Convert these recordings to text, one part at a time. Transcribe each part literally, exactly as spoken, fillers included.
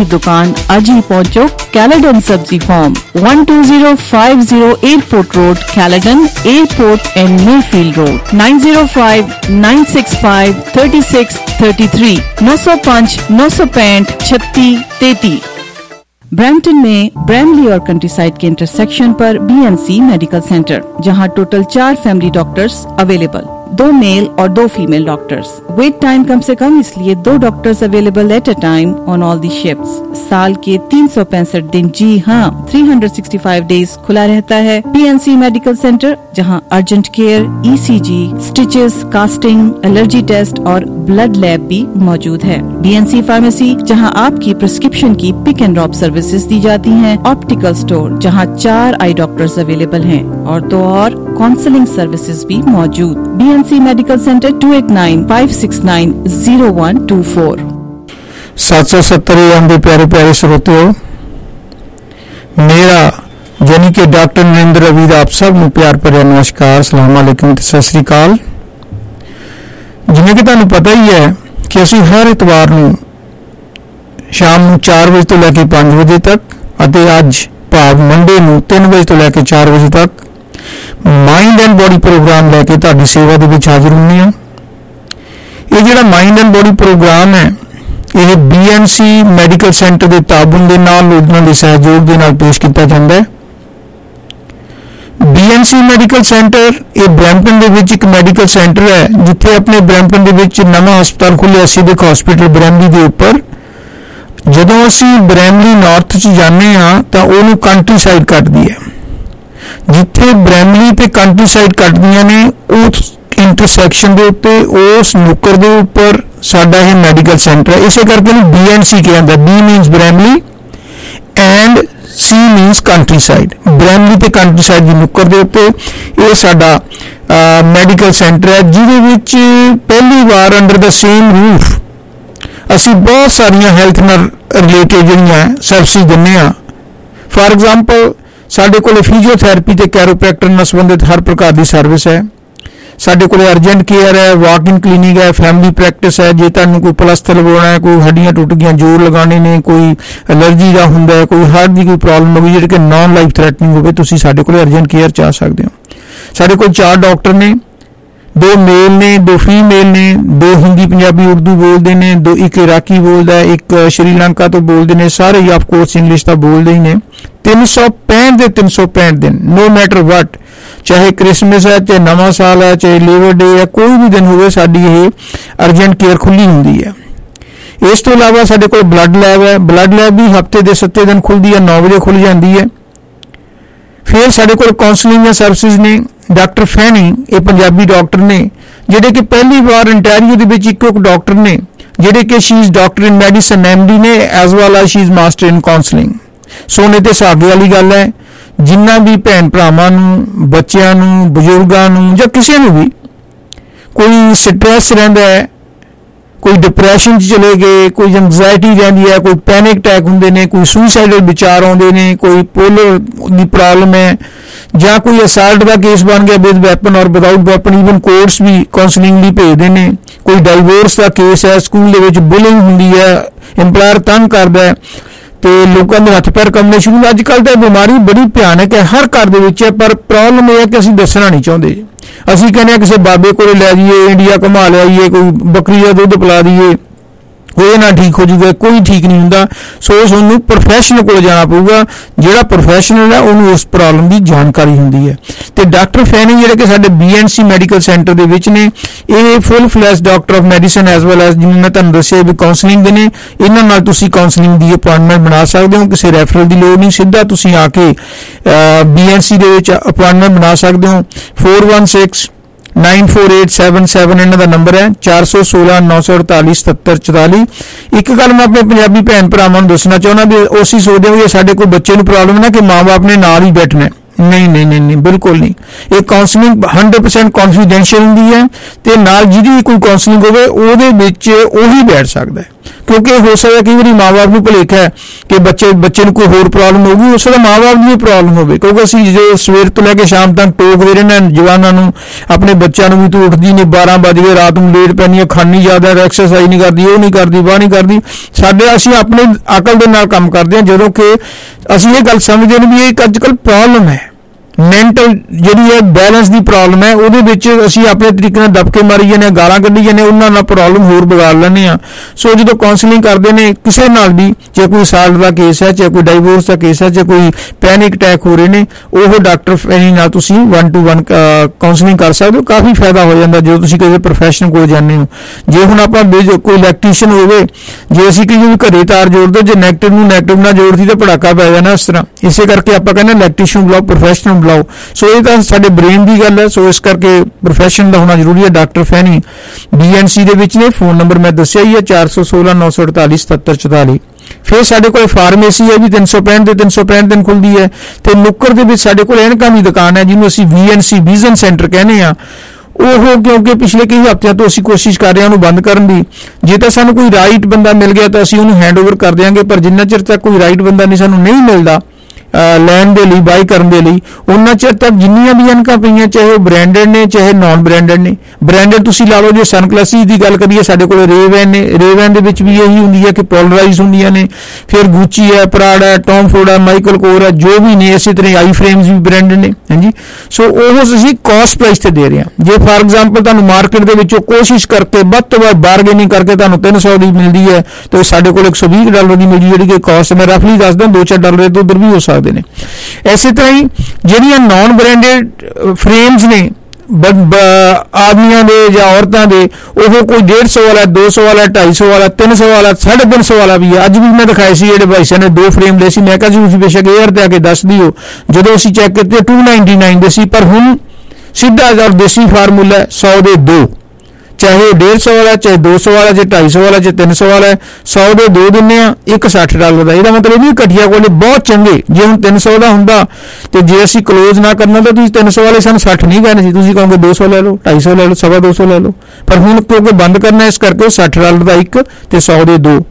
ਦੀ ਦੁਕਾਨ ਅੱਜ ਹੀ ਪਹੁੰਚੋ। ਕੈਲੇਡਨ ਸਬਜ਼ੀ farm one two zero five zero Airport Road, Caledon, Airport and Mayfield Road, nine zero five nine six five three six three three, नौ सौ पाँच नौ सौ पैंठ छत्तीस तैंतीस। ब्रैम्पटन में ब्रैमली और कंट्रीसाइड के इंटरसेक्शन पर बीएनसी मेडिकल सेंटर, जहां टोटल चार फैमिली डॉक्टर्स अवेलेबल, दो मेल और दो फीमेल डॉक्टर्स। वेट टाइम कम से कम, इसलिए दो doctors available at a time on all the shifts. साल के तीन सौ पैंसठ दिन, जी हाँ, तीन सौ पैंसठ डेज खुला रहता है। बीएनसी मेडिकल सेंटर, जहां urgent care, ECG, stitches, casting, allergy test और ब्लड लैब भी मौजूद है। बीएनसी फार्मेसी, जहां आपकी प्रिस्क्रिप्शन की पिक एंड ड्रॉप सर्विसेज दी जाती हैं। ऑप्टिकल स्टोर, जहां चार आई डॉक्टर्स अवेलेबल हैं, और तो और काउंसलिंग सर्विसेज भी मौजूद। BNC medical centre two eight nine five six nine zero one two four। सात सौ सत्तर एम के प्यारे प्यारे श्रोतियों, मेरा यानी कि डॉक्टर नरेंद्र रवि आप सब ਨੂੰ ਪਿਆਰ ਭਰਿਆ ਨਮਸਕਾਰ, ਸਲਾਮ ਅਲੈਕੁਮ ਤੇ ਸਤਿ ਸ੍ਰੀ ਅਕਾਲ। ਜਿਵੇਂ ਕਿ ਤੁਹਾਨੂੰ ਪਤਾ ਹੀ ਹੈ ਕਿ ਅਸੀਂ ਹਰ ਇਤਵਾਰ ਨੂੰ ਸ਼ਾਮ ਨੂੰ ਚਾਰ ਵਜੇ ਤੋਂ ਲੈ ਕੇ ਪੰਜ ਵਜੇ ਤੱਕ ਅਤੇ ਅੱਜ ਭਾਵ ਮੰਡੇ ਨੂੰ ਤਿੰਨ ਵਜੇ ਤੋਂ ਲੈ ਕੇ ਚਾਰ ਵਜੇ ਤੱਕ ਮਾਈਂਡ ਐਂਡ ਬੋਡੀ ਪ੍ਰੋਗਰਾਮ ਲੈ ਕੇ ਤੁਹਾਡੀ ਸੇਵਾ ਦੇ ਵਿੱਚ ਹਾਜ਼ਰ ਹੁੰਦੇ ਹਾਂ। ਇਹ ਜਿਹੜਾ ਮਾਈਂਡ ਐਂਡ ਬੋਡੀ ਪ੍ਰੋਗਰਾਮ ਹੈ, ਇਹ ਬੀਐਨਸੀ ਮੈਡੀਕਲ ਸੈਂਟਰ ਦੇ ਤਾਬਨ ਦੇ ਨਾਲ, ਉਹਨਾਂ ਦੇ ਸਹਿਯੋਗ ਦੇ ਨਾਲ ਪੇਸ਼ ਕੀਤਾ ਜਾਂਦਾ ਹੈ। ਬੀਐਨਸੀ ਮੈਡੀਕਲ ਸੈਂਟਰ ਇਹ ਬਰੈਂਪਟਨ ਦੇ ਵਿੱਚ ਇੱਕ ਮੈਡੀਕਲ ਸੈਂਟਰ ਹੈ, ਜਿੱਥੇ ਆਪਣੇ ਬਰੈਂਪਟਨ ਦੇ ਵਿੱਚ ਨਵਾਂ ਹਸਪਤਾਲ ਖੁੱਲ੍ਹਿਆ ਸਿਵਿਕ ਹਸਪੀਟਲ ਬਰੈਮਲੀ ਦੇ ਉੱਪਰ। ਜਦੋਂ ਅਸੀਂ ਬਰੈਮਲੀ ਨਾਰਥ 'ਚ ਜਾਂਦੇ ਹਾਂ ਤਾਂ ਉਹਨੂੰ ਕੰਟਰੀ ਸਾਈਡ ਕੱਟਦੀ ਹੈ। ਜਿੱਥੇ ਬਰੈਮਲੀ ਤੇ ਕੰਟਰੀ ਸਾਈਡ ਕੱਟਦੀਆਂ ਨੇ, ਉਸ ਇੰਟਰਸੈਕਸ਼ਨ ਦੇ ਉੱਤੇ, ਉਸ ਨੁੱਕਰ ਦੇ ਉੱਪਰ ਸਾਡਾ ਇਹ ਮੈਡੀਕਲ ਸੈਂਟਰ ਹੈ। ਇਸੇ ਕਰਕੇ ਇਹਨੂੰ ਬੀਐਨਸੀ ਕਿਹਾ ਜਾਂਦਾ। B means Bramalea and C means countryside. Bramalea ਤੇ ਕੰਟਰੀ ਸਾਈਡ ਦੀ ਨੁੱਕਰ ਦੇ ਉੱਤੇ ਇਹ ਸਾਡਾ ਮੈਡੀਕਲ ਸੈਂਟਰ ਹੈ, ਜਿਹਦੇ ਵਿੱਚ ਪਹਿਲੀ ਵਾਰ ਅੰਡਰ ਦਾ ਸੇਮ ਰੂਫ ਅਸੀਂ ਬਹੁਤ ਸਾਰੀਆਂ ਹੈਲਥ ਨਾਲ ਰਿਲੇਟਿਡ ਜਿਹੜੀਆਂ ਸਰਵਿਸਿਜ਼ ਦਿੰਦੇ ਹਾਂ। ਫਾਰ ਐਗਜ਼ਾਮਪਲ, ਸਾਡੇ ਕੋਲ ਫਿਜ਼ੀਓਥੈਰੇਪੀ ਤੇ ਕੈਰੋਪ੍ਰੈਕਟਰ ਨਾਲ ਸੰਬੰਧਿਤ ਹਰ ਪ੍ਰਕਾਰ ਦੀ ਸਰਵਿਸ ਹੈ। ਸਾਡੇ ਕੋਲ ਅਰਜੈਂਟ ਕੇਅਰ ਹੈ, ਵਾਕ ਇਨ ਕਲੀਨਿਕ ਹੈ, ਫੈਮਿਲੀ ਪ੍ਰੈਕਟਿਸ ਹੈ। ਜੇ ਤੁਹਾਨੂੰ ਕੋਈ ਪਲਸਤਰ ਲਗਵਾਉਣਾ ਹੈ, ਕੋਈ ਹੱਡੀਆਂ ਟੁੱਟ ਗਈਆਂ ਜੋੜ ਲਗਾਉਣੇ ਨੇ, ਕੋਈ ਐਲਰਜੀ ਦਾ ਹੁੰਦਾ ਹੈ, ਕੋਈ ਹਾਰਟ ਦੀ ਕੋਈ ਪ੍ਰੋਬਲਮ ਹੋਵੇ ਜਿਹੜੀ ਕਿ ਨਾਨ ਲਾਈਫ ਥ੍ਰੈਟਨਿੰਗ ਹੋਵੇ, ਤੁਸੀਂ ਸਾਡੇ ਕੋਲ ਅਰਜੈਂਟ ਕੇਅਰ 'ਚ ਆ ਸਕਦੇ ਹੋ। ਸਾਡੇ ਕੋਲ ਚਾਰ ਡਾਕਟਰ ਨੇ, ਦੋ ਮੇਲ ਨੇ, ਦੋ ਫੀਮੇਲ ਨੇ, ਦੋ ਹਿੰਦੀ ਪੰਜਾਬੀ ਉਰਦੂ ਬੋਲਦੇ ਨੇ, ਦੋ ਇੱਕ ਇਰਾਕੀ ਬੋਲਦਾ, ਇੱਕ ਸ਼੍ਰੀਲੰਕਾ ਤੋਂ ਬੋਲਦੇ ਨੇ, ਸਾਰੇ ਹੀ ਆਫ ਕੋਰਸ ਇੰਗਲਿਸ਼ ਤਾਂ ਬੋਲਦੇ ਹੀ ਨੇ। ਤਿੰਨ ਸੌ ਪੈਂਹਠ ਦੇ ਤਿੰਨ ਸੌ ਪੈਂਹਠ ਦਿਨ, ਨੋ ਮੈਟਰ ਵਟ, ਚਾਹੇ ਕ੍ਰਿਸਮਸ ਹੈ, ਚਾਹੇ ਨਵਾਂ ਸਾਲ ਹੈ, ਚਾਹੇ ਲੇਬਰ ਡੇ ਹੈ, ਕੋਈ ਵੀ ਦਿਨ ਹੋਵੇ, ਸਾਡੀ ਇਹ ਅਰਜੈਂਟ ਕੇਅਰ ਖੁੱਲ੍ਹੀ ਹੁੰਦੀ ਹੈ। ਇਸ ਤੋਂ ਇਲਾਵਾ ਸਾਡੇ ਕੋਲ ਬਲੱਡ ਲੈਬ ਹੈ। ਬਲੱਡ ਲੈਬ ਵੀ ਹਫ਼ਤੇ ਦੇ ਸੱਤੇ ਦਿਨ ਖੁੱਲ੍ਹਦੀ ਹੈ, ਨੌ ਵਜੇ ਖੁੱਲ੍ਹ ਜਾਂਦੀ ਹੈ। ਫਿਰ ਸਾਡੇ ਕੋਲ ਕਾਉਂਸਲਿੰਗ ਦੀਆਂ ਸਰਵਿਸਿਜ਼ ਨੇ। ਡਾਕਟਰ ਫੈਨੀ ਇਹ ਪੰਜਾਬੀ ਡਾਕਟਰ ਨੇ, ਜਿਹੜੇ ਕਿ ਪਹਿਲੀ ਵਾਰ ਇੰਟੈਰੀਓ ਦੇ ਵਿੱਚ ਇੱਕੋ ਇੱਕ ਡਾਕਟਰ ਨੇ, ਜਿਹੜੇ ਕਿ she is doctor in medicine M D ਨੇ, as well as she is master in counselling. ਸੋਨੇ ਤੇ ਸੁਹਾਗੇ ਵਾਲੀ ਗੱਲ ਹੈ, ਜਿਨ੍ਹਾਂ ਵੀ ਭੈਣ ਭਰਾਵਾਂ ਨੂੰ, ਬੱਚਿਆਂ ਨੂੰ, ਬਜ਼ੁਰਗਾਂ ਨੂੰ ਜਾਂ ਕਿਸੇ ਨੂੰ ਵੀ ਕੋਈ ਸਟ੍ਰੈਸ ਰਹਿੰਦਾ ਹੈ, ਕੋਈ ਡਿਪਰੈਸ਼ਨ 'ਚ ਚਲੇ ਗਏ, ਕੋਈ ਐਂਗਜ਼ਾਇਟੀ ਰਹਿੰਦੀ ਹੈ, ਕੋਈ ਪੈਨਿਕ ਅਟੈਕ ਹੁੰਦੇ ਨੇ, ਕੋਈ ਸੁਸਾਈਡਲ ਵਿਚਾਰ ਆਉਂਦੇ ਨੇ, ਕੋਈ ਪੋਲਰ ਦੀ ਪ੍ਰੋਬਲਮ ਹੈ, ਜਾਂ ਕੋਈ ਅਸਾਲਟ ਦਾ ਕੇਸ ਬਣ ਗਿਆ with weapon or without weapon, even courts ਵੀ ਕਾਉਂਸਲਿੰਗ ਲਈ ਭੇਜਦੇ ਨੇ। ਕੋਈ ਡਾਈਵੋਰਸ ਦਾ ਕੇਸ ਹੈ, ਸਕੂਲ ਦੇ ਵਿੱਚ ਬੁਲਿੰਗ ਹੁੰਦੀ ਹੈ, ਇੰਪਲਾਇਰ ਤੰਗ ਕਰਦਾ ਹੈ ਤੇ ਲੋਕਾਂ ਦੇ ਹੱਥ ਪੈਰ ਕੰਬਣੇ ਸ਼ੁਰੂ। ਅੱਜ ਕੱਲ੍ਹ ਤਾਂ ਬਿਮਾਰੀ ਬੜੀ ਭਿਆਨਕ ਹੈ, ਹਰ ਘਰ ਦੇ ਵਿੱਚ ਹੈ, ਪਰ ਪ੍ਰੋਬਲਮ ਇਹ ਹੈ ਕਿ ਅਸੀਂ ਦੱਸਣਾ ਨਹੀਂ ਚਾਹੁੰਦੇ। ਅਸੀਂ ਕਹਿੰਦੇ ਹਾਂ ਕਿਸੇ ਬਾਬੇ ਕੋਲ ਲੈ ਜਾਈਏ, ਇੰਡੀਆ ਘੁਮਾ ਲਿਆਈਏ, ਕੋਈ ਬੱਕਰੀ ਦਾ ਦੁੱਧ ਪਿਲਾ ਦਈਏ, ਉਹਦੇ ਨਾਲ ਠੀਕ ਹੋ ਜਾਊਗਾ। ਕੋਈ ਠੀਕ ਨਹੀਂ ਹੁੰਦਾ। ਸੋ ਤੁਹਾਨੂੰ ਪ੍ਰੋਫੈਸ਼ਨਲ ਕੋਲ ਜਾਣਾ ਪਊਗਾ, ਜਿਹੜਾ ਪ੍ਰੋਫੈਸ਼ਨਲ ਹੈ ਉਹਨੂੰ ਉਸ ਪ੍ਰੋਬਲਮ ਦੀ ਜਾਣਕਾਰੀ ਹੁੰਦੀ ਹੈ। ਤੇ ਡਾਕਟਰ ਫੈਨੀ ਜਿਹੜੇ ਕਿ ਸਾਡੇ ਬੀਐਨਸੀ ਮੈਡੀਕਲ ਸੈਂਟਰ ਦੇ ਵਿੱਚ ਨੇ, ਇਹ full flash doctor of medicine as well as, ਜਿਵੇਂ ਮੈਂ ਤੁਹਾਨੂੰ ਦੱਸਿਆ ਵੀ ਕਾਉਂਸਲਿੰਗ ਦੇ ਨੇ। ਇਹਨਾਂ ਨਾਲ ਤੁਸੀਂ ਕਾਉਂਸਲਿੰਗ ਦੀ ਅਪੁਆਇੰਟਮੈਂਟ ਬਣਾ ਸਕਦੇ ਹੋ, ਕਿਸੇ ਰੈਫਰਲ ਦੀ ਲੋੜ ਨਹੀਂ, ਸਿੱਧਾ ਤੁਸੀਂ ਆ ਕੇ ਬੀਐਨਸੀ ਦੇ ਵਿੱਚ ਅਪੁਆਇੰਟਮੈਂਟ ਬਣਾ ਸਕਦੇ ਹੋ। Four one six nine four eight seven seven इन्हों का नंबर है, चार सौ सोलह नौ सौ अड़ताली सतहत्तर चौताली। एक गल मैं अपने पंजाबी भैन भरावां नूं दसना चाहुंदा भी उसी सोचते हो साडे कोई बच्चे नूं प्रॉब्लम ना कि माँ बाप ने नाल ही बैठना, नहीं नहीं नहीं नहीं बिल्कुल नहीं। ये काउंसलिंग हंड्रेड परसेंट कॉन्फिडेंशियल होंदी है ते नाल जिहदी कोई काउंसलिंग होवे ओहदे विच ओही बैठ सकदा है। क्योंकि हो सकता कई बार माँ बाप को भुलेखा है कि बच्चे बच्चे को कोई होर प्रॉब्लम होगी, हो सकता माँ बाप की प्रॉब्लम हो, क्योंकि असं जो सवेर तो लैके शाम तक टोकते रहने जवानों अपने बच्चों भी तू उठती नहीं, बारह बज गए रात में लेट पैनी है, खानी ज़्यादा, एक्सरसाइज नहीं करती, वो नहीं करती, वाह नहीं करती, साढ़े असीं अपने अकल के नाल काम करते हैं, जो कि असीं ये गल समझते हैं भी एक अजकल प्रॉब्लम है मैंटल ਜਿਹੜੀ ਹੈ बैलेंस की प्रॉब्लम है, ਉਹਦੇ ਵਿੱਚ ਅਸੀਂ ਆਪਣੇ तरीके ਨਾਲ दबके मारी ਜਾਂਦੇ, गालां ਕੱਢੀ ਜਾਂਦੇ, ਉਹਨਾਂ ਨਾਲ प्रॉब्लम होर बिगाड़ ਲੈਂਦੇ ਆ। सो जो काउंसलिंग करते हैं किसी नाल भी, चाहे कोई साल्ट का केस है, चाहे कोई डाइवोर्स का केस है, चाहे कोई पैनिक अटैक हो रहे हैं, वो डॉक्टर फैनी नाल तुसीं वन टू वन काउंसलिंग कर सकते हो, काफ़ी फायदा हो जाता जो तुसीं किसी प्रोफैशनल को जाते हो। जे हुण आपां कोई इलैक्ट्रीशियन होवे, जे असीं कि घरे तार जोड़ते, जे नैगेटिव नूं नैगेटिव ना जोड़ती तो पटाका पै जाना इस तरह। इसे करके आपां कहने इलैक्ट्रीशियन बुलाओ, प्रोफैशनल बुलाओ। सो ये तो साडे ब्रेन की गल है, सो इस करके प्रोफैशन का होना जरूरी है। Doctor Fanny D N C दे विच ने, फोन नंबर मैं दस्सिया ही है चार सौ सोलह नौ सौ अड़ताली सतहत्तर चौताली। फिर साडे कोल फार्मेसी है जी तीन सौ पैंठ ते तीन सौ पैंठ दिन खुलती है, तो नुक्कड़ दे विच साडे कोल ऐनकां दी दुकान है जिन्होंने असीं V N C vision centre कहने आ। ਉਹ क्योंकि पिछले कई हफ्तिਆਂ ਤੋਂ ਅਸੀਂ कोशिश कर रहे हैं बंद करन दी, जे ਤਾਂ ਸਾਨੂੰ कोई राइट बंदा मिल गया तो ਅਸੀਂ ਉਹਨੂੰ हैंड ओवर कर देंगे, पर जिन्ना चिर तक कोई राइट बंदा नहीं सानू नहीं मिलता लैन के लिए बाई करने के लिए, उन्ना चिर तक जिन्नियां भी अनकां पईयां, चाहे वो ब्रांडेड ने चाहे नॉन ब्रांडेड ने। ब्रांडेड तुसीं ला लो, जो सनग्लासिस की गल करिए साडे कोल रेवैन ने, रेवैन दे विच भी यही हुंदी है कि पोलराइज हुंदियां ने, फिर गुची है, प्राडा है, टॉम फोर्ड है, माइकल कोर है, जो भी ने, इसी तरह आई फ्रेम्स भी ब्रांडेड ने। हाँ जी, सो वो असीं कॉस्ट प्राइस ते दे रहे हैं। जे फॉर एग्जाम्पल तुहानूं मार्केट दे विचों कोशिश करके वध तों वध बारगेनिंग करके तुहानूं तीन सौ की मिलती है, तो साडे कोल एक सौ बीस डॉलर की मिली, जिहड़ी कि कॉस्ट मैं रफली दसदा दो चार डॉलर तो उधर भी हो सकते हैं। इस तरह ही ਜਿਹੜੀਆਂ नॉन ब्रांडेड फ्रेम्स ने आदमियों के या औरतों के, वो कोई डेढ़ सौ वाला, दो सौ वाला, ढाई सौ वाला, तीन सौ वाला, साढ़े तीन सौ वाला भी है। अज भी मैं दिखाए से जो भाई ने दो फ्रेम ले, मैं कहा जी बेशक एयर ते आके दस दियो, जो असीं चैक किए टू नाइनटी नाइन के सी, पर हुण सीधा और देसी फार्मूला है सौ के दो, चाहे डेढ़ सौ वाला, चाहे दो सौ वाला, चाहे ढाई सौ वाला, चाहे तीन सौ वाला है, सौ के दो दिने एक सठ डॉलर का। यह मतलब भी घटिया कोले बहुत चंगे, जे हम तीन सौ का होंदा तो जे असी क्लोज ना करना तो तुम तीन सौ वाले सन सठ नहीं कहने सी, तुम कहोगे दो सौ ले लो, ढाई सौ ले लो, सवा दो सौ ले लो, पर हुण क्योंकि बंद करना इस करके सठ डॉलर का एक तो सौ के दो।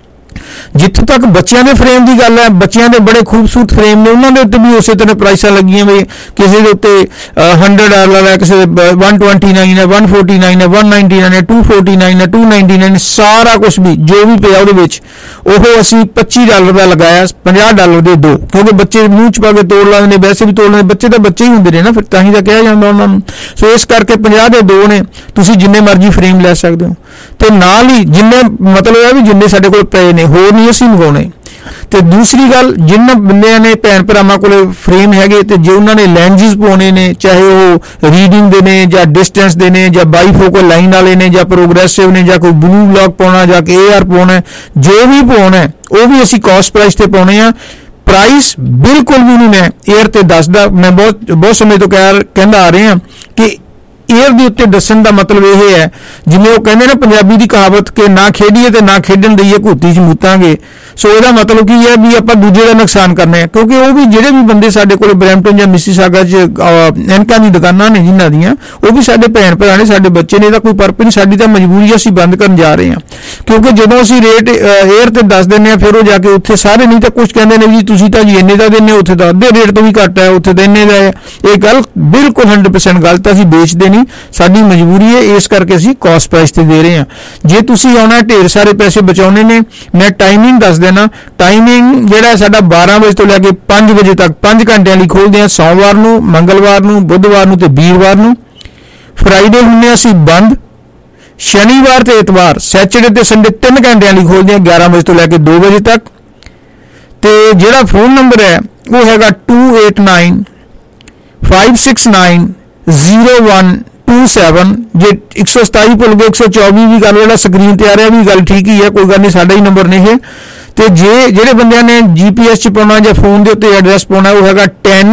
जितों तक बच्चों के फ्रेम की गल है, बच्चों के बड़े खूबसूरत फ्रेम ने, उन्होंने उत्ते भी उस तरह प्राइसा लगियां भी, किसी के उत्ते हंड्रड डॉलर है, किसी वन ट्वेंटी नाइन है, वन फोर्टी नाइन है, वन नाइनटी नाइन है, टू फोर्टी नाइन है, टू नाइनटी नाइन, सारा कुछ भी जो भी पिया वो असी पच्ची डॉलर का लगाया, पचास डॉलर के दो, क्योंकि बच्चे मूँह च पा के तोड़ लाते हैं, वैसे भी तोड़ लेंगे, बच्चे तो बच्चे ही होंगे ने ना, फिर तां ही तो कहा जाता उन्होंने। सो इस करके पचास के दो ने, तुसीं जिन्ने मर्जी फ्रेम ले सकते हो, तो नाल ही जिन्ने मतलब है भी जिन्ने साडे कोल पए ने होर नहीं असीं मंगाउणे। तो दूसरी गल, जिन्ना बंदियां ने भैन भरावां कोल फ्रेम हैगे ते जे उन्होंने लैंजिस पाने ने, चाहे वो रीडिंग दे ने या डिस्टेंस दे ने या बाईफोकल लाइन वाले ने या प्रोग्रेसिव ने, या कोई ब्लू लॉक पाना या ए आर पाना, जो भी पाना है वो भी असीं कॉस्ट प्राइस ते पाउने आ। प्राइस बिल्कुल भी नहीं मैं एयर ते दसदा, मैं बहुत बहुत समय तो कह कहंदा आ रहे हैं कि एयर के उत्ते दसन का मतलब यह है, जिवें वो कहते ना पंजाबी की कहावत कि ना खेडीए तो ना खेडन दईए घुत्ती च मूतांगे। सो इसका मतलब की है भी आप दूजे का नुकसान करना है, क्योंकि वो भी जोड़े भी बंदे साडे कोल ब्रैम्पटन या मिसिसागा च एनकां दी दुकानां ने जिन्हां दियां, वो भी साडे भैन भरा ने, साडे बच्चे ने, कोई परप नहीं, साडी तां मजबूरी असीं बंद करन जा रहे हैं। क्योंकि जदों असीं रेट एयर ते दस दिंदे फिर वो जाके उत्थे सारे नहीं तो कुछ कहंदे ने जी तुसीं तां जी इन्ने दा दिंदे, उत्थे तां अद्धे रेट तो भी घट है, उत्थे तां इन्ने दा है। ये गल बिल्कुल हंड्रेड परसेंट गलत, असीं बेचदे नहीं, साडी मजबूरी है, इस करके असीं कॉस्ट प्राइस ते दे रहे हैं। जे तुसीं आउणा ढेर सारे पैसे बचाउणे ने, मैं टाइमिंग दस देना, टाइमिंग जिहड़ा साडा बारह बजे तो लैके पाँच बजे तक पाँच घंटिਆਂ ਲਈ खोलते हैं, सोमवार नूं, मंगलवार नूं, बुधवार नूं ते वीरवार नूं। फ्राइडे हुंदे असीं बंद, शनिवार ते एतवार, सैटरडे ते संडे तीन घंटिਆਂ ਲਈ खोलते हैं ग्यारह बजे तो लैके दो बजे तक। ते जिहड़ा फोन नंबर है वो हैगा two eight nine five six nine zero one two seven. जे एक सौ सताई भुल गए एक सौ चौबी भी गल जो स्क्रीन ते आ रहा भी गल ठीक ही है, कोई गल नहीं, साडा ही नंबर नहीं है। तो जे जेडे बंदियां ने जी पी एस च पाउणा या फोन के उत्ते एड्रैस पाउणा वो हैगा ten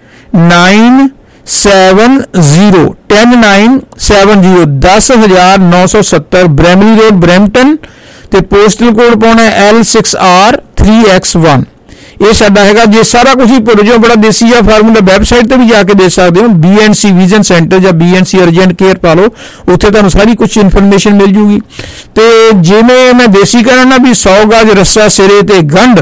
nine seven zero ten nine seven zero दस हज़ार नौ सौ सत्तर ब्रैमली रोड ब्रैम्पटन, ते पोस्टल कोड पाउणा L six R three X one. ਇਹ ਸਾਡਾ ਹੈਗਾ। ਜੇ ਸਾਰਾ ਕੁਝ ਹੀ ਭੁੱਲ ਜਾਓ, ਬੜਾ ਦੇਸੀ ਜਿਹਾ ਫਾਰਮੂਲਾ ਵੈਬਸਾਈਟ ਤੇ ਵੀ ਜਾ ਕੇ ਦੇ ਸਕਦੇ ਹੋ, B and C vision centre ਜਾਂ B and C urgent care ਪਾ ਲਓ, ਉੱਥੇ ਤੁਹਾਨੂੰ ਸਾਰੀ ਕੁਝ ਇਨਫੋਰਮੇਸ਼ਨ ਮਿਲ ਜੂਗੀ। ਤੇ ਜਿਵੇਂ ਮੈਂ ਦੇਸੀ ਕਹਿਣਾ ਨਾ ਵੀ ਸੌ ਗਜ ਰੱਸਾ ਸਿਰੇ ਤੇ ਗੰਢ,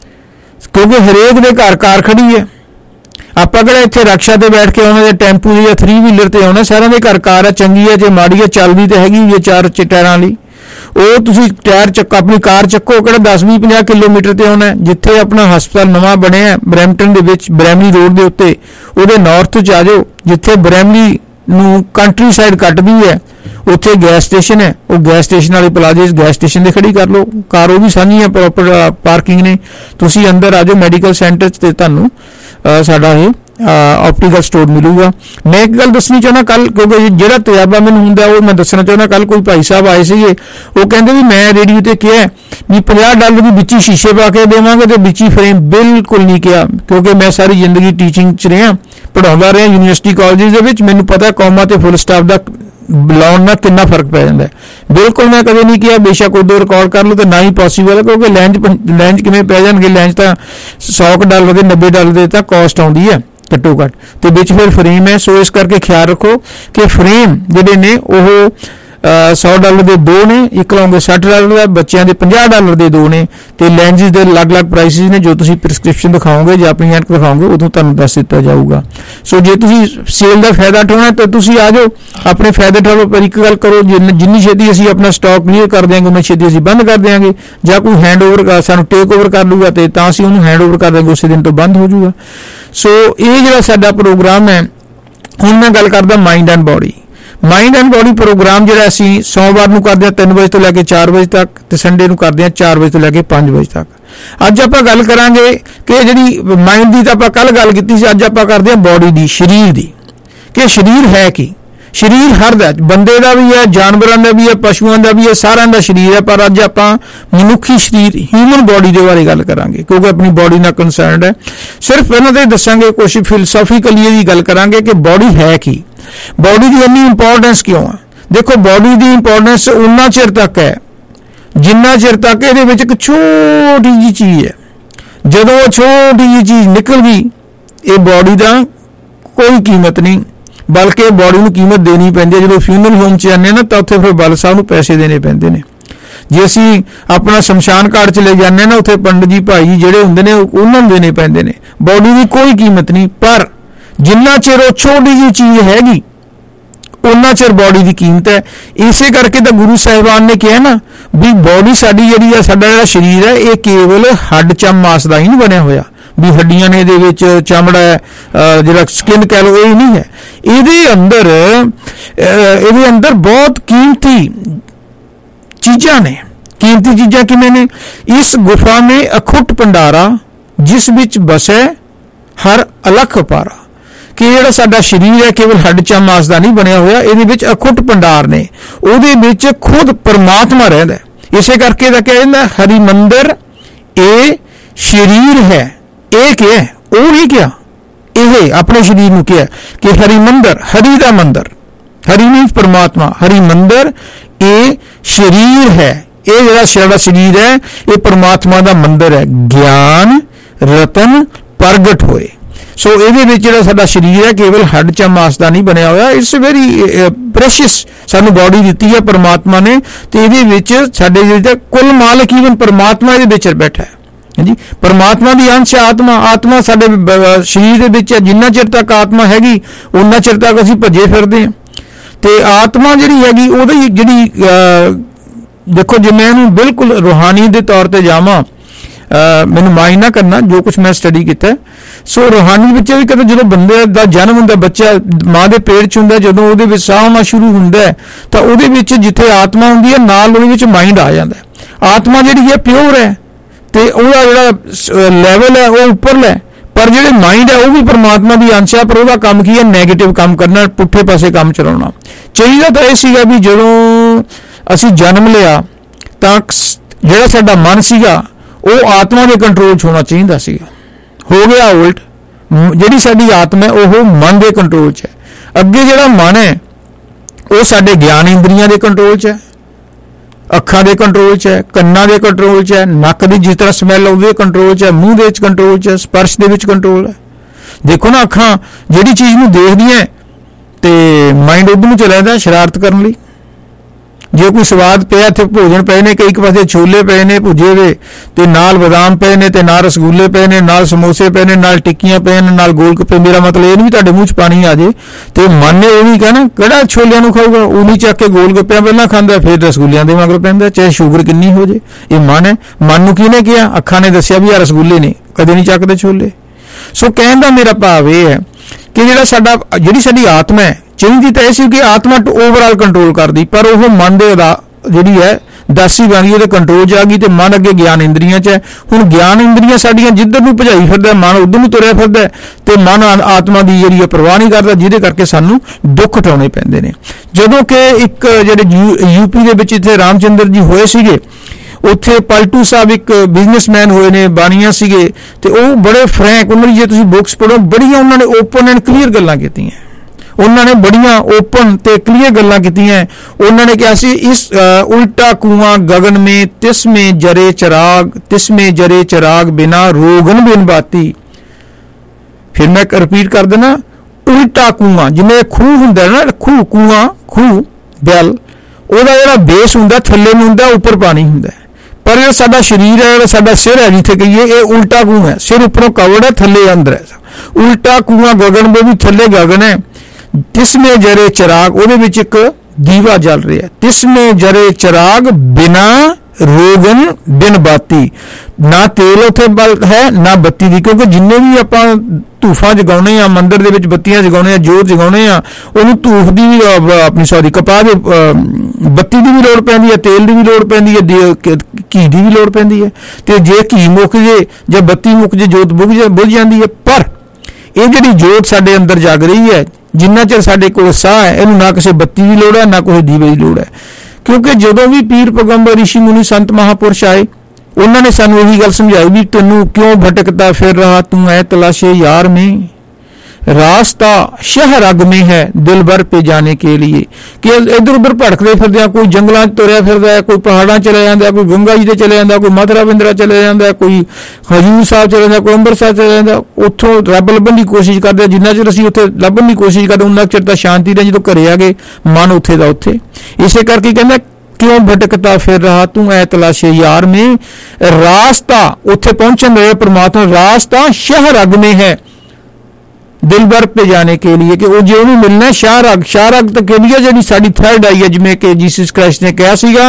ਕਿਉਂਕਿ ਹਰੇਕ ਦੇ ਘਰ ਕਾਰ ਖੜੀ ਹੈ। ਆਪਾਂ ਕਿਹੜਾ ਇੱਥੇ ਰਕਸ਼ਾ ਤੇ ਬੈਠ ਕੇ ਆਉਣਾ ਜਾਂ ਟੈਂਪੂ ਜਾਂ ਥਰੀ ਵੀਲਰ ਤੇ ਆਉਣਾ, ਸਾਰਿਆਂ ਦੇ ਘਰ ਕਾਰ ਹੈ, ਚੰਗੀ ਹੈ ਜੇ ਮਾੜੀ ਹੈ, ਚੱਲਦੀ ਤੇ ਹੈਗੀ ਹੈ ਚਾਰ ਟਾਇਰਾਂ ਵਾਲੀ। ਉਹ ਤੁਸੀਂ ਟਾਇਰ ਚੱਕ ਆਪਣੀ ਕਾਰ ਚੱਕੋ, ਕਿਹੜਾ ਦਸ ਵੀਹ ਪੰਜਾਹ ਕਿਲੋਮੀਟਰ ਤੇ ਆਉਣਾ। ਜਿੱਥੇ ਆਪਣਾ ਹਸਪਤਾਲ ਨਵਾਂ ਬਣਿਆ ਬਰੈਂਪਟਨ ਦੇ ਵਿੱਚ, ਬਰੈਮਲੀ ਰੋਡ ਦੇ ਉੱਤੇ, ਉਹਦੇ ਨਾਰਥ 'ਚ ਆ ਜਾਓ, ਜਿੱਥੇ ਬਰੈਮਲੀ ਨੂੰ ਕੰਟਰੀ ਸਾਈਡ ਕੱਟਦੀ ਹੈ, ਉੱਥੇ ਗੈਸ ਸਟੇਸ਼ਨ ਹੈ। ਉਹ ਗੈਸ ਸਟੇਸ਼ਨ ਵਾਲੇ ਪਲਾਜ਼ੇ ਗੈਸ ਸਟੇਸ਼ਨ ਦੇ ਖੜੀ ਕਰ ਲਓ ਕਾਰ, ਉਹ ਵੀ ਸਾਂਝੀ ਹੈ, ਪ੍ਰੋਪਰ ਪਾਰਕਿੰਗ ਨੇ। ਤੁਸੀਂ ਅੰਦਰ ਆ ਜਾਓ ਮੈਡੀਕਲ ਸੈਂਟਰ 'ਚ ਤੇ ਤੁਹਾਨੂੰ ਸਾਡਾ ਇਹ ਆਪਟੀਕਲ ਸਟੋਰ ਮਿਲੂਗਾ। ਮੈਂ ਇੱਕ ਗੱਲ ਦੱਸਣੀ ਚਾਹੁੰਦਾ, ਕੱਲ ਕਿਉਂਕਿ ਜਿਹੜਾ ਤਜਰਬਾ ਮੈਨੂੰ ਹੁੰਦਾ ਉਹ ਮੈਂ ਦੱਸਣਾ ਚਾਹੁੰਦਾ। ਕੱਲ ਕੋਈ ਭਾਈ ਸਾਹਿਬ ਆਏ ਸੀਗੇ, ਉਹ ਕਹਿੰਦੇ ਵੀ ਮੈਂ ਰੇਡੀਓ ਤੇ ਕਿਹਾ ਵੀ ਪੰਜਾਹ ਡਾਲਰ ਦੀ ਵਿੱਚ ਹੀ ਸ਼ੀਸ਼ੇ ਪਾ ਕੇ ਦੇਵਾਂਗੇ ਤੇ ਵਿੱਚ ਹੀ ਫਰੇਮ। ਬਿਲਕੁਲ ਨਹੀਂ ਕਿਹਾ, ਕਿਉਂਕਿ ਮੈਂ ਸਾਰੀ ਜ਼ਿੰਦਗੀ ਟੀਚਿੰਗ 'ਚ ਰਿਹਾ, ਪੜ੍ਹਾਉਂਦਾ ਰਿਹਾ ਯੂਨੀਵਰਸਿਟੀ ਕਾਲਜ ਦੇ ਵਿੱਚ। ਮੈਨੂੰ ਪਤਾ ਕੌਮਾ ਤੇ ਫੁੱਲ ਸਟਾਪ ਦਾ ਲਾਉਣ ਨਾਲ ਕਿੰਨਾ ਫਰਕ ਪੈ ਜਾਂਦਾ। ਬਿਲਕੁਲ ਮੈਂ ਕਦੇ ਨਹੀਂ ਕਿਹਾ, ਬੇਸ਼ੱਕ ਉਦੋਂ ਰਿਕਾਰਡ ਕਰ ਲਓ ਤੇ ਨਾ ਹੀ ਪੋਸੀਬਲ ਹੈ, ਕਿਉਂਕਿ ਲੈਂਜ ਲੈਂਜ ਕਿਵੇਂ ਪੈ ਜਾਣਗੇ। ਲੈਂਜ ਤਾਂ ਸੌ ਡਾਲਰ ਦੇ ਨੱਬੇ ਡਾਲਰ ਦੇ ਤਾਂ ਕਾਸਟ ਆਉਂਦੀ ਹੈ ਘੱਟੋ ਘੱਟ, ਤੇ ਵਿੱਚ ਫਿਰ ਫਰੇਮ ਹੈ। ਸੋ ਇਸ ਕਰਕੇ ਖਿਆਲ ਰੱਖੋ ਕਿ ਫਰੇਮ ਜਿਹੜੇ ਨੇ ਉਹ ਸੌ ਡਾਲਰ ਦੇ ਦੋ ਨੇ, ਇੱਕ ਲਾਉਂਗੇ ਸੱਠ ਡਾਲਰ ਦਾ, ਬੱਚਿਆਂ ਦੇ ਪੰਜਾਹ ਡਾਲਰ ਦੇ ਦੋ ਨੇ, ਤੇ ਲੈਂਸਿਸ ਦੇ ਅਲੱਗ-ਅਲੱਗ ਪ੍ਰਾਈਸਿਸ ਨੇ। ਜੋ ਤੁਸੀਂ ਪ੍ਰਿਸਕ੍ਰਿਪਸ਼ਨ ਦਿਖਾਓਗੇ ਜਾਂ ਆਪਣੀ ਐਨਕ ਦਿਖਾਓਗੇ ਉਦੋਂ ਤੁਹਾਨੂੰ ਦੱਸ ਦਿੱਤਾ ਜਾਊਗਾ। ਸੋ ਜੇ ਤੁਸੀਂ ਸੇਲ ਦਾ ਫਾਇਦਾ ਉਠਾਉਣਾ ਤਾਂ ਤੁਸੀਂ ਆ ਜਾਓ, ਆਪਣੇ ਫਾਇਦੇ ਉਠਾਓ। ਪਰ ਇੱਕ ਗੱਲ ਕਰੋ, ਜਿੰਨੀ ਛੇਤੀ ਅਸੀਂ ਆਪਣਾ ਸਟਾਕ ਕਲੀਅਰ ਕਰ ਦਿਆਂਗੇ ਉਨੀ ਛੇਤੀ ਅਸੀਂ ਬੰਦ ਕਰ ਦਿਆਂਗੇ। ਜਾਂ ਕੋਈ ਹੈਂਡ ਓਵਰ ਸਾਨੂੰ ਟੇਕ ਓਵਰ ਕਰ ਲੂਗਾ ਤੇ ਤਾਂ ਅਸੀਂ ਉਹਨੂੰ ਹੈਂਡ ਓਵਰ ਕਰ ਦਿਆਂਗੇ, ਉਸੇ ਦਿਨ ਤੋਂ ਬੰਦ ਹੋ ਜਾਊਗਾ। ਸੋ ਇਹ ਜਿਹੜਾ ਸਾਡਾ ਪ੍ਰੋਗਰਾਮ ਹੈ, ਹੁਣ ਮੈਂ ਗੱਲ ਕਰਦਾ mind and body. Mind and body programme ਜਿਹੜਾ ਅਸੀਂ ਸੋਮਵਾਰ ਨੂੰ ਕਰਦੇ ਹਾਂ ਤਿੰਨ ਵਜੇ ਤੋਂ ਲੈ ਕੇ ਚਾਰ ਵਜੇ ਤੱਕ, ਤੇ ਸੰਡੇ ਨੂੰ ਕਰਦੇ ਹਾਂ ਚਾਰ ਵਜੇ ਤੋਂ ਲੈ ਕੇ ਪੰਜ ਵਜੇ ਤੱਕ। ਅੱਜ ਆਪਾਂ ਗੱਲ ਕਰਾਂਗੇ ਕਿ ਜਿਹੜੀ ਮਾਈਂਡ ਦੀ ਤਾਂ ਆਪਾਂ ਕੱਲ ਗੱਲ ਕੀਤੀ ਸੀ, ਅੱਜ ਆਪਾਂ ਕਰਦੇ ਹਾਂ ਬੋਡੀ ਦੀ, ਸਰੀਰ ਦੀ, ਕਿ ਸਰੀਰ ਹੈ ਕੀ। ਸਰੀਰ ਹਰ ਦਾ, ਬੰਦੇ ਦਾ ਵੀ ਹੈ, ਜਾਨਵਰਾਂ ਦਾ ਵੀ ਹੈ, ਪਸ਼ੂਆਂ ਦਾ ਵੀ ਹੈ, ਸਾਰਿਆਂ ਦਾ ਸਰੀਰ ਹੈ। ਪਰ ਅੱਜ ਆਪਾਂ ਮਨੁੱਖੀ ਸਰੀਰ, ਹਿਊਮਨ ਬੋਡੀ ਦੇ ਬਾਰੇ ਗੱਲ ਕਰਾਂਗੇ, ਕਿਉਂਕਿ ਆਪਣੀ ਬੋਡੀ ਨਾਲ ਕੰਸਰਨਡ ਹੈ। ਸਿਰਫ ਇਹਨਾਂ ਤੇ ਦੱਸਾਂਗੇ, ਕੁਛ ਫਿਲਸਫੀਕਲੀ ਇਹਦੀ ਗੱਲ ਕਰਾਂਗੇ ਕਿ ਬੋਡੀ ਹੈ ਕੀ, ਬੋਡੀ ਦੀ ਇੰਨੀ ਇੰਪੋਰਟੈਂਸ ਕਿਉਂ ਹੈ। ਦੇਖੋ, ਬੋਡੀ ਦੀ ਇੰਪੋਰਟੈਂਸ ਉਨਾ ਚਿਰ ਤੱਕ ਹੈ ਜਿੰਨਾ ਚਿਰ ਤੱਕ ਇਹਦੇ ਵਿੱਚ ਇੱਕ ਛੋਟੀ ਜਿਹੀ ਚੀਜ਼ ਹੈ। ਜਦੋਂ ਉਹ ਛੋਟੀ ਜਿਹੀ ਚੀਜ਼ ਨਿਕਲ ਗਈ, ਇਹ ਬੋਡੀ ਦਾ ਕੋਈ ਕੀਮਤ ਨਹੀਂ, ਬਲਕਿ ਬੋਡੀ ਨੂੰ ਕੀਮਤ ਦੇਣੀ ਪੈਂਦੀ ਹੈ। ਜਦੋਂ ਫਿਊਨਰਲ ਹੋਮ 'ਚ ਜਾਂਦੇ ਨਾ ਤਾਂ ਉੱਥੇ ਫਿਰ ਬਲ ਸਾਹਿਬ ਨੂੰ ਪੈਸੇ ਦੇਣੇ ਪੈਂਦੇ ਨੇ। ਜੇ ਅਸੀਂ ਆਪਣਾ ਸ਼ਮਸ਼ਾਨ ਘਾਟ 'ਚ ਲੈ ਜਾਂਦੇ ਨਾ, ਉੱਥੇ ਪੰਡਤ ਜੀ ਭਾਈ ਜੀ ਜਿਹੜੇ ਹੁੰਦੇ ਨੇ ਉਹਨਾਂ ਨੂੰ ਦੇਣੇ ਪੈਂਦੇ ਨੇ। ਬੋਡੀ ਦੀ ਕੋਈ ਕੀਮਤ ਨਹੀਂ, ਪਰ ਜਿੰਨਾ ਚਿਰ ਉਹ ਛੋਟੀ ਜਿਹੀ ਚੀਜ਼ ਹੈਗੀ ਉਹਨਾਂ ਚਿਰ ਬੋਡੀ ਦੀ ਕੀਮਤ ਹੈ। ਇਸੇ ਕਰਕੇ ਤਾਂ ਗੁਰੂ ਸਾਹਿਬਾਨ ਨੇ ਕਿਹਾ ਨਾ ਵੀ ਬੋਡੀ ਸਾਡੀ ਜਿਹੜੀ ਆ, ਸਾਡਾ ਜਿਹੜਾ ਸਰੀਰ ਹੈ, ਇਹ ਕੇਵਲ ਹੱਡ ਚਮ ਮਾਸ ਦਾ ਹੀ ਨਹੀਂ ਬਣਿਆ ਹੋਇਆ ਵੀ ਹੱਡੀਆਂ ਨੇ ਇਹਦੇ ਵਿੱਚ, ਚਮੜਾ ਹੈ, ਜਿਹੜਾ ਸਕਿਨ ਕਹਿ ਲਓ, ਇਹ ਨਹੀਂ ਹੈ। ਇਹਦੇ ਅੰਦਰ ਇਹਦੇ ਅੰਦਰ ਬਹੁਤ ਕੀਮਤੀ ਚੀਜ਼ਾਂ ਨੇ। ਕੀਮਤੀ ਚੀਜ਼ਾਂ ਕਿਵੇਂ ਨੇ? ਇਸ ਗੁਫਾ ਮੇ ਅਖੁੱਟ ਭੰਡਾਰਾ ਜਿਸ ਵਿੱਚ ਬਸੇ ਹਰ ਅਲਖ ਅਪਾਰਾ, ਕਿ ਜਿਹੜਾ ਸਾਡਾ ਸਰੀਰ ਹੈ ਕੇਵਲ ਹੱਡ ਚਮ ਮਾਸ ਦਾ ਨਹੀਂ ਬਣਿਆ ਹੋਇਆ, ਇਹਦੇ ਵਿੱਚ ਅਖੁੱਟ ਭੰਡਾਰ ਨੇ, ਉਹਦੇ ਵਿੱਚ ਖੁਦ ਪਰਮਾਤਮਾ ਰਹਿੰਦਾ। ਇਸੇ ਕਰਕੇ ਤਾਂ ਕਿਹਾ ਜਾਂਦਾ ਹਰੀ ਮੰਦਰ ਇਹ ਸਰੀਰ ਹੈ। ਇਹ ਕਿਹਾ, ਉਹ ਨਹੀਂ ਕਿਹਾ, ਇਹ ਆਪਣੇ ਸਰੀਰ ਨੂੰ ਕਿਹਾ ਕਿ ਹਰੀ ਮੰਦਰ, ਹਰੀ ਦਾ ਮੰਦਰ, ਹਰੀ ਮੀਨਸ ਪਰਮਾਤਮਾ, ਹਰੀ ਮੰਦਰ ਇਹ ਸਰੀਰ ਹੈ। ਇਹ ਜਿਹੜਾ ਸਾਡਾ ਸਰੀਰ ਹੈ ਇਹ ਪਰਮਾਤਮਾ ਦਾ ਮੰਦਰ ਹੈ, ਗਿਆਨ ਰਤਨ ਪ੍ਰਗਟ ਹੋਏ। ਸੋ ਇਹਦੇ ਵਿੱਚ ਜਿਹੜਾ ਸਾਡਾ ਸਰੀਰ ਹੈ ਕੇਵਲ ਹੱਡ ਚਮ ਮਾਸ ਦਾ ਨਹੀਂ ਬਣਿਆ ਹੋਇਆ। ਇਟਸ ਵੈਰੀ ਪ੍ਰੈਸ਼ੀਅਸ, ਸਾਨੂੰ ਬੋਡੀ ਦਿੱਤੀ ਹੈ ਪਰਮਾਤਮਾ ਨੇ, ਤੇ ਇਹਦੇ ਵਿੱਚ ਸਾਡੇ ਜਿਹੜੇ ਕੁੱਲ ਮਾਲਕ ਈਵਨ ਪਰਮਾਤਮਾ ਇਹਦੇ ਵਿੱਚ ਬੈਠਾ ਹੈ। ਹਾਂਜੀ, ਪਰਮਾਤਮਾ ਦੀ ਅੰਸ਼ ਆਤਮਾ, ਆਤਮਾ ਸਾਡੇ ਸਰੀਰ ਦੇ ਵਿੱਚ ਹੈ। ਜਿੰਨਾ ਚਿਰ ਤੱਕ ਆਤਮਾ ਹੈਗੀ ਉਹਨਾਂ ਚਿਰ ਤੱਕ ਅਸੀਂ ਭੱਜੇ ਫਿਰਦੇ ਹਾਂ। ਤੇ ਆਤਮਾ ਜਿਹੜੀ ਹੈਗੀ ਉਹਦੀ ਜਿਹੜੀ ਦੇਖੋ, ਜੇ ਮੈਂ ਇਹਨੂੰ ਬਿਲਕੁਲ ਰੂਹਾਨੀ ਦੇ ਤੌਰ ਤੇ ਜਾਵਾਂ, ਮੈਨੂੰ ਮਾਇਨ ਨਾ ਕਰਨਾ ਜੋ ਕੁਛ ਮੈਂ ਸਟੱਡੀ ਕੀਤਾ। ਸੋ ਰੂਹਾਨੀ ਵਿੱਚ ਵੀ ਕਦੇ ਜਦੋਂ ਬੰਦੇ ਦਾ ਜਨਮ ਹੁੰਦਾ, ਬੱਚਾ ਮਾਂ ਦੇ ਪੇਟ 'ਚ ਹੁੰਦਾ, ਜਦੋਂ ਉਹਦੇ ਵਿੱਚ ਸਾਹ ਆਉਣਾ ਸ਼ੁਰੂ ਹੁੰਦਾ ਤਾਂ ਉਹਦੇ ਵਿੱਚ ਜਿੱਥੇ ਆਤਮਾ ਹੁੰਦੀ ਹੈ ਨਾਲ ਉਹਦੇ ਵਿੱਚ ਮਾਈਂਡ ਆ ਜਾਂਦਾ। ਆਤਮਾ ਜਿਹੜੀ ਹੈ ਪਿਓਰ ਹੈ ਤੇ ਉਹਦਾ ਜਿਹੜਾ ਲੈਵਲ ਹੈ ਉਹ ਉੱਪਰਲਾ ਹੈ, ਪਰ ਜਿਹੜੇ ਮਾਈਂਡ ਹੈ ਉਹ ਵੀ ਪਰਮਾਤਮਾ ਦੀ ਅੰਸ਼ ਹੈ, ਪਰ ਉਹਦਾ ਕੰਮ ਕੀ ਹੈ? ਨੈਗੇਟਿਵ ਕੰਮ ਕਰਨਾ, ਪੁੱਠੇ ਪਾਸੇ ਕੰਮ ਚਲਾਉਣਾ। ਚਾਹੀਦਾ ਤਾਂ ਇਹ ਸੀਗਾ ਵੀ ਜਦੋਂ ਅਸੀਂ ਜਨਮ ਲਿਆ ਤਾਂ ਜਿਹੜਾ ਸਾਡਾ ਮਨ ਸੀਗਾ ਉਹ ਆਤਮਾ ਦੇ ਕੰਟਰੋਲ 'ਚ ਹੋਣਾ ਚਾਹੀਦਾ ਸੀਗਾ। ਹੋ ਗਿਆ ਉਲਟ, ਜਿਹੜੀ ਸਾਡੀ ਆਤਮਾ ਹੈ ਉਹ ਮਨ ਦੇ ਕੰਟਰੋਲ 'ਚ ਹੈ। ਅੱਗੇ ਜਿਹੜਾ ਮਨ ਹੈ ਉਹ ਸਾਡੇ ਗਿਆਨ ਇੰਦਰੀਆਂ ਦੇ ਕੰਟਰੋਲ 'ਚ ਹੈ। ਅੱਖਾਂ ਦੇ ਕੰਟਰੋਲ 'ਚ ਹੈ, ਕੰਨਾਂ ਦੇ ਕੰਟਰੋਲ 'ਚ ਹੈ, ਨੱਕ ਦੀ ਜਿਸ ਤਰ੍ਹਾਂ ਸਮੈਲ ਆਉਂਦੀ ਹੈ ਕੰਟਰੋਲ 'ਚ ਹੈ, ਮੂੰਹ ਦੇ ਵਿੱਚ ਕੰਟਰੋਲ 'ਚ ਹੈ, ਸਪਰਸ਼ ਦੇ ਵਿੱਚ ਕੰਟਰੋਲ ਹੈ। ਦੇਖੋ ਨਾ, ਅੱਖਾਂ ਜਿਹੜੀ ਚੀਜ਼ ਨੂੰ ਦੇਖਦੀਆਂ ਤੇ ਮਾਈਂਡ ਉੱਧਰ ਨੂੰ ਚਲਾ ਜਾਂਦਾ ਸ਼ਰਾਰਤ ਕਰਨ ਲਈ। ਜੇ ਕੋਈ ਸਵਾਦ ਪਿਆ, ਇੱਥੇ ਭੋਜਨ ਪਏ ਨੇ, ਕਈ ਇੱਕ ਪਾਸੇ ਛੋਲੇ ਪਏ ਨੇ ਭੁੱਜੇ ਹੋਏ, ਤੇ ਨਾਲ ਬਦਾਮ ਪਏ ਨੇ, ਤੇ ਨਾਲ ਰਸਗੁੱਲੇ ਪਏ ਨੇ, ਨਾਲ ਸਮੋਸੇ ਪਏ ਨੇ, ਨਾਲ ਟਿੱਕੀਆਂ ਪਏ ਨੇ, ਨਾਲ ਗੋਲ ਗੱਪੇ। ਮੇਰਾ ਮਤਲਬ ਇਹ ਨਹੀਂ ਤੁਹਾਡੇ ਮੂੰਹ 'ਚ ਪਾਣੀ ਆ ਜੇ, ਤੇ ਮਨ ਨੇ ਇਹ ਵੀ ਕਹਿਣਾ ਕਿਹੜਾ ਛੋਲਿਆਂ ਨੂੰ ਖਾਊਗਾ, ਉਹ ਨਹੀਂ ਚੱਕ ਕੇ ਗੋਲ ਗੱਪਿਆਂ ਪਹਿਲਾਂ ਖਾਂਦਾ, ਫਿਰ ਰਸਗੁੱਲਿਆਂ ਦੇ ਮਗਰ ਪੈਂਦਾ, ਚਾਹੇ ਸ਼ੂਗਰ ਕਿੰਨੀ ਹੋ ਜੇ। ਇਹ ਮਨ ਹੈ। ਮਨ ਨੂੰ ਕਿਹਨੇ ਕਿਹਾ? ਅੱਖਾਂ ਨੇ ਦੱਸਿਆ ਵੀ ਆ ਰਸਗੁੱਲੇ ਨੇ, ਕਦੇ ਨਹੀਂ ਚੱਕਦੇ ਛੋਲੇ। ਸੋ ਕਹਿਣ ਦਾ ਮੇਰਾ ਭਾਵ ਇਹ ਹੈ ਕਿ ਜਿਹੜਾ ਸਾਡਾ ਜਿਹੜੀ ਸਾਡੀ ਆਤਮਾ ਹੈ, ਚਾਹੀਦੀ ਤਾਂ ਇਹ ਸੀ ਕਿ ਆਤਮਾ ਓਵਰਆਲ ਕੰਟਰੋਲ ਕਰਦੀ, ਪਰ ਉਹ ਮਨ ਦੇ ਜਿਹੜੀ ਹੈ ਦਾਸੀ ਬਣ ਗਈ, ਉਹਦੇ ਕੰਟਰੋਲ 'ਚ ਆ ਗਈ, ਤੇ ਮਨ ਅੱਗੇ ਗਿਆਨ ਇੰਦਰੀਆਂ 'ਚ ਹੈ। ਹੁਣ ਗਿਆਨ ਇੰਦਰੀਆਂ ਸਾਡੀਆਂ ਜਿੱਧਰ ਨੂੰ ਭਜਾਈ ਫਿਰਦਾ, ਮਨ ਉੱਧਰ ਨੂੰ ਤੁਰਿਆ ਫਿਰਦਾ, ਤੇ ਮਨ ਆਤਮਾ ਦੀ ਜਿਹੜੀ ਹੈ ਪਰਵਾਹ ਨਹੀਂ ਕਰਦਾ, ਜਿਹਦੇ ਕਰਕੇ ਸਾਨੂੰ ਦੁੱਖ ਉਠਾਉਣੇ ਪੈਂਦੇ ਨੇ। ਜਦੋਂ ਕਿ ਇੱਕ ਜਿਹੜੇ ਯੂਪੀ ਦੇ ਵਿੱਚ ਇੱਥੇ ਰਾਮਚੰਦਰ ਜੀ ਹੋਏ ਸੀਗੇ, ਉੱਥੇ ਪਲਟੂ ਸਾਹਿਬ ਇੱਕ ਬਿਜ਼ਨਸਮੈਨ ਹੋਏ ਨੇ, ਬਾਣੀਆਂ ਸੀਗੇ, ਤੇ ਉਹ ਬੜੇ ਫਰੈਂਕ, ਉਹਨਾਂ ਦੀ ਜੇ ਤੁਸੀਂ ਬੁੱਕਸ ਪੜ੍ਹੋ, ਬੜੀਆਂ ਉਹਨਾਂ ਨੇ ਓਪਨ ਐਂਡ ਕਲੀਅਰ ਗੱਲਾਂ ਕੀਤੀਆਂ। ਉਹਨਾਂ ਨੇ ਬੜੀਆਂ ਓਪਨ ਤੇ ਕਲੀਅਰ ਗੱਲਾਂ ਕੀਤੀਆਂ। ਉਹਨਾਂ ਨੇ ਕਿਹਾ ਸੀ, ਇਸ ਉਲਟਾ ਕੁआं ਗगन में तिसमें जरे चिराग, तिसमें जरे चिराग बिना रोगन बिन बाती। फिर मैं रिपीट कर देना, उल्टा कुआं, जिवें खूह हुंदा ना, खूह कुआं खूह बैल, ਉਹਦਾ ਜਿਹੜਾ ਬੇਸ ਹੁੰਦਾ ਥੱਲੇ ਨੂੰ ਹੁੰਦਾ, ਉੱਪਰ ਪਾਣੀ ਹੁੰਦਾ, ਪਰ ਜਿਹੜਾ ਸਾਡਾ ਸਰੀਰ ਹੈ, ਜਿਹੜਾ ਸਾਡਾ ਸਿਰ ਹੈ, ਜਿੱਥੇ ਕਹੀਏ ਇਹ ਉਲਟਾ ਕੁआं ਹੈ। ਸਿਰ ਉੱਪਰੋਂ ਕਵਰਡ ਹੈ, ਥੱਲੇ ਅੰਦਰ ਹੈ। ਉਲਟਾ ਕੁआं ਗगन में ਵੀ ਥੱਲੇ ਗगन ਹੈ। ਤਿਸਮੇ ਜਰੇ ਚਿਰਾਗ, ਉਹਦੇ ਵਿੱਚ ਇੱਕ ਦੀਵਾ ਜਲ ਰਿਹਾ। ਤਿਸਮੇ ਜਰੇ ਚਿਰਾਗ ਬਿਨਾ ਰੋਗਨ ਬਿਨ ਬਾਤੀ, ਨਾ ਤੇਲ ਉੱਥੇ ਬਲ ਹੈ ਨਾ ਬੱਤੀ ਦੀ, ਕਿਉਂਕਿ ਜਿੰਨੇ ਵੀ ਆਪਾਂ ਧੂਫਾਂ ਜਗਾਉਣੇ ਆ, ਮੰਦਿਰ ਦੇ ਵਿੱਚ ਬੱਤੀਆਂ ਜਗਾਉਣੇ ਆ, ਜੋਤ ਜਗਾਉਣੇ ਆ, ਉਹਨੂੰ ਧੂਫ ਦੀ ਵੀ ਆਪਣੀ ਸੌਰੀ ਕਪਾਹ ਦੇ ਬੱਤੀ ਦੀ ਵੀ ਲੋੜ ਪੈਂਦੀ ਹੈ, ਤੇਲ ਦੀ ਵੀ ਲੋੜ ਪੈਂਦੀ ਹੈ, ਘੀ ਦੀ ਵੀ ਲੋੜ ਪੈਂਦੀ ਹੈ। ਤੇ ਜੇ ਘੀ ਮੁੱਕ ਜੇ ਜਾਂ ਬੱਤੀ ਮੁੱਕ ਜੇ, ਜੋਤ ਬੁਝ ਬੁਝ ਜਾਂਦੀ ਹੈ। ਪਰ ਇਹ ਜਿਹੜੀ ਜੋਤ ਸਾਡੇ ਅੰਦਰ ਜਗ ਰਹੀ ਹੈ, ਜਿੰਨਾ ਚਿਰ ਸਾਡੇ ਕੋਲ ਸਾਹ ਹੈ, ਇਹਨੂੰ ਨਾ ਕਿਸੇ ਬੱਤੀ ਦੀ ਲੋੜ ਹੈ, ਨਾ ਕਿਸੇ ਦੀਵੇ ਦੀ ਲੋੜ ਹੈ। ਕਿਉਂਕਿ ਜਦੋਂ ਵੀ ਪੀਰ ਪੈਗੰਬਰ ਰਿਸ਼ੀ ਮੁਨੀ ਸੰਤ ਮਹਾਪੁਰਸ਼ ਆਏ, ਉਹਨਾਂ ਨੇ ਸਾਨੂੰ ਇਹੀ ਗੱਲ ਸਮਝਾਈ ਵੀ ਤੈਨੂੰ ਕਿਉਂ ਭਟਕਦਾ ਫਿਰ ਰਹਾ ਤੂੰ ਐ ਤਲਾਸ਼ੇ ਯਾਰ ਮੇਂ, रास्ता शह रग में है दिल भर पे जाने के लिए। कि इधर उधर भटकते फिरदे, कोई जंगलों च तुरया फिरदा है, कोई पहाड़ां चले जांदा, कोई गंगा जी ते चले जांदा, कोई मथुरा बिंद्रा चले जांदा, कोई हजूर साहब चले जांदा, कोई अंम੍ਰਿਤਸਰ चले जांदा। उत्थों रब लभण की कोशिश करदे, जिन्ना चिर असीं उत्थे लभण की कोशिश करदे उन्ना चिर तां शांति रहे, जदों घरे आ गए मन उत्थे दा उत्थे। इसे करके कहंदा क्यों भटकता फिर रहा तू ऐ तलाशे यार में, रास्ता उत्थे पहुंचण दे परमात्मा, रास्ता शह रग में है दिल भर पे जाने के लिए। कि वो जो भी मिलना शाह रग, शाह रग तो कह लिया जी साड़ी थर्ड आई है, जिमें कि जीसस क्राइस्ट ने कहा सीगा,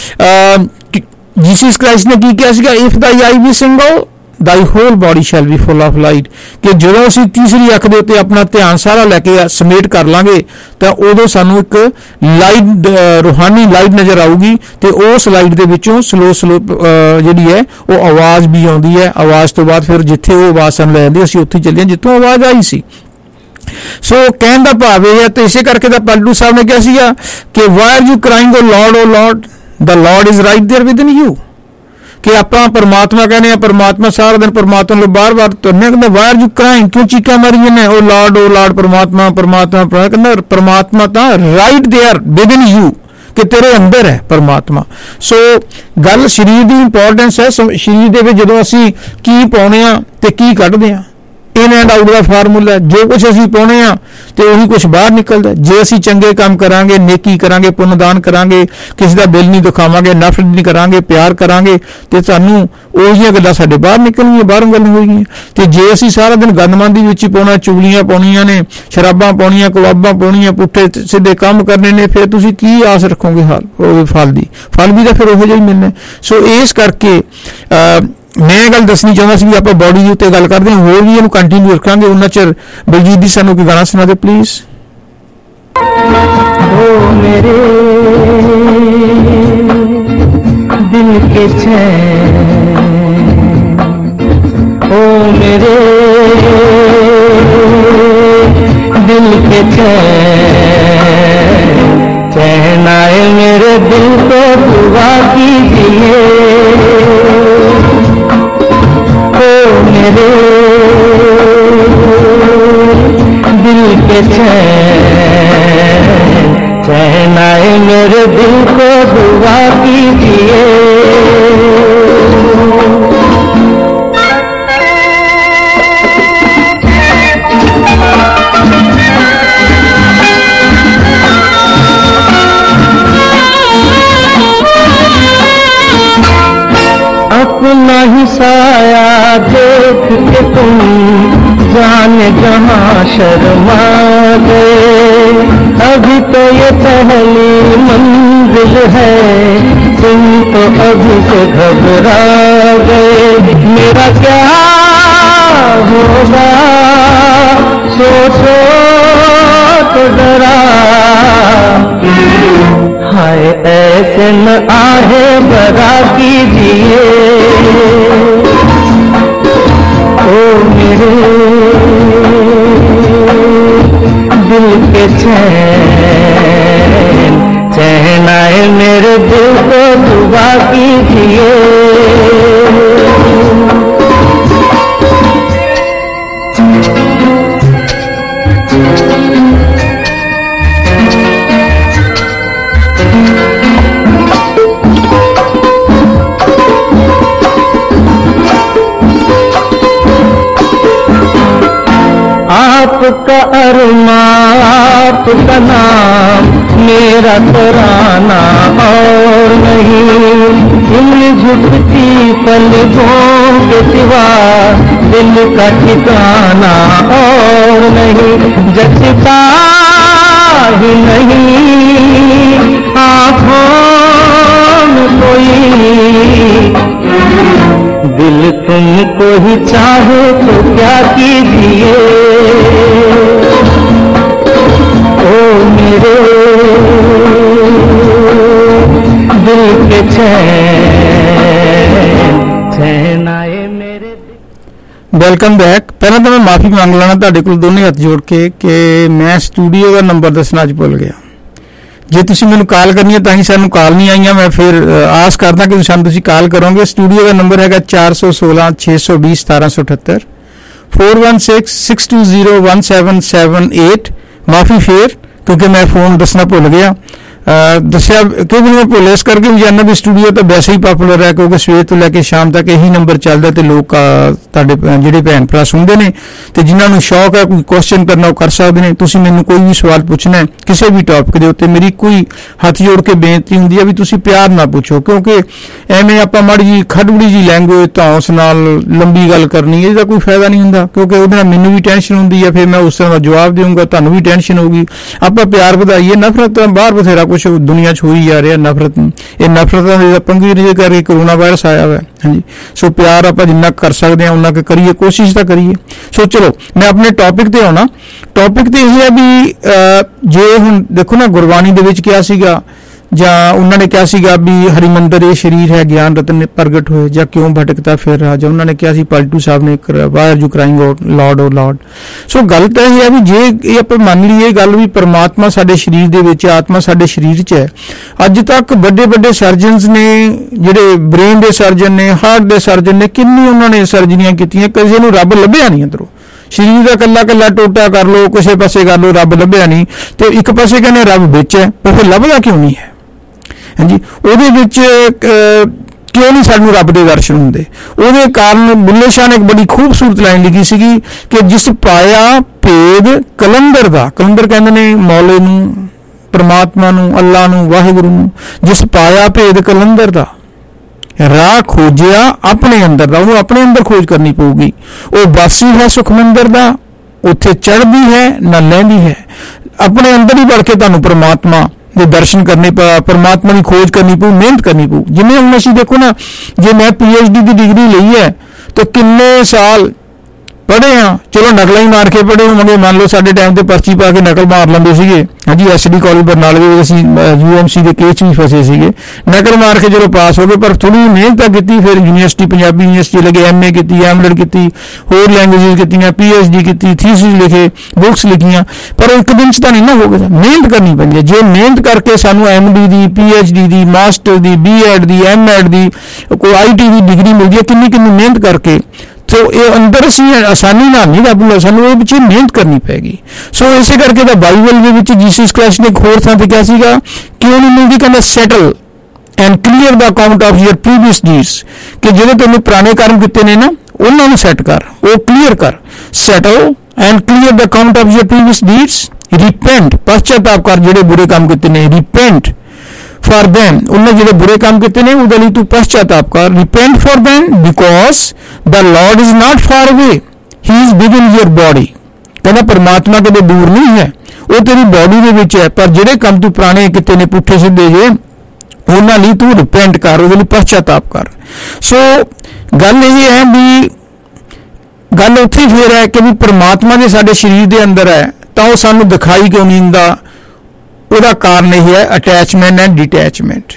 जीसस क्राइस्ट ने की कहा सीगा, if thy eye be single thy whole body shall be full of light. कि जो असीं तीसरी अख दे उत्ते अपना ध्यान सारा लैके समेट कर लांगे तो उदों सानू एक लाइट, रूहानी लाइट नज़र आऊगी, तो उस लाइट दे विचों स्लो स्लो जिहड़ी है वो आवाज़ भी आउंदी है। आवाज़ तो बाद फिर जिथे वो आवाज़ सानू लै जांदी असीं उत्थे चले जिथों आवाज़ आई सी। सो कहण दा भाव इह है, तो इसे करके दा पलटू साहब ने कहा सीगा कि why are you crying O Lord O Lord, the Lord is right there within you. कि आप परमात्मा कहने हैं, परमात्मा सारा दिन परमात्मा को बार बार तुरने, कहते वाई आर यू क्राइंग, क्यों चीखा मारी जन्ने, ओ लॉर्ड ओ लॉर्ड, परमात्मा परमात्मा, कहते परमात्मा तो right there within you, कि तेरे अंदर है परमात्मा। सो गल शरीर की इंपोर्टेंस है। शरीर के जो असी की पाने ते की कढ़ते हैं, इन एंड आउट का फार्मूला, जो कुछ असी पाने आ तो उही कुछ बाहर निकलता। जे असी चंगे काम करांगे, नेकी करांगे, पुण्यदान करांगे, किसी का दिल नहीं दुखावांगे, नफरत नहीं करांगे, प्यार करांगे, तो सानू उहियां गल्लां साडे बाहर निकलणगीआं, बाहरों गल्लां होईगीआं। ते जे असी सारा दिन गंदमंदी विच पाउणा, चुगलियां पाउणियां ने, शराबां पाउणियां, कबाबां पाउणियां, पुट्ठे सीधे काम करने ने, फिर तुसीं की आस रखोगे हाल ओह फल दी, फल भी तो फिर उहो जिहा ही मिलना। सो इस करके मैं गल दसनी चाहता सी भी आप बॉडी उत्ते गल करते हैं, होर भी इहनूं कंटिन्यू रखांगे। उन्ना चिर बलजीत जी सानूं कोई गाना सुना दे प्लीज़। ओ मेरे दिल के चैन, ओ मेरे दिल के चैन, चैन आए मेरे दिल को दुआ कीजिए। मेरे दिल के चैन, चैन आए मेरे दिल को दुआ की देख के तुम जाने जहाँ शर्मा गए। अभी तो ये पहली मंजिल है, तुम तो अभी से घबरा गए। मेरा क्या होगा सोचो तो जरा, हाय ऐसे न आहे बरा कीजिए ओ मेरे दिल के चैन, चैन आए मेरे दिल को दुआ कीजिए। आपका अरमा आपका नाम मेरा तराना और नहीं, इन झुकती पलकों के सिवा दिल का ठिकाना और नहीं। जचता ही नहीं आँखों में कोई, दिल तुमको ही चाहे तो क्या कीजिए ओ मेरे दिल के चैन, चैन आए मेरे। Welcome back. ਪਹਿਲਾਂ ਤਾਂ ਮੈਂ ਮਾਫੀ ਮੰਗ ਲੈਣਾ ਤੁਹਾਡੇ ਕੋਲ ਦੋਨੇ ਹੱਥ ਜੋੜ ਕੇ ਕਿ ਮੈਂ ਸਟੂਡੀਓ ਦਾ ਨੰਬਰ ਦੱਸਣਾ ਅੱਜ ਭੁੱਲ ਗਿਆ। ਜੇ ਤੁਸੀਂ ਮੈਨੂੰ ਕਾਲ ਕਰਨੀ ਹੈ ਤਾਂ ਹੀ ਸਾਨੂੰ ਕਾਲ ਨਹੀਂ ਆਈਆਂ, ਮੈਂ ਫਿਰ ਆਸ ਕਰਦਾ ਕਿ ਸਾਨੂੰ ਤੁਸੀਂ ਕਾਲ ਕਰੋਗੇ। ਸਟੂਡੀਓ ਦਾ ਨੰਬਰ ਹੈਗਾ ਚਾਰ ਸੌ ਸੋਲਾਂ ਛੇ ਸੌ ਵੀਹ ਸਤਾਰਾਂ ਸੌ ਅਠੱਤਰ four one six six two zero one seven seven eight. माफ़ी फिर क्योंकि मैं फ़ोन दसना भुल गया। दसिया क्यों मैं भुल इस करके भी जाना भी स्टूडियो तो वैसे ही पॉपुलर है क्योंकि सवेर तो लैके शाम तक यही नंबर चलता तो लोग तुहाडे जिहड़े भैन भरा सुनते हैं तो जिन्होंने शौक है कोई क्वेश्चन करना वो कर सकते हैं। तुसीं मैनूं कोई भी सवाल पूछना है किसी भी टॉपिक के उत्ते मेरी कोई हथ जोड़ के बेनती हुंदी है भी तुसीं प्यार ना पूछो, क्योंकि एवें आपां माड़ी जी खड़बड़ी जी लैंगुएज धौंस नाल लंबी गल करनी इसदा कोई फायदा नहीं हुंदा, क्योंकि उहदे नाल मैनूं भी टेंशन हुंदी है, फिर मैं उस तरह दा जवाब देऊंगा तुहानूं भी टेंशन होगी। आपां प्यार वधाईए, नफरत तां बाहर बथेरा कुछ दुनिया च हो ही जा रहा। नफरत ये नफरतां दे पंगे जे करके कोरोना वायरस आया हुआ है। हाँ जी, सो प्यार आप जिन्ना कर सकते हैं उन्ना के करिए, कोशिश तो करिए। सो चलो मैं अपने टॉपिक ते आना। टॉपिक ते यह है भी जे हुण देखो ना गुरबाणी दे विच क्या सीगा ਜਾਂ ਉਹਨਾਂ ਨੇ ਕਿਹਾ ਸੀਗਾ ਵੀ ਹਰਿਮੰਦਰ ਇਹ ਸ਼ਰੀਰ ਹੈ ਗਿਆਨ ਰਤਨ ਪ੍ਰਗਟ ਹੋਏ ਜਾਂ ਕਿਉਂ ਭਟਕਦਾ ਫਿਰ ਰਾਜਾ। ਉਹਨਾਂ ਨੇ ਕਿਹਾ ਸੀ ਪਲਟੂ ਸਾਹਿਬ ਨੇ why are you crying out Lord O Lord. ਸੋ ਗੱਲ ਤਾਂ ਇਹ ਹੈ ਵੀ ਜੇ ਇਹ ਆਪਾਂ ਮੰਨ ਲਈਏ ਗੱਲ ਵੀ ਪਰਮਾਤਮਾ ਸਾਡੇ ਸਰੀਰ ਦੇ ਵਿੱਚ, ਆਤਮਾ ਸਾਡੇ ਸਰੀਰ 'ਚ ਹੈ। ਅੱਜ ਤੱਕ ਵੱਡੇ ਵੱਡੇ ਸਰਜਨਸ ਨੇ ਜਿਹੜੇ ਬ੍ਰੇਨ ਦੇ ਸਰਜਨ ਨੇ, ਹਾਰਟ ਦੇ ਸਰਜਨ ਨੇ, ਕਿੰਨੀ ਉਹਨਾਂ ਨੇ ਸਰਜਰੀਆਂ ਕੀਤੀਆਂ, ਕਿਸੇ ਨੂੰ ਰੱਬ ਲੱਭਿਆ ਨਹੀਂ ਅੰਦਰੋਂ। ਸਰੀਰ ਦਾ ਕੱਲਾ ਕੱਲਾ ਟੋਟਾ ਕਰ ਲਓ, ਕਿਸੇ ਪਾਸੇ ਕਰ ਲਓ, ਰੱਬ ਲੱਭਿਆ ਨਹੀਂ। ਤੇ ਇੱਕ ਪਾਸੇ ਕਹਿੰਦੇ ਰੱਬ ਵਿੱਚ ਹੈ, ਉਹ ਫਿਰ ਲੱਭਦਾ ਕਿਉਂ ਨਹੀਂ ਹੈ? ਹਾਂਜੀ, ਉਹਦੇ ਵਿੱਚ ਕਿਉਂ ਨਹੀਂ ਸਾਨੂੰ ਰੱਬ ਦੇ ਦਰਸ਼ਨ ਹੁੰਦੇ? ਉਹਦੇ ਕਾਰਨ ਬੁੱਲੇ ਸ਼ਾਹ ਨੇ ਇੱਕ ਬੜੀ ਖੂਬਸੂਰਤ ਲਾਈਨ ਲਿਖੀ ਸੀਗੀ ਕਿ ਜਿਸ ਪਾਇਆ ਭੇਦ ਕਲੰਦਰ ਦਾ, ਕਲੰਦਰ ਕਹਿੰਦੇ ਨੇ ਮੌਲੇ ਨੂੰ, ਪਰਮਾਤਮਾ ਨੂੰ, ਅੱਲਾ ਨੂੰ, ਵਾਹਿਗੁਰੂ ਨੂੰ, ਜਿਸ ਪਾਇਆ ਭੇਦ ਕਲੰਦਰ ਦਾ, ਰਾਹ ਖੋਜਿਆ ਆਪਣੇ ਅੰਦਰ ਦਾ, ਉਹਨੂੰ ਆਪਣੇ ਅੰਦਰ ਖੋਜ ਕਰਨੀ ਪਊਗੀ। ਉਹ ਵਾਸੀ ਹੈ ਸੁਖਮੰਦਰ ਦਾ, ਉੱਥੇ ਚੜ੍ਹਦੀ ਹੈ ਨਾ ਲਹਿੰਦੀ ਹੈ। ਆਪਣੇ ਅੰਦਰ ਹੀ ਵੜ ਕੇ ਤੁਹਾਨੂੰ ਪਰਮਾਤਮਾ ਦੇ ਦਰਸ਼ਨ ਕਰਨੇ ਪਾ, ਪਰਮਾਤਮਾ ਦੀ ਖੋਜ ਕਰਨੀ ਪਊ, ਮਿਹਨਤ ਕਰਨੀ ਪਊ। ਜਿਵੇਂ ਹੁਣ ਅਸੀਂ ਦੇਖੋ ਨਾ, ਜੇ ਮੈਂ ਪੀ ਐਚ ਡੀ ਦੀ ਡਿਗਰੀ ਲਈ ਹੈ ਤਾਂ ਕਿੰਨੇ ਸਾਲ ਪੜ੍ਹੇ ਹਾਂ। ਚਲੋ ਨਕਲਾਂ ਹੀ ਮਾਰ ਕੇ ਪੜ੍ਹੇ ਹੋਵਾਂਗੇ, ਮੰਨ ਲਓ ਸਾਡੇ ਟਾਈਮ ਤੇ ਪਰਚੀ ਪਾ ਕੇ ਨਕਲ ਮਾਰ ਲੈਂਦੇ ਸੀਗੇ। ਹਾਂਜੀ, ਐਸ ਡੀ ਕਾਲਜ ਬਰਨਾਲੇ ਦੇ ਅਸੀਂ ਯੂ ਐਮ ਸੀ ਦੇ ਕੇਸ 'ਚ ਵੀ ਫਸੇ ਸੀਗੇ, ਨਕਲ ਮਾਰ ਕੇ ਜਦੋਂ ਪਾਸ ਹੋ ਗਏ। ਪਰ ਥੋੜ੍ਹੀ ਮਿਹਨਤ ਤਾਂ ਕੀਤੀ, ਫਿਰ ਯੂਨੀਵਰਸਿਟੀ ਪੰਜਾਬੀ ਯੂਨੀਵਰਸਿਟੀ ਲੱਗੇ, ਐਮ ਏ ਕੀਤੀ, ਐਮਲਡ ਕੀਤੀ, ਹੋਰ ਲੈਂਗੁਏਜ ਕੀਤੀਆਂ, ਪੀ ਐਚ ਡੀ ਕੀਤੀ, ਥੀਸਿਸ ਲਿਖੇ, ਬੁੱਕਸ ਲਿਖੀਆਂ। ਪਰ ਉਹ ਇੱਕ ਦਿਨ 'ਚ ਤਾਂ ਨਹੀਂ ਨਾ ਹੋ ਗਿਆ, ਮਿਹਨਤ ਕਰਨੀ ਪੈਂਦੀ ਹੈ। ਜੇ ਮਿਹਨਤ ਕਰਕੇ ਸਾਨੂੰ ਐਮ ਡੀ ਦੀ, ਪੀ ਐਚ ਡੀ ਦੀ, ਮਾਸਟਰ ਦੀ, ਬੀ ਐਡ ਦੀ, ਐਮ ਐਡ ਦੀ, ਕੋਈ ਆਈ ਟੀ ਦੀ ਡਿਗਰੀ ਮਿਲਦੀ ਹੈ, ਕਿੰਨੀ ਕਿੰਨੀ ਮਿਹਨਤ ਕਰਕੇ। ਸੋ ਇਹ ਅੰਦਰ ਅਸੀਂ ਆਸਾਨੀ ਨਾਲ ਨਹੀਂ ਰੱਬ ਨੂੰ, ਸਾਨੂੰ ਇਹ ਵਿੱਚ ਮਿਹਨਤ ਕਰਨੀ ਪੈਗੀ। ਸੋ ਇਸੇ ਕਰਕੇ ਤਾਂ ਬਾਈਬਲ ਦੇ ਵਿੱਚ ਜੀਸਸ ਕ੍ਰਾਈਸਟ ਨੇ ਇੱਕ ਹੋਰ ਥਾਂ ਤੇ ਕਿਹਾ ਸੀਗਾ ਕਿਉਂ ਨਹੀਂ ਮਿਲਦੀ, ਕਹਿੰਦਾ ਸੈਟਲ ਐਂਡ ਕਲੀਅਰ ਦਾ account of your previous deeds, ਕਿ ਜਿਹੜੇ ਤੈਨੂੰ ਪੁਰਾਣੇ ਕਰਮ ਕੀਤੇ ਨੇ ਨਾ ਉਹਨਾਂ ਨੂੰ ਸੈੱਟ ਕਰ, ਉਹ ਕਲੀਅਰ ਕਰ। ਸੈਟਲ ਐਂਡ ਕਲੀਅਰ ਦਾ account of your previous deeds, repent, ਪਛਤਾਪ ਕਰ ਜਿਹੜੇ ਬੁਰੇ ਕੰਮ ਕੀਤੇ ਨੇ, ਰਿਪੈਂਟ ਫॉर them, ਉਹਨੇ ਜਿਹੜੇ ਬੁਰੇ ਕੰਮ ਕੀਤੇ ਨੇ ਉਹਦੇ ਲਈ ਤੂੰ ਪਛਤਾਪ ਕਰ। repent for them because the Lord is not far away, he is within your body। ਕਹਿੰਦਾ ਪਰਮਾਤਮਾ ਕਦੇ ਦੂਰ ਨਹੀਂ ਹੈ, ਉਹ ਤੇਰੀ ਬੋਡੀ ਦੇ ਵਿੱਚ ਹੈ, ਪਰ ਜਿਹੜੇ ਕੰਮ ਤੂੰ ਪੁਰਾਣੇ ਕੀਤੇ ਨੇ ਪੁੱਠੇ ਸਿੱਧੇ ਜੇ ਉਹਨਾਂ ਲਈ ਤੂੰ ਰਿਪੈਂਟ ਕਰ, ਉਹਦੇ ਲਈ ਪਛਤਾਪ ਕਰ। ਸੋ ਗੱਲ ਇਹ ਹੈ ਵੀ ਗੱਲ ਉੱਥੇ ਫੇਰ ਹੈ ਕਿ ਵੀ ਪਰਮਾਤਮਾ ਦੇ ਸਾਡੇ ਸਰੀਰ ਦੇ ਅੰਦਰ ਹੈ ਤਾਂ ਉਹ ਸਾਨੂੰ ਦਿਖਾਈ ਕਿਉਂ ਨਹੀਂ ਦਿੰਦਾ? ਉਹਦਾ ਕਾਰਨ ਇਹ ਹੈ ਅਟੈਚਮੈਂਟ ਐਂਡ ਡਿਟੈਚਮੈਂਟ।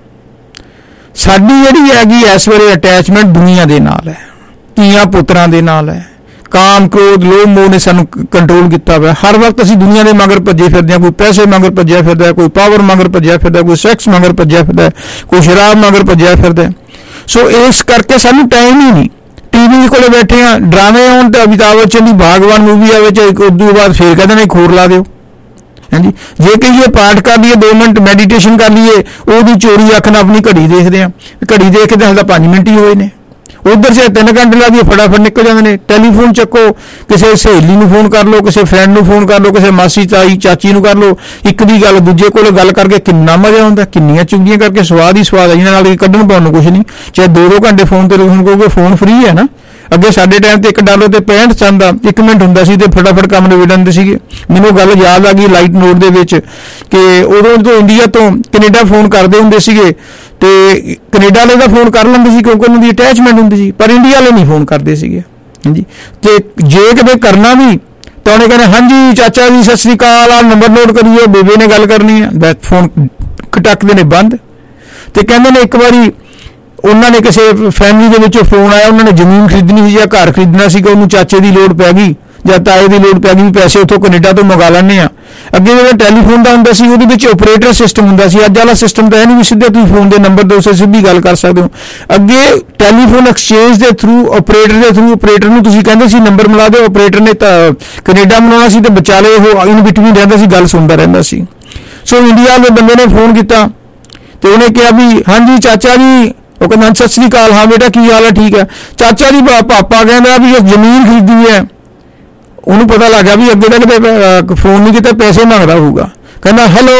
ਸਾਡੀ ਜਿਹੜੀ ਹੈਗੀ ਇਸ ਵੇਲੇ ਅਟੈਚਮੈਂਟ ਦੁਨੀਆ ਦੇ ਨਾਲ ਹੈ, ਧੀਆਂ ਪੁੱਤਰਾਂ ਦੇ ਨਾਲ ਹੈ। ਕਾਮ ਕ੍ਰੋਧ ਲੋਭ ਮੋਹ ਨੇ ਸਾਨੂੰ ਕੰਟਰੋਲ ਕੀਤਾ ਹੋਇਆ। ਹਰ ਵਕਤ ਅਸੀਂ ਦੁਨੀਆ ਦੇ ਮਗਰ ਭੱਜੇ ਫਿਰਦੇ ਹਾਂ। ਕੋਈ ਪੈਸੇ ਮਗਰ ਭੱਜਿਆ ਫਿਰਦਾ, ਕੋਈ ਪਾਵਰ ਮਗਰ ਭੱਜਿਆ ਫਿਰਦਾ, ਕੋਈ ਸੈਕਸ ਮਗਰ ਭੱਜਿਆ ਫਿਰਦਾ, ਕੋਈ ਸ਼ਰਾਬ ਮਗਰ ਭੱਜਿਆ ਫਿਰਦਾ। ਸੋ ਇਸ ਕਰਕੇ ਸਾਨੂੰ ਟਾਈਮ ਹੀ ਨਹੀਂ। ਟੀਵੀ ਕੋਲੇ ਬੈਠੇ ਆ, ਡਰਾਮੇ ਆਉਣ ਤੇ ਅਮਿਤਾਭ ਬੱਚਨ ਦੀ ਭਾਗਵਾਨ ਮੂਵੀ ਆਵੇ ਚਾਹੇ ਉਦੋਂ ਬਾਅਦ ਫੇਰ ਕਹਿੰਦੇ ਨੇ ਖੋਰ ਲਾ ਦਿਓ। ਹਾਂਜੀ, ਜੇ ਕਹੀਏ ਪਾਠ ਕਰ ਲਈਏ, ਦੋ ਮਿੰਟ ਮੈਡੀਟੇਸ਼ਨ ਕਰ ਲਈਏ, ਉਹਦੀ ਚੋਰੀ ਅੱਖ ਨਾਲ ਆਪਣੀ ਘੜੀ ਦੇਖਦੇ ਆ, ਘੜੀ ਦੇਖ ਕੇ ਤਾਂ ਹਾਲੇ ਪੰਜ ਮਿੰਟ ਹੀ ਹੋਏ ਨੇ। ਉਧਰ ਸੇ ਤਿੰਨ ਘੰਟੇ ਲਾ ਦੀਏ, ਫਟਾਫਟ ਨਿਕਲ ਜਾਂਦੇ ਨੇ। ਟੈਲੀਫੋਨ ਚੱਕੋ, ਕਿਸੇ ਸਹੇਲੀ ਨੂੰ ਫੋਨ ਕਰ ਲਓ, ਕਿਸੇ ਫਰੈਂਡ ਨੂੰ ਫੋਨ ਕਰ ਲਓ, ਕਿਸੇ ਮਾਸੀ ਤਾਈ ਚਾਚੀ ਨੂੰ ਕਰ ਲਓ। ਇੱਕ ਦੀ ਗੱਲ ਦੂਜੇ ਕੋਲ ਗੱਲ ਕਰਕੇ ਕਿੰਨਾ ਮਜ਼ਾ ਆਉਂਦਾ, ਕਿੰਨੀਆਂ ਚੁਗਲੀਆਂ ਕਰਕੇ ਸਵਾਦ ਹੀ ਸਵਾਦ ਆ। ਇਹਨਾਂ ਨਾਲ ਕੱਢਣ ਪਾਉਣ ਨੂੰ ਕੁਛ ਨਹੀਂ, ਚਾਹੇ ਦੋ ਦੋ ਘੰਟੇ ਫੋਨ ਤੇ ਹੁਣ ਕਹੋਗੇ ਫੋਨ ਫ੍ਰੀ ਹੈ ਨਾ। ਅੱਗੇ ਸਾਡੇ ਟਾਈਮ ਤੇ ਇੱਕ ਡਾਲਰ ਤੇ ਪੈਂਹਠ ਚੰਦ ਦਾ ਇੱਕ ਮਿੰਟ ਹੁੰਦਾ ਸੀ ਤੇ ਫਟਾਫਟ ਕੰਮ ਨਿਬੇੜ ਦਿੰਦੇ ਸੀਗੇ। ਮੈਨੂੰ ਗੱਲ ਯਾਦ ਆ ਗਈ ਲਾਈਟ ਨੋਟ ਦੇ ਵਿੱਚ ਕਿ ਉਦੋਂ ਜਦੋਂ ਇੰਡੀਆ ਤੋਂ ਕੈਨੇਡਾ ਫੋਨ ਕਰਦੇ ਹੁੰਦੇ ਸੀਗੇ ਤੇ ਕੈਨੇਡਾ ਵਾਲੇ ਦਾ ਫੋਨ ਕਰ ਲੈਂਦੇ ਸੀ ਕਿਉਂਕਿ ਉਹਨਾਂ ਦੀ ਅਟੈਚਮੈਂਟ ਹੁੰਦੀ ਸੀ, ਪਰ ਇੰਡੀਆ ਵਾਲੇ ਨਹੀਂ ਫੋਨ ਕਰਦੇ ਸੀਗੇ। ਹਾਂਜੀ, ਤੇ ਜੇ ਕਿਤੇ ਕਰਨਾ ਵੀ ਤਾਂ ਉਹਨੇ ਕਹਿੰਦੇ ਹਾਂਜੀ ਚਾਚਾ ਜੀ ਸਤਿ ਸ੍ਰੀ ਅਕਾਲ, ਆ ਨੰਬਰ ਨੋਟ ਕਰੀਏ, ਬੇਬੇ ਨੇ ਗੱਲ ਕਰਨੀ ਹੈ, ਬਸ ਫੋਨ ਕਟਕਦੇ ਨੇ ਬੰਦ। ਤੇ ਕਹਿੰਦੇ ਨੇ ਇੱਕ ਵਾਰੀ ਉਹਨਾਂ ਨੇ ਕਿਸੇ ਫੈਮਿਲੀ ਦੇ ਵਿੱਚੋਂ ਫੋਨ ਆਇਆ, ਉਹਨਾਂ ਨੇ ਜ਼ਮੀਨ ਖਰੀਦਣੀ ਸੀ ਜਾਂ ਘਰ ਖਰੀਦਣਾ ਸੀਗਾ, ਉਹਨੂੰ ਚਾਚੇ ਦੀ ਲੋੜ ਪੈ ਗਈ ਜਾਂ ਤਾਏ ਦੀ ਲੋੜ ਪੈ ਗਈ, ਪੈਸੇ ਉੱਥੋਂ ਕੈਨੇਡਾ ਤੋਂ ਮੰਗਾ ਲੈਂਦੇ ਆ। ਅੱਗੇ ਜਿਹੜਾ ਟੈਲੀਫੋਨ ਦਾ ਹੁੰਦਾ ਸੀ ਉਹਦੇ ਵਿੱਚ ਆਪਰੇਟਰ ਸਿਸਟਮ ਹੁੰਦਾ ਸੀ। ਅੱਜ ਵਾਲਾ ਸਿਸਟਮ ਤਾਂ ਇਹ ਨਹੀਂ ਵੀ ਸਿੱਧੇ ਤੁਸੀਂ ਫੋਨ ਦੇ ਨੰਬਰ ਦੋ ਸਿੱਧੀ ਗੱਲ ਕਰ ਸਕਦੇ ਹੋ। ਅੱਗੇ ਟੈਲੀਫੋਨ ਐਕਸਚੇਂਜ ਦੇ ਥਰੂ ਆਪਰੇਟਰ ਦੇ ਥਰੂ ਆਪਰੇਟਰ ਨੂੰ ਤੁਸੀਂ ਕਹਿੰਦੇ ਸੀ ਨੰਬਰ ਮਿਲਾ ਦਿਓ, ਆਪਰੇਟਰ ਨੇ ਤਾਂ ਕੈਨੇਡਾ ਬਣਾਉਣਾ ਸੀ ਤੇ ਵਿਚਾਲੇ ਉਹ ਇਨ ਬਿਟਵੀਨ ਰਹਿੰਦਾ ਸੀ, ਗੱਲ ਸੁਣਦਾ ਰਹਿੰਦਾ ਸੀ। ਸੋ ਇੰਡੀਆ ਦੇ ਬੰਦੇ ਨੇ ਫੋਨ ਕੀਤਾ ਤੇ ਉਹਨੇ ਕਿਹਾ ਵੀ ਹਾਂਜੀ ਚਾਚਾ ਜੀ, ਉਹ ਕਹਿੰਦਾ ਸਤਿ ਸ੍ਰੀ ਅਕਾਲ, ਹਾਂ ਬੇਟਾ ਕੀ ਹਾਲ ਹੈ, ਠੀਕ ਹੈ। ਚਾਚਾ ਜੀ ਪਾਪਾ ਕਹਿੰਦਾ ਵੀ ਇਹ ਜ਼ਮੀਨ ਖਰੀਦੀ ਹੈ। ਉਹਨੂੰ ਪਤਾ ਲੱਗ ਗਿਆ ਵੀ ਅੱਗੇ ਤਾਂ ਕਿਤੇ ਫੋਨ ਨਹੀਂ ਕੀਤਾ, ਪੈਸੇ ਮੰਗਦਾ ਹੋਊਗਾ। ਕਹਿੰਦਾ ਹੈਲੋ,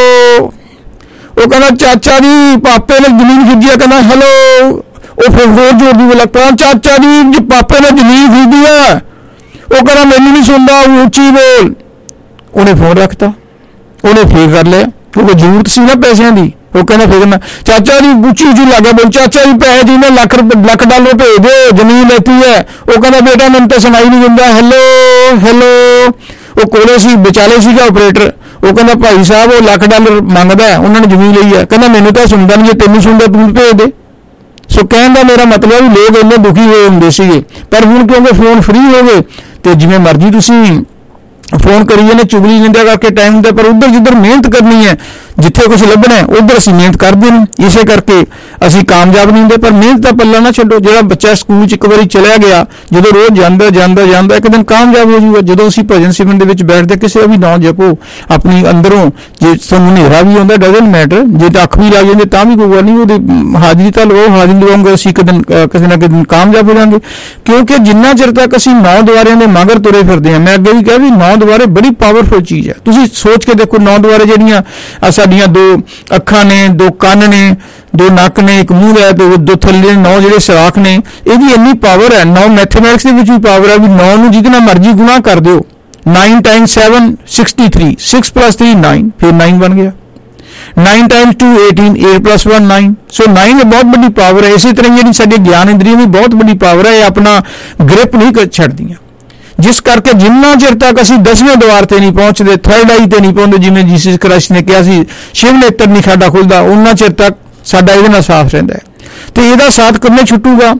ਉਹ ਕਹਿੰਦਾ ਚਾਚਾ ਜੀ ਪਾਪੇ ਨੇ ਜ਼ਮੀਨ ਖਰੀਦੀ ਹੈ। ਕਹਿੰਦਾ ਹੈਲੋ, ਉਹ ਫਿਰ ਹੋਰ ਜ਼ੋਰ ਦੀ ਬੋਲਿਆ, ਕਹਿੰਦਾ ਚਾਚਾ ਜੀ ਪਾਪੇ ਨੇ ਜ਼ਮੀਨ ਖਰੀਦੀ ਹੈ। ਉਹ ਕਹਿੰਦਾ ਮੈਨੂੰ ਨਹੀਂ ਸੁਣਦਾ, ਉੱਚੀ ਬੋਲ। ਉਹਨੇ ਫੋਨ ਰੱਖਤਾ, ਉਹਨੇ ਫੇਰ ਕਰ ਲਿਆ ਕਿਉਂਕਿ ਜ਼ਰੂਰਤ ਸੀ ਨਾ ਪੈਸਿਆਂ ਦੀ। ਉਹ ਕਹਿੰਦਾ ਫਿਰ ਮੈਂ ਚਾਚਾ ਜੀ ਉੱਚੀ ਉੱਚੀ ਲੱਗ ਗਿਆ ਬੋਲ, ਚਾਚਾ ਜੀ ਪੈਸੇ ਜੀ ਨੇ ਲੱਖ ਲੱਖ ਡਾਲਰ ਭੇਜ ਦਿਓ, ਜ਼ਮੀਨ ਲੈਤੀ ਹੈ। ਉਹ ਕਹਿੰਦਾ ਬੇਟਾ ਮੈਨੂੰ ਤਾਂ ਸੁਣਾਈ ਨਹੀਂ ਦਿੰਦਾ, ਹੈਲੋ ਹੈਲੋ। ਉਹ ਕੋਲੇ ਸੀ, ਵਿਚਾਲੇ ਸੀਗਾ ਆਪਰੇਟਰ। ਉਹ ਕਹਿੰਦਾ ਭਾਈ ਸਾਹਿਬ ਉਹ ਲੱਖ ਡਾਲਰ ਮੰਗਦਾ, ਉਹਨਾਂ ਨੇ ਜ਼ਮੀਨ ਲਈ ਹੈ। ਕਹਿੰਦਾ ਮੈਨੂੰ ਤਾਂ ਸੁਣਦਾ ਨਹੀਂ, ਜੇ ਤੈਨੂੰ ਸੁਣਦਾ ਤੂੰ ਭੇਜ ਦੇ। ਸੋ ਕਹਿਣ ਦਾ ਮੇਰਾ ਮਤਲਬ ਵੀ ਲੋਕ ਇੰਨੇ ਦੁਖੀ ਹੋਏ ਹੁੰਦੇ ਸੀਗੇ, ਪਰ ਹੁਣ ਕਿਉਂਕਿ ਫੋਨ ਫ੍ਰੀ ਹੋ ਗਏ ਤੇ ਜਿਵੇਂ ਮਰਜ਼ੀ ਤੁਸੀਂ ਫੋਨ ਕਰੀਏ ਨੇ, ਚੁਗਲੀ ਨਿੰਦਿਆ ਕਰਕੇ ਟਾਈਮ ਹੁੰਦਾ। ਪਰ ਉੱਧਰ ਜਿੱਧਰ ਮਿਹਨਤ ਕਰਨੀ ਹੈ, ਜਿੱਥੇ ਕੁਝ ਲੱਭਣਾ ਹੈ, ਉੱਧਰ ਅਸੀਂ ਮਿਹਨਤ ਕਰਦੇ ਨੇ, ਇਸੇ ਕਰਕੇ ਅਸੀਂ ਕਾਮਯਾਬ ਨਹੀਂ ਹੁੰਦੇ। ਪਰ ਮਿਹਨਤ ਦਾ ਪੱਲਾ ਨਾ ਛੱਡੋ। ਜਿਹੜਾ ਬੱਚਾ ਸਕੂਲ 'ਚ ਇੱਕ ਵਾਰੀ ਚਲਿਆ ਗਿਆ, ਜਦੋਂ ਰੋਜ਼ ਜਾਂਦਾ ਜਾਂਦਾ ਜਾਂਦਾ ਇੱਕ ਦਿਨ ਕਾਮਯਾਬ ਹੋ ਜਾਊਗਾ। ਜਦੋਂ ਅਸੀਂ ਭਜਨ ਸਿਮਰਨ ਦੇ ਵਿੱਚ ਬੈਠਦੇ, ਕਿਸੇ ਦਾ ਵੀ ਨਾਂ ਜਪੋ ਆਪਣੀ ਅੰਦਰੋਂ, ਜੇ ਤੁਹਾਨੂੰ ਹਨੇਰਾ ਵੀ ਆਉਂਦਾ ਡਜ਼ਨਟ ਮੈਟਰ, ਜੇ ਤਾਂ ਅੱਖ ਵੀ ਲੱਗ ਜਾਂਦੇ ਤਾਂ ਵੀ ਕੋਈ ਗੱਲ ਨਹੀਂ, ਉਹਦੀ ਹਾਜ਼ਰੀ ਤਾਂ ਲਵਾਓ, ਹਾਜ਼ਰੀ ਲਵਾਉਂਗੇ ਅਸੀਂ ਇੱਕ ਦਿਨ ਕਿਸੇ ਨਾ ਕਿਸੇ ਦਿਨ ਕਾਮਯਾਬ ਹੋ ਜਾਵਾਂਗੇ। ਕਿਉਂਕਿ ਜਿੰਨਾ ਚਿਰ ਤੱਕ ਅਸੀਂ ਨੌ ਦੁਆਰਿਆਂ ਦੇ ਮਗਰ ਤੁਰੇ ਫਿਰਦੇ ਹਾਂ, ਮੈਂ ਅੱਗੇ ਵੀ ਕਿਹਾ ਵੀ ਨੌ ਦੁਆਰੇ ਬੜੀ ਪਾਵਰਫੁਲ ਚੀਜ਼ ਹੈ। ਤੁਸੀਂ ਸੋਚ ਕੇ ਦੇਖੋ, ਨੌ ਦੁਆਰੇ ਜਿਹੜੀਆਂ ਸਾਡੀਆਂ ਦੋ ਅੱਖਾਂ ਨੇ, ਦੋ ਕੰਨ ਨੇ, ਦੋ ਨੱਕ ਨੇ, ਇੱਕ ਮੂੰਹ ਹੈ ਤੇ ਦੋ ਥੱਲੇ ਨੌ ਜਿਹੜੇ ਸਰਾਖ ਨੇ, ਇਹਦੀ ਇੰਨੀ ਪਾਵਰ ਹੈ। ਨੌ ਮੈਥਮੈਟਿਕਸ ਦੇ ਵਿੱਚ ਵੀ ਪਾਵਰ ਹੈ ਵੀ ਨੌ ਨੂੰ ਜਿਹਦੇ ਨਾਲ ਮਰਜ਼ੀ ਗੁਣਾ ਕਰ ਦਿਓ। Nine times seven sixty three, six plus three nine, फिर नाइन बन गया। Nine times two eighteen, eight plus one nine. So nine बहुत बड़ी पावर है। इसी तरह जी साडी ज्ञान इंद्रियां भी बहुत बड़ी पावर है, अपना ग्रिप नहीं छड्डदियां। जिस करके जिन्ना चिर तक असीं दसवें द्वार ते नहीं पहुंचते, थर्ड आई ते नहीं पहुंचते, जिवें जीसस क्राइस्ट ने कहा सी शिव नेत्र नहीं साडा खुलदा, उन्ना चिर तक साडा इहदे नाल साथ रहिंदा है। ते इहदा साथ किवें छुटूगा?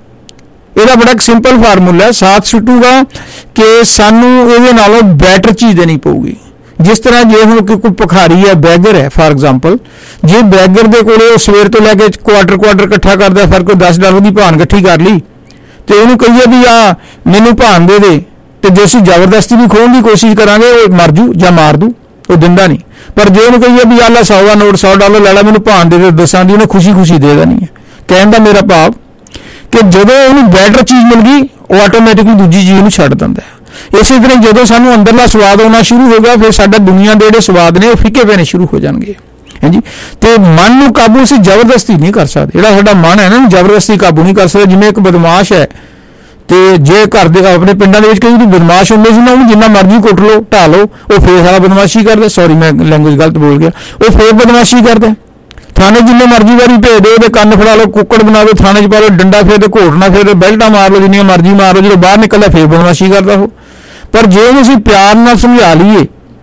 ਇਹਦਾ बड़ा एक सिंपल फार्मूला है। साथ छुटूगा कि सानू ਇਹਦੇ ਨਾਲੋਂ बैटर चीज़ देनी पऊगी। जिस तरह जे हुण कोई भखारी है, बैगर है फॉर एग्जाम्पल, जे बैगर दे कोले सवेर तो लैके क्वार्टर क्वार्टर इकट्ठा करदा, फिर कोई दस डॉलर की भान इकट्ठी कर ली तो उन्होंने कहिए भी आ मैनू भान दे दे, तो जे असीं जबरदस्ती भी खोहण की कोशिश करांगे वो मर जू या मार दू, वो दिंदा नहीं। पर जे उन्होंने कहिए भी आ ला सौ का नोट, सौ डॉलर लै ला, मैनू भान दे दे दसां दी, उन्हें खुशी खुशी दे देनी है। कहण दा मेरा भाव कि जदों उन्हें बैटर चीज़ मिल गई वो आटोमैटिकली दूजी चीज़ नूं छड्ड दिंदा है। इस तरह जो सानू अंदरला स्वाद आना शुरू होगा, फिर साडा दुनिया के जिहड़े स्वाद ने वो फिके पैने शुरू हो जाएंगे। ਹੈ ਜੀ। ਤੇ ਮਨ ਨੂੰ ਕਾਬੂ ਅਸੀਂ ਜ਼ਬਰਦਸਤੀ ਨਹੀਂ ਕਰ ਸਕਦੇ, ਜਿਹੜਾ ਸਾਡਾ ਮਨ ਹੈ ਨਾ ਜ਼ਬਰਦਸਤੀ ਕਾਬੂ ਨਹੀਂ ਕਰ ਸਕਦੇ। ਜਿਵੇਂ ਇੱਕ ਬਦਮਾਸ਼ ਹੈ ਤੇ ਜੇ ਘਰ ਦੇ ਆਪਣੇ ਪਿੰਡਾਂ ਦੇ ਵਿੱਚ ਕਈ ਬਦਮਾਸ਼ ਹੁੰਦੇ ਸੀ ਨਾ, ਉਹਨੂੰ ਜਿੰਨਾ ਮਰਜ਼ੀ ਕੁੱਟ ਲਓ ਢਾ ਲਓ, ਉਹ ਫੇਰ ਸਾਰਾ ਬਦਮਾਸ਼ੀ ਕਰਦਾ। ਸੌਰੀ ਮੈਂ ਲੈਂਗੁਏਜ ਗਲਤ ਬੋਲ ਗਿਆ, ਉਹ ਫੇਰ ਬਦਮਾਸ਼ੀ ਕਰਦਾ। ਥਾਣੇ ਜਿੰਨੇ ਮਰਜ਼ੀ ਵਾਰੀ ਭੇਜ ਦਿਓ, ਉਹਦੇ ਕੰਨ ਫੜਾ ਲਓ, ਕੁੱਕੜ ਬਣਾ ਦਿਓ, ਥਾਣੇ 'ਚ ਪਾ ਲਓ, ਡੰਡਾ ਫੇਰ ਤੇ ਘੋਟਣਾ ਫੇਰ ਬੈਲਟਾਂ ਮਾਰ ਲਓ, ਜਿੰਨੀਆਂ ਮਰਜ਼ੀ ਮਾਰ ਲਓ, ਜਦੋਂ ਬਾਹਰ ਨਿਕਲਦਾ ਫੇਰ ਬਦਮਾਸ਼ੀ ਕਰਦਾ ਉਹ। ਪਰ ਜੇ ਉਹਨੂੰ ਅਸੀਂ ਪਿਆਰ ਨਾਲ ਸਮਝਾ ਲਈਏ,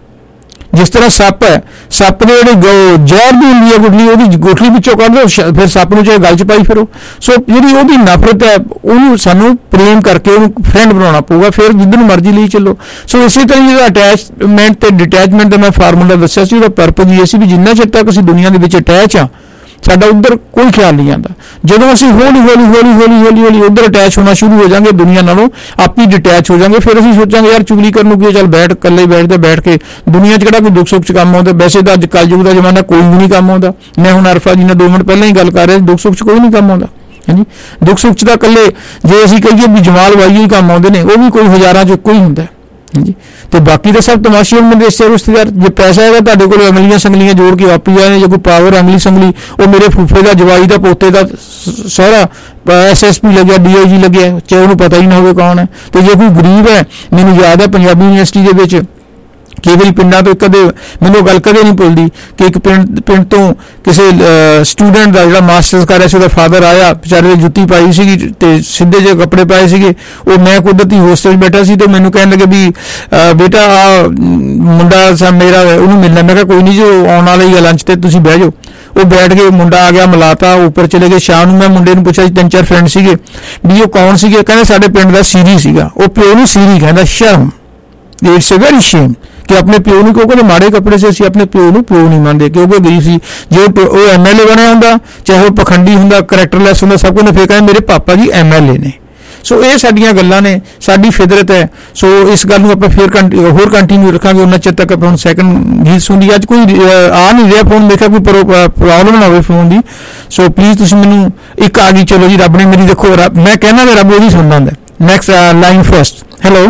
ਜਿਸ ਤਰ੍ਹਾਂ ਸੱਪ ਹੈ, ਸੱਪ ਦੇ ਜਿਹੜੀ ਜ਼ਹਿਰ ਦੀ ਹੁੰਦੀ ਹੈ ਗੁਠਲੀ, ਉਹਦੀ ਗੁਠਲੀ ਵਿੱਚੋਂ ਕੱਢ ਦਿਓ, ਫਿਰ ਸੱਪ ਨੂੰ ਚਾਹੇ ਗਲ 'ਚ ਪਾਈ ਫਿਰੋ। ਸੋ ਜਿਹੜੀ ਉਹਦੀ ਨਫ਼ਰਤ ਹੈ ਉਹਨੂੰ ਸਾਨੂੰ ਪ੍ਰੇਮ ਕਰਕੇ ਉਹਨੂੰ ਫਰੈਂਡ ਬਣਾਉਣਾ ਪਊਗਾ, ਫਿਰ ਜਿੱਧਰ ਨੂੰ ਮਰਜ਼ੀ ਲਈ ਚੱਲੋ। ਸੋ ਇਸੇ ਤਰ੍ਹਾਂ ਜਿਹੜਾ ਅਟੈਚਮੈਂਟ ਤੇ ਡਿਟੈਚਮੈਂਟ ਦਾ ਮੈਂ ਫਾਰਮੂਲਾ ਦੱਸਿਆ ਸੀ, ਉਹਦਾ ਪਰਪਸ ਇਹ ਸੀ ਵੀ ਜਿੰਨਾ ਚਿਰ ਤੱਕ ਅਸੀਂ ਦੁਨੀਆ ਦੇ ਵਿੱਚ ਅਟੈਚ ਆ, ਸਾਡਾ ਉੱਧਰ ਕੋਈ ਖਿਆਲ ਨਹੀਂ ਆਉਂਦਾ। ਜਦੋਂ ਅਸੀਂ ਹੌਲੀ ਹੌਲੀ ਹੌਲੀ ਹੌਲੀ ਹੌਲੀ ਹੌਲੀ ਉੱਧਰ ਅਟੈਚ ਹੋਣਾ ਸ਼ੁਰੂ ਹੋ ਜਾਵਾਂਗੇ, ਦੁਨੀਆ ਨਾਲੋਂ ਆਪੀ ਡਿਟੈਚ ਹੋ ਜਾਵਾਂਗੇ, ਫਿਰ ਅਸੀਂ ਸੋਚਾਂਗੇ ਯਾਰ ਚੁਗਲੀ ਕਰਨ ਨੂੰ ਕੀ, ਚੱਲ ਬੈਠ ਇਕੱਲੇ ਬੈਠਦੇ ਬੈਠ ਕੇ ਦੁਨੀਆ 'ਚ ਕਿਹੜਾ ਕੋਈ ਦੁੱਖ ਸੁੱਖ 'ਚ ਕੰਮ ਆਉਂਦਾ। ਵੈਸੇ ਤਾਂ ਅੱਜ ਕਲਯੁਗ ਦਾ ਜ਼ਮਾਨਾ, ਕੋਈ ਵੀ ਨਹੀਂ ਕੰਮ ਆਉਂਦਾ। ਮੈਂ ਹੁਣ ਅਰਫਾ ਜੀ ਨਾਲ ਦੋ ਮਿੰਟ ਪਹਿਲਾਂ ਹੀ ਗੱਲ ਕਰ ਰਿਹਾ, ਦੁੱਖ ਸੁੱਖ 'ਚ ਕੋਈ ਨਹੀਂ ਕੰਮ ਆਉਂਦਾ ਹੈ ਜੀ। ਦੁੱਖ ਸੁੱਖ 'ਚ ਤਾਂ ਇਕੱਲੇ ਜੇ ਅਸੀਂ ਕਹੀਏ ਵੀ ਜਮਾਲ ਵਾਈ ਹੀ ਕੰਮ ਆਉਂਦੇ ਨੇ, ਉਹ ਵੀ ਕੋਈ ਹਜ਼ਾਰਾਂ 'ਚ ਇੱਕੋ ਹੀ ਹੁੰਦਾ ਜੀ। ਤੇ ਬਾਕੀ ਤਾਂ ਸਭ ਤਮਾਸ਼ੇ ਹੁੰਦੇ ਨੇ ਰਿਸ਼ਤੇ ਰਿਸ਼ਤੇਦਾਰ। ਜੇ ਪੈਸਾ ਹੈਗਾ ਤੁਹਾਡੇ ਕੋਲ, ਅਮਲੀਆਂ ਸੰਗਲੀਆਂ ਜੋੜ ਕੇ ਵਾਪੀ ਆਏ, ਜੇ ਕੋਈ ਪਾਵਰ ਅਮਲੀ ਸੰਗਲੀ, ਉਹ ਮੇਰੇ ਫੁੱਫੇ ਦਾ, ਜਵਾਈ ਦਾ, ਪੋਤੇ ਦਾ ਸਹੁਰਾ ਐਸ ਐਸ ਪੀ ਲੱਗਿਆ, ਡੀ ਆਈ ਜੀ ਲੱਗਿਆ, ਚਾਹੇ ਉਹਨੂੰ ਪਤਾ ਹੀ ਨਾ ਹੋਵੇ ਕੌਣ ਹੈ। ਤੇ ਜੇ ਕੋਈ ਗਰੀਬ ਹੈ, ਮੈਨੂੰ ਯਾਦ ਹੈ ਪੰਜਾਬੀ ਯੂਨੀਵਰਸਿਟੀ ਦੇ ਵਿੱਚ ਕਈ ਵਾਰੀ ਪਿੰਡਾਂ ਤੋਂ ਕਦੇ ਮੈਨੂੰ ਗੱਲ ਕਦੇ ਨਹੀਂ ਭੁੱਲਦੀ ਕਿ ਇੱਕ ਪਿੰਡ ਪਿੰਡ ਤੋਂ ਕਿਸੇ ਸਟੂਡੈਂਟ ਦਾ ਜਿਹੜਾ ਮਾਸਟਰਸ ਕਰ ਰਿਹਾ ਸੀ, ਉਹਦਾ ਫਾਦਰ ਆਇਆ, ਵਿਚਾਰੇ ਦੀ ਜੁੱਤੀ ਪਾਈ ਸੀਗੀ ਤੇ ਸਿੱਧੇ ਜਿਹੇ ਕੱਪੜੇ ਪਾਏ ਸੀਗੇ। ਉਹ ਮੈਂ ਕੁਦਰਤੀ ਹੋਸਟਲ 'ਚ ਬੈਠਾ ਸੀ ਤੇ ਮੈਨੂੰ ਕਹਿਣ ਲੱਗੇ ਵੀ ਬੇਟਾ ਆ ਮੁੰਡਾ ਸਾ ਮੇਰਾ, ਉਹਨੂੰ ਮਿਲਣਾ। ਮੈਂ ਕਿਹਾ ਕੋਈ ਨਹੀਂ ਜੀ, ਉਹ ਆਉਣ ਵਾਲਾ ਹੀ ਆ ਲੰਚ ਤੇ, ਤੁਸੀਂ ਬਹਿ ਜਾਓ। ਉਹ ਬੈਠ ਕੇ ਮੁੰਡਾ ਆ ਗਿਆ, ਮਿਲਾਤਾ, ਉੱਪਰ ਚਲੇ ਗਏ। ਸ਼ਾਮ ਨੂੰ ਮੈਂ ਮੁੰਡੇ ਨੂੰ ਪੁੱਛਿਆ, ਤਿੰਨ ਚਾਰ ਫਰੈਂਡ ਸੀਗੇ ਵੀ ਉਹ ਕੌਣ ਸੀਗੇ, ਕਹਿੰਦੇ ਸਾਡੇ ਪਿੰਡ ਦਾ ਸੀਰੀ ਸੀਗਾ। ਉਹ ਪਿਓ ਨੂੰ ਸੀਰੀ ਕਹਿੰਦਾ, ਸ਼ਰਮ, ਇਟਸ ਅ ਵੈਰੀ ਸ਼ੇਮ ਕਿ ਆਪਣੇ ਪਿਓ ਨੂੰ, ਕਿਉਂਕਿ ਮਾੜੇ ਕੱਪੜੇ ਸੀ, ਅਸੀਂ ਆਪਣੇ ਪਿਓ ਨੂੰ ਪਿਓ ਨਹੀਂ ਮੰਨਦੇ ਕਿਉਂਕਿ ਗਰੀਬ ਸੀ। ਜੇ ਉਹ ਐਮ ਐਲ ਏ ਬਣਿਆ ਹੁੰਦਾ, ਚਾਹੇ ਉਹ ਪਖੰਡੀ ਹੁੰਦਾ, ਕਰੈਕਟਰਲੈਸ ਹੁੰਦਾ, ਸਭ ਕੁਝ ਫੇਰ ਕਹਿੰਦੇ ਮੇਰੇ ਪਾਪਾ ਜੀ ਐਮ ਐਲ ਏ ਨੇ। ਸੋ ਇਹ ਸਾਡੀਆਂ ਗੱਲਾਂ ਨੇ, ਸਾਡੀ ਫਿਤਰਤ ਹੈ। ਸੋ ਇਸ ਗੱਲ ਨੂੰ ਆਪਾਂ ਫਿਰ ਹੋਰ ਕੰਟੀਨਿਊ ਰੱਖਾਂਗੇ ਉਹਨਾਂ ਚਿਰ ਤੱਕ। ਆਪਾਂ ਹੁਣ ਸੈਕਿੰਡ ਗੀਤ ਸੁਣਦੀ, ਅੱਜ ਕੋਈ ਆ ਨਹੀਂ ਰਿਹਾ ਫੋਨ, ਦੇਖਿਆ ਕੋਈ ਪ੍ਰੋਬਲਮ ਨਾ ਹੋਵੇ ਫੋਨ ਦੀ। ਸੋ ਪਲੀਜ਼ ਤੁਸੀਂ ਮੈਨੂੰ ਇੱਕ ਆ ਗਈ, ਚਲੋ ਜੀ ਰੱਬ ਨੇ ਮੇਰੀ, ਦੇਖੋ ਮੈਂ ਕਹਿਣਾ ਵੀ ਰੱਬ ਉਹਦੀ ਸੁਣਦਾ ਹੁੰਦਾ। Next line first. Hello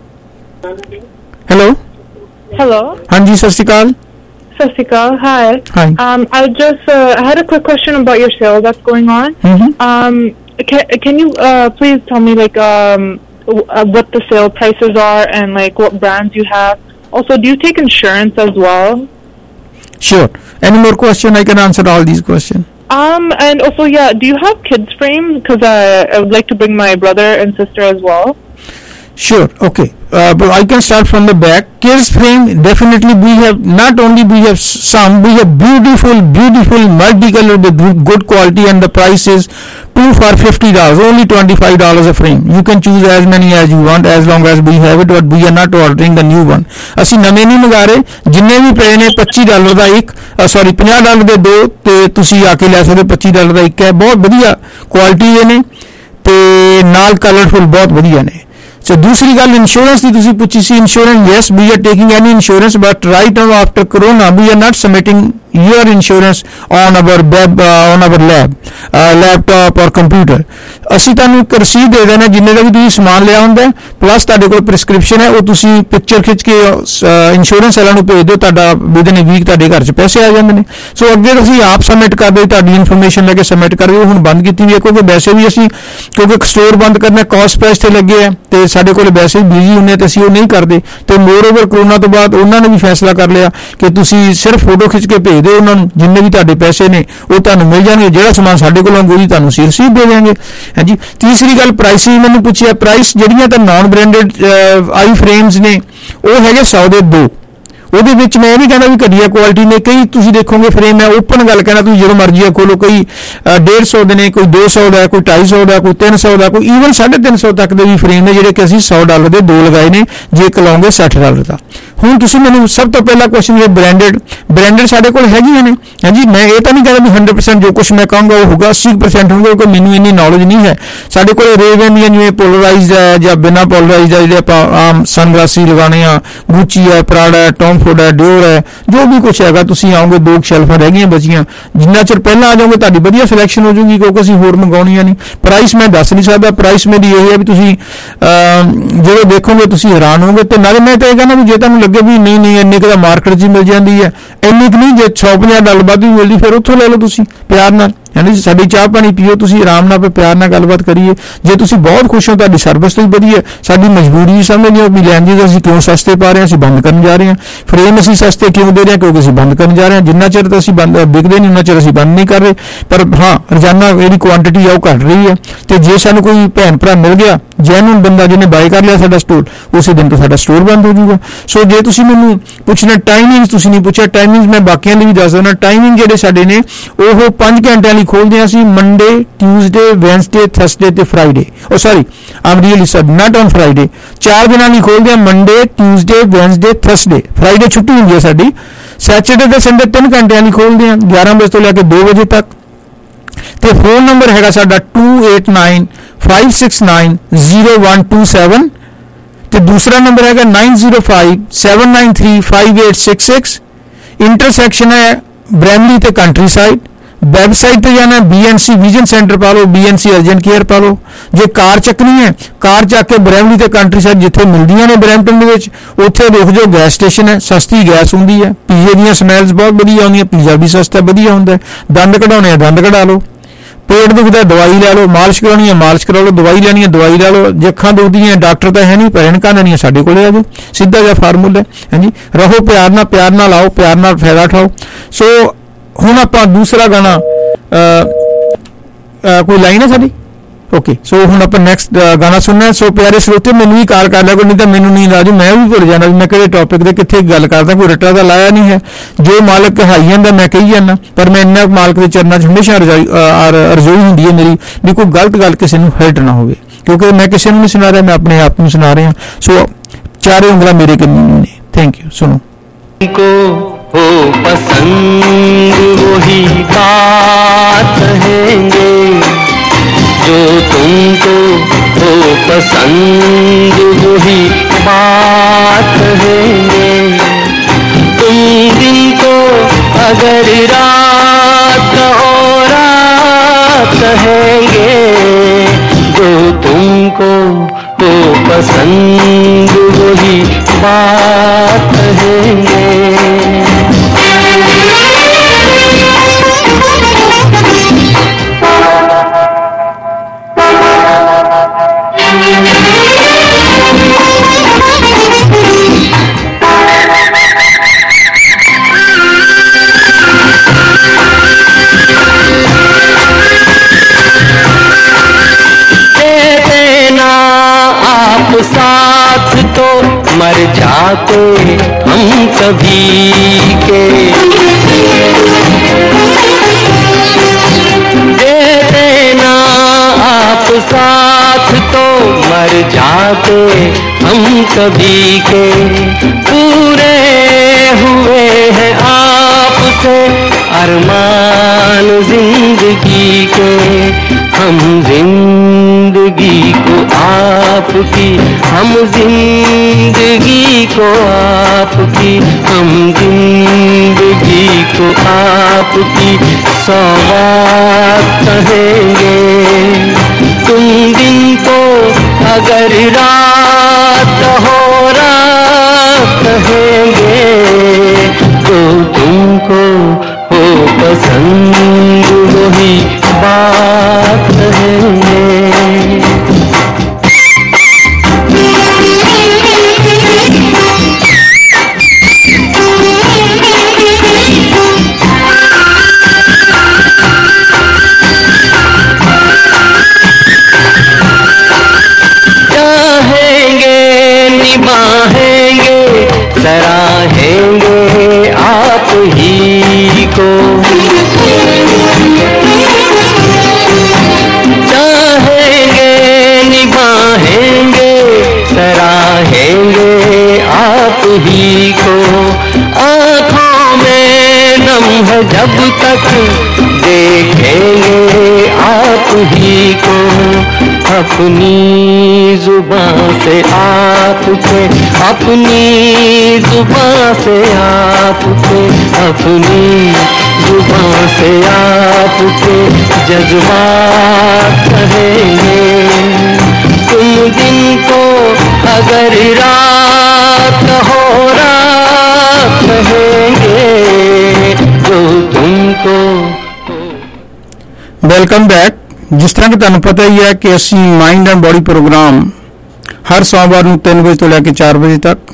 hello Hello. Hanji, sat sri akal. Sat sri akal. Hi. Hi. Um, I just uh, I had a quick question about your sale that's going on. Mm-hmm. Um, can can you uh, please tell me like um w- uh, what the sale prices are and like what brands you have? Also, do you take insurance as well? Sure. Any more question? I can answer all these questions. Um, and also, yeah, do you have kids frame? Because I, I would like to bring my brother and sister as well. Sure. Okay. Uh, but I can start from the back. Kids frame, definitely we have, not only we have some, we have beautiful, beautiful multicolor with good quality, and the price is two for fifty dollars, only twenty-five dollars a frame. You can choose as many as you want as long as we have it, but we are not ordering the new one. ਅਸੀਂ ਨਵੇਂ ਨਹੀਂ ਮੰਗਾ ਰਹੇ, ਜਿੰਨੇ ਵੀ ਪਏ ਨੇ ਪੱਚੀ dollar ਦਾ ਇੱਕ, ਸੌਰੀ ਪੰਜਾਹ ਡਾਲਰ ਦੇ ਦੋ, ਤੇ ਤੁਸੀਂ ਆ ਕੇ ਲੈ ਸਕਦੇ, ਪੱਚੀ ਡਾਲਰ ਦਾ ਇੱਕ ਹੈ। ਬਹੁਤ ਵਧੀਆ ਕੁਆਲਿਟੀ ਦੇ ਨੇ ਤੇ ਨਾਲ ਕਲਰਫੁਲ ਬਹੁਤ ਵਧੀਆ ਨੇ। So दूसरी गल इंश्योरेंस की तुसी पूछी सी, insurance yes we are taking any insurance, but right now after corona we are not submitting your insurance on our web uh, on our lab uh, laptop or computer. ਅਸੀਂ ਤੁਹਾਨੂੰ ਇੱਕ ਰਸੀਦ ਦੇ ਦੇਣਾ ਜਿੰਨੇ ਦਾ ਵੀ ਤੁਸੀਂ ਸਮਾਨ ਲਿਆ ਹੁੰਦਾ, ਪਲੱਸ ਤੁਹਾਡੇ ਕੋਲ ਪ੍ਰਿਸਕ੍ਰਿਪਸ਼ਨ ਹੈ, ਉਹ ਤੁਸੀਂ ਪਿਕਚਰ ਖਿੱਚ ਕੇ ਇੰਸ਼ੋਰੈਂਸ ਵਾਲਿਆਂ ਨੂੰ ਭੇਜ ਦਿਓ, ਤੁਹਾਡਾ ਵਿਦਨ ਅ ਵੀਕ ਤੁਹਾਡੇ ਘਰ 'ਚ ਪੈਸੇ ਆ ਜਾਂਦੇ ਨੇ। ਸੋ ਅੱਗੇ ਤੁਸੀਂ ਆਪ ਸਬਮਿਟ ਕਰਦੇ, ਤੁਹਾਡੀ ਇਨਫੋਰਮੇਸ਼ਨ ਲੈ ਕੇ ਸਬਮਿਟ ਕਰਦੇ ਹੋ। ਹੁਣ ਬੰਦ ਕੀਤੀ ਵੀ ਹੈ ਕਿਉਂਕਿ ਵੈਸੇ ਵੀ ਅਸੀਂ, ਕਿਉਂਕਿ ਸਟੋਰ ਬੰਦ ਕਰਨਾ ਕਾਸਟ ਪ੍ਰਾਈਸ ਤੇ ਲੱਗੇ ਹੈ ਤੇ ਸਾਡੇ ਕੋਲ ਵੈਸੇ ਵੀ ਬਿਜ਼ੀ ਹੁੰਦੇ ਤੇ ਅਸੀਂ ਉਹ ਨਹੀਂ ਕਰਦੇ। ਤੇ ਮੋਰ ਓਵਰ ਕਰੋਨਾ ਤੋਂ ਬਾਅਦ ਉਹਨਾਂ ਨੇ ਵੀ ਫੈਸਲਾ ਕਰ ਲਿਆ ਕਿ ਤੁਸੀਂ ਸਿਰਫ ਫੋਟੋ ਖਿੱਚ ਕੇ ਭੇਜ ਦਿਓ ਉਹਨਾਂ ਨੂੰ, ਜਿੰਨੇ ਵੀ ਤੁਹਾਡੇ ਪੈਸੇ ਨੇ ਉਹ ਤੁਹਾਨੂੰ ਮਿਲ ਜਾਣਗੇ। ਜਿਹੜਾ ਸਮਾਨ ਸਾਡੇ ਕੋਲੋਂ ਹੋਊਗੀ ਤੁਹਾਨੂੰ ਅਸੀਂ ਰਸੀਦ ਦੇ ਦੇਵਾਂਗੇ। ਹਾਂਜੀ। ਤੀਸਰੀ ਗੱਲ ਪ੍ਰਾਈਸ ਵੀ ਮੈਨੂੰ ਪੁੱਛਿਆ। ਪ੍ਰਾਈਸ ਜਿਹੜੀਆਂ ਤਾਂ ਨਾਨ ਬ੍ਰਾਂਡਡ ਆਈ ਫਰੇਮਸ ਨੇ ਉਹ ਹੈਗੇ ਸੌ ਦੇ ਦੋ। ਉਹਦੇ ਵਿੱਚ ਮੈਂ ਇਹ ਨਹੀਂ ਕਹਿੰਦਾ ਵੀ ਘਟੀਆ ਕੁਆਲਿਟੀ ਨੇ, ਕਈ ਤੁਸੀਂ ਦੇਖੋਗੇ ਫਰੇਮ ਹੈ, ਓਪਨ ਗੱਲ ਕਹਿਣਾ ਤੁਸੀਂ ਜਦੋਂ ਮਰਜ਼ੀ ਖੋਲੋ, ਕੋਈ ਡੇਢ ਸੌ ਦੇ ਨੇ, ਕੋਈ ਦੋ ਸੌ ਦਾ, ਕੋਈ ਢਾਈ ਸੌ ਦਾ, ਕੋਈ ਤਿੰਨ ਸੌ ਦਾ, ਕੋਈ ਈਵਨ ਸਾਢੇ ਤਿੰਨ ਸੌ ਤੱਕ ਦੇ ਵੀ ਫਰੇਮ ਨੇ ਜਿਹੜੇ ਕਿ ਅਸੀਂ ਸੌ ਡਾਲਰ ਦੇ ਦੋ ਲਗਾਏ ਨੇ, ਜੇ ਇੱਕ ਲਾਉਂਗੇ ਸੱਠ ਡਾਲਰ ਦਾ। ਹੁਣ ਤੁਸੀਂ ਮੈਨੂੰ ਸਭ ਤੋਂ ਪਹਿਲਾ ਕੁਐਸਚਨ ਇਹ ਬ੍ਰਾਂਡਡ ਬ੍ਰਾਂਡਡ ਸਾਡੇ ਕੋਲ ਹੈਗੀਆਂ ਨੇ। ਹਾਂਜੀ। ਮੈਂ ਇਹ ਤਾਂ ਨਹੀਂ ਕਹਿੰਦਾ ਵੀ ਹੰਡਰਡ ਪਰਸੈਂਟ ਜੋ ਕੁਛ ਮੈਂ ਕਹਾਂਗਾ ਉਹ ਹੋਊਗਾ, ਅੱਸੀ ਪਰਸੈਂਟ ਹੋਊਗਾ, ਕਿਉਂਕਿ ਮੈਨੂੰ ਇੰਨੀ ਨੌਲੇਜ ਨਹੀਂ ਹੈ। ਸਾਡੇ ਕੋਲ ਰੇਵਨ ਦੀਆਂ ਜਿਵੇਂ ਪੋਲਰਾਈਜ਼ਡ ਹੈ ਜਾਂ ਬਿਨਾਂ ਪੋਲਰਾਈਜ਼ਡ ਹੈ, ਜਿਹੜੇ ਆਪਾਂ ਆਮ ਸਨਗਲਾਸੀ ਲਗਾਉਣੇ ਆ, ਗੁੱਚੀ ਹੈ, ਪ੍ਰਾਡਾ ਹੈ, ਟੌਮ ਫੋਰਡ ਹੈ, ਡਿਓਰ ਹੈ, ਜੋ ਵੀ ਕੁਛ ਹੈਗਾ। ਤੁਸੀਂ ਆਓਗੇ, ਦੋ ਸ਼ੈਲਫਾਂ ਰਹਿ ਗਈਆਂ ਬਚੀਆਂ, ਜਿੰਨਾ ਚਿਰ ਪਹਿਲਾਂ ਆ ਜਾਓਗੇ ਤੁਹਾਡੀ ਵਧੀਆ ਸਿਲੈਕਸ਼ਨ ਹੋ ਜੂਗੀ, ਕਿਉਂਕਿ ਅਸੀਂ ਹੋਰ ਮੰਗਾਉਣੀਆਂ ਨਹੀਂ। ਪ੍ਰਾਈਸ ਮੈਂ ਦੱਸ ਨਹੀਂ ਸਕਦਾ। ਪ੍ਰਾਈਸ ਮੇਰੀ ਇਹ ਹੈ ਵੀ ਤੁਸੀਂ ਜਦੋਂ ਦੇਖੋਗੇ ਤੁਸੀਂ ਹੈਰਾਨ ਹੋਗੇ। ਤੇ ਨਾਲੇ ਮੈਂ ਤਾਂ ਇਹ ਕਹਿੰਦਾ ਵੀ ਜੇ ਤੁਹਾਨੂੰ ਲੱਗੇ ਵੀ ਨਹੀਂ ਨਹੀਂ ਇੰਨੇ ਕੁ ਤਾਂ ਮਾਰਕੀਟ 'ਚ ਮਿਲ ਜਾਂਦੀ ਹੈ, ਇੰਨੀ ਕੁ ਨਹੀਂ, ਜੇ ਸੌ ਪੰਜਾਹ ਗੱਲਬਾਤ ਵੀ ਮਿਲਦੀ ਫਿਰ ਉੱਥੋਂ ਲੈ ਲਓ ਤੁਸੀਂ ਪਿਆਰ ਨਾਲ, ਯਾਨੀ ਸਾਡੀ ਚਾਹ ਪਾਣੀ ਪੀਓ ਤੁਸੀਂ ਆਰਾਮ ਨਾਲ, ਪਿਆਰ ਨਾਲ ਗੱਲਬਾਤ ਕਰੀਏ। ਜੇ ਤੁਸੀਂ ਬਹੁਤ ਖੁਸ਼ ਹੋ, ਤੁਹਾਡੀ ਸਰਵਿਸ ਤੋਂ ਹੀ ਵਧੀਆ, ਸਾਡੀ ਮਜਬੂਰੀ ਸਮਝ ਲਿਓ ਵੀ ਲੈਣ ਦੀ ਅਸੀਂ ਕਿਉਂ ਸਸਤੇ ਪਾ ਰਹੇ ਹਾਂ, ਅਸੀਂ ਬੰਦ ਕਰਨ ਜਾ ਰਹੇ ਹਾਂ। ਫਰੇਮ ਅਸੀਂ ਸਸਤੇ ਕਿਉਂ ਦੇ ਰਹੇ ਹਾਂ, ਕਿਉਂਕਿ ਅਸੀਂ ਬੰਦ ਕਰਨ ਜਾ ਰਹੇ ਹਾਂ। ਜਿੰਨਾ ਚਿਰ ਤਾਂ ਅਸੀਂ ਬੰਦ ਵਿਕਦੇ ਨਹੀਂ ਉਹਨਾਂ ਚਿਰ ਅਸੀਂ ਬੰਦ ਨਹੀਂ ਕਰ ਰਹੇ, ਪਰ ਹਾਂ ਰੋਜ਼ਾਨਾ ਜਿਹੜੀ ਕੁਆਂਟੀਟੀ ਆ ਉਹ ਘਟ ਰਹੀ ਹੈ। ਤੇ ਜੇ ਸਾਨੂੰ ਕੋਈ ਭੈਣ ਭਰਾ ਮਿਲ ਗਿਆ ਜੈਨੂਨ ਬੰਦਾ ਜਿਹਨੇ ਬਾਈ ਕਰ ਲਿਆ ਸਾਡਾ ਸਟੋਰ, ਉਸੇ ਦਿਨ ਤੋਂ ਸਾਡਾ ਸਟੋਰ ਬੰਦ ਹੋ ਜਾਊਗਾ। ਸੋ ਜੇ ਤੁਸੀਂ ਮੈਨੂੰ ਪੁੱਛਣਾ ਟਾਈਮਿੰਗ, ਤੁਸੀਂ ਨਹੀਂ ਪੁੱਛਿਆ ਟਾਈਮਿੰਗ, ਮੈਂ ਬਾਕੀਆਂ ਲਈ ਵੀ ਦੱਸ ਦਿੰਦਾ। ਟਾਈਮਿੰਗ ਜਿਹੜੇ ਸਾਡੇ ਨੇ ਉਹ ਪੰਜ ਘੰਟਿਆਂ ਲਈ ਖੋਲ੍ਹਦੇ ਹਾਂ ਅਸੀਂ, ਮੰਡੇ, ਟਿਊਜ਼ਡੇ, ਵੈਨਸਡੇ, ਥਰਸਡੇ ਤੇ ਫਰਾਈਡੇ। ਉਹ sorry um really sir not on Friday, ਚਾਰ ਦਿਨਾਂ ਲਈ ਖੋਲ੍ਹਦੇ ਹਾਂ, Monday, Tuesday, Wednesday, Thursday. Friday ਛੁੱਟੀ ਹੁੰਦੀ ਹੈ ਸਾਡੀ। ਸੈਚਰਡੇ ਤੇ ਸੰਡੇ ਤਿੰਨ ਘੰਟਿਆਂ ਲਈ ਖੋਲ੍ਹਦੇ ਹਾਂ, ਗਿਆਰਾਂ ਵਜੇ ਤੋਂ ਲੈ ਕੇ ਦੋ ਵਜੇ ਤੱਕ। ਤੇ ਫੋਨ ਨੰਬਰ ਹੈਗਾ ਸਾਡਾ two eight nine five six nine zero one two seven ਤੇ ਦੂਸਰਾ ਨੰਬਰ ਹੈਗਾ nine zero five seven nine three five eight six six. Intersection ਹੈ ਬ੍ਰੈਮਲੀ ਤੇ ਕੰਟਰੀ ਸਾਈਡ। ਵੈਬਸਾਈਟ ਤੇ ਜਾਣਾ B N C vision centre ਪਾ ਲਓ, B N C urgent care ਪਾ ਲਓ। ਜੇ ਕਾਰ ਚੱਕਣੀ ਹੈ, ਕਾਰ ਚੱਕ ਕੇ ਬ੍ਰੈਮਲੀ ਤੇ ਕੰਟਰੀ ਸਾਈਡ ਜਿੱਥੇ ਮਿਲਦੀਆਂ ਨੇ ਬਰੈਂਪਟਨ ਦੇ ਵਿੱਚ, ਉੱਥੇ ਰੁਕ ਜਾਓ, ਗੈਸ ਸਟੇਸ਼ਨ ਹੈ, ਸਸਤੀ ਗੈਸ ਹੁੰਦੀ ਹੈ, ਪੀਜ਼ੇ ਦੀਆਂ ਸਮੈਲਸ ਬਹੁਤ ਵਧੀਆ ਆਉਂਦੀਆਂ, ਪੀਜ਼ਾ ਵੀ ਸਸਤਾ ਵਧੀਆ ਹੁੰਦਾ। ਦੰਦ ਕਢਾਉਣੇ ਆ ਦੰਦ ਕਢਾ ਲਓ, ਪੇਟ ਦੁਖਦਾ ਦਵਾਈ ਲੈ ਲਓ, ਮਾਲਿਸ਼ ਕਰਾਉਣੀ ਹੈ ਮਾਲਿਸ਼ ਕਰਾ ਲਓ, ਦਵਾਈ ਲੈਣੀ ਹੈ ਦਵਾਈ ਲੈ ਲਓ, ਜੇ ਅੱਖਾਂ ਦੁਖਦੀਆਂ ਡਾਕਟਰ ਤਾਂ ਹੈ ਨਹੀਂ, ਭੈਣਕਾਂ ਨਹੀਂ ਸਾਡੇ ਕੋਲੇ ਆ ਜਾਓ, ਸਿੱਧਾ ਜਿਹਾ ਫਾਰਮੂਲਾ ਹੈ। ਹਾਂਜੀ, ਰਹੋ ਪਿਆਰ ਨਾਲ, ਪਿਆਰ ਨਾਲ ਆਓ, ਪਿਆਰ ਨਾਲ ਫਾਇਦਾ ਉਠਾਓ। ਸੋ ਹੁਣ ਆਪਾਂ ਦੂਸਰਾ ਗਾਣਾ, ਕੋਈ ਲਾਈਨ ਹੈ ਸਾਡੀ? ਓਕੇ, ਸੋ ਹੁਣ ਆਪਾਂ ਨੈਕਸਟ ਗਾਣਾ ਸੁਣਨਾ। ਸੋ ਪਿਆਰੇ ਸਰੋਤੇ ਮੈਨੂੰ ਵੀ ਕਾਲ ਕਰ ਲਿਆ ਕੋਈ, ਨਹੀਂ ਤਾਂ ਮੈਨੂੰ ਨੀਂਦ ਆ ਜਾਊ, ਮੈਂ ਵੀ ਭੁੱਲ ਜਾਣਾ ਵੀ ਮੈਂ ਕਿਹੜੇ ਟੌਪਿਕ ਦੇ ਕਿੱਥੇ ਗੱਲ ਕਰਦਾ। ਕੋਈ ਰੱਟਾ ਤਾਂ ਲਾਇਆ ਨਹੀਂ ਹੈ, ਜੋ ਮਾਲਕ ਕਹਾਈ ਜਾਂਦਾ ਮੈਂ ਕਹੀ ਜਾਂਦਾ, ਪਰ ਮੈਂ ਇੰਨਾ ਮਾਲਕ ਦੇ ਚਰਨਾਂ 'ਚ ਹਮੇਸ਼ਾ ਰਜਾਈ ਅਰਜ਼ੋਈ ਹੁੰਦੀ ਹੈ ਮੇਰੀ ਵੀ ਕੋਈ ਗਲਤ ਗੱਲ ਕਿਸੇ ਨੂੰ ਹਰਟ ਨਾ ਹੋਵੇ, ਕਿਉਂਕਿ ਮੈਂ ਕਿਸੇ ਨੂੰ ਨਹੀਂ ਸੁਣਾ ਰਿਹਾ, ਮੈਂ ਆਪਣੇ ਆਪ ਨੂੰ ਸੁਣਾ ਰਿਹਾ। ਸੋ ਚਾਰੇ ਉਂਗਲਾਂ ਮੇਰੇ ਕੰਨੀ ਨੇ। Thank you. सुनो को हो पसंद वही बात कहेंगे, जो तुमको हो पसंद वही बात कहेंगे। तुम दिन को अगर रात और रात कहेंगे, जो तुमको हो पसंद वही बात कहेंगे। साथ तो मर जाते हम सभी के, दे देना आप साथ तो मर जाते हम सभी के। पूरे हुए हैं आपसे अरमान जिंदगी के, हम जिंदगी को आपकी, हम जिंदगी को आपकी, हम जिंदगी को आपकी सौगात कहेंगे। तुम दिन को अगर रात हो रात कहेंगे, तो तुमको हो पसंद वही बात कहेंगे। चाहेंगे निभाएंगे सराहेंगे आप ही को, चाहेंगे निभाएंगे सराहेंगे आप ही को। आँखों में नम है जब तक देखेंगे आप ही को, अपनी जुबान से आपके, अपनी जुबान से आपके, अपनी जुबान से आपके जज्बात कहेंगे। तुम दिन को अगर रात कहो रात कहेंगे जो तुमको। Welcome back. ਜਿਸ ਤਰ੍ਹਾਂ ਕਿ ਤੁਹਾਨੂੰ ਪਤਾ ਹੀ ਹੈ ਕਿ ਅਸੀਂ ਮਾਈਂਡ ਐਂਡ ਬੋਡੀ ਪ੍ਰੋਗਰਾਮ ਹਰ ਸੋਮਵਾਰ ਨੂੰ ਤਿੰਨ ਵਜੇ ਤੋਂ ਲੈ ਕੇ ਚਾਰ ਵਜੇ ਤੱਕ,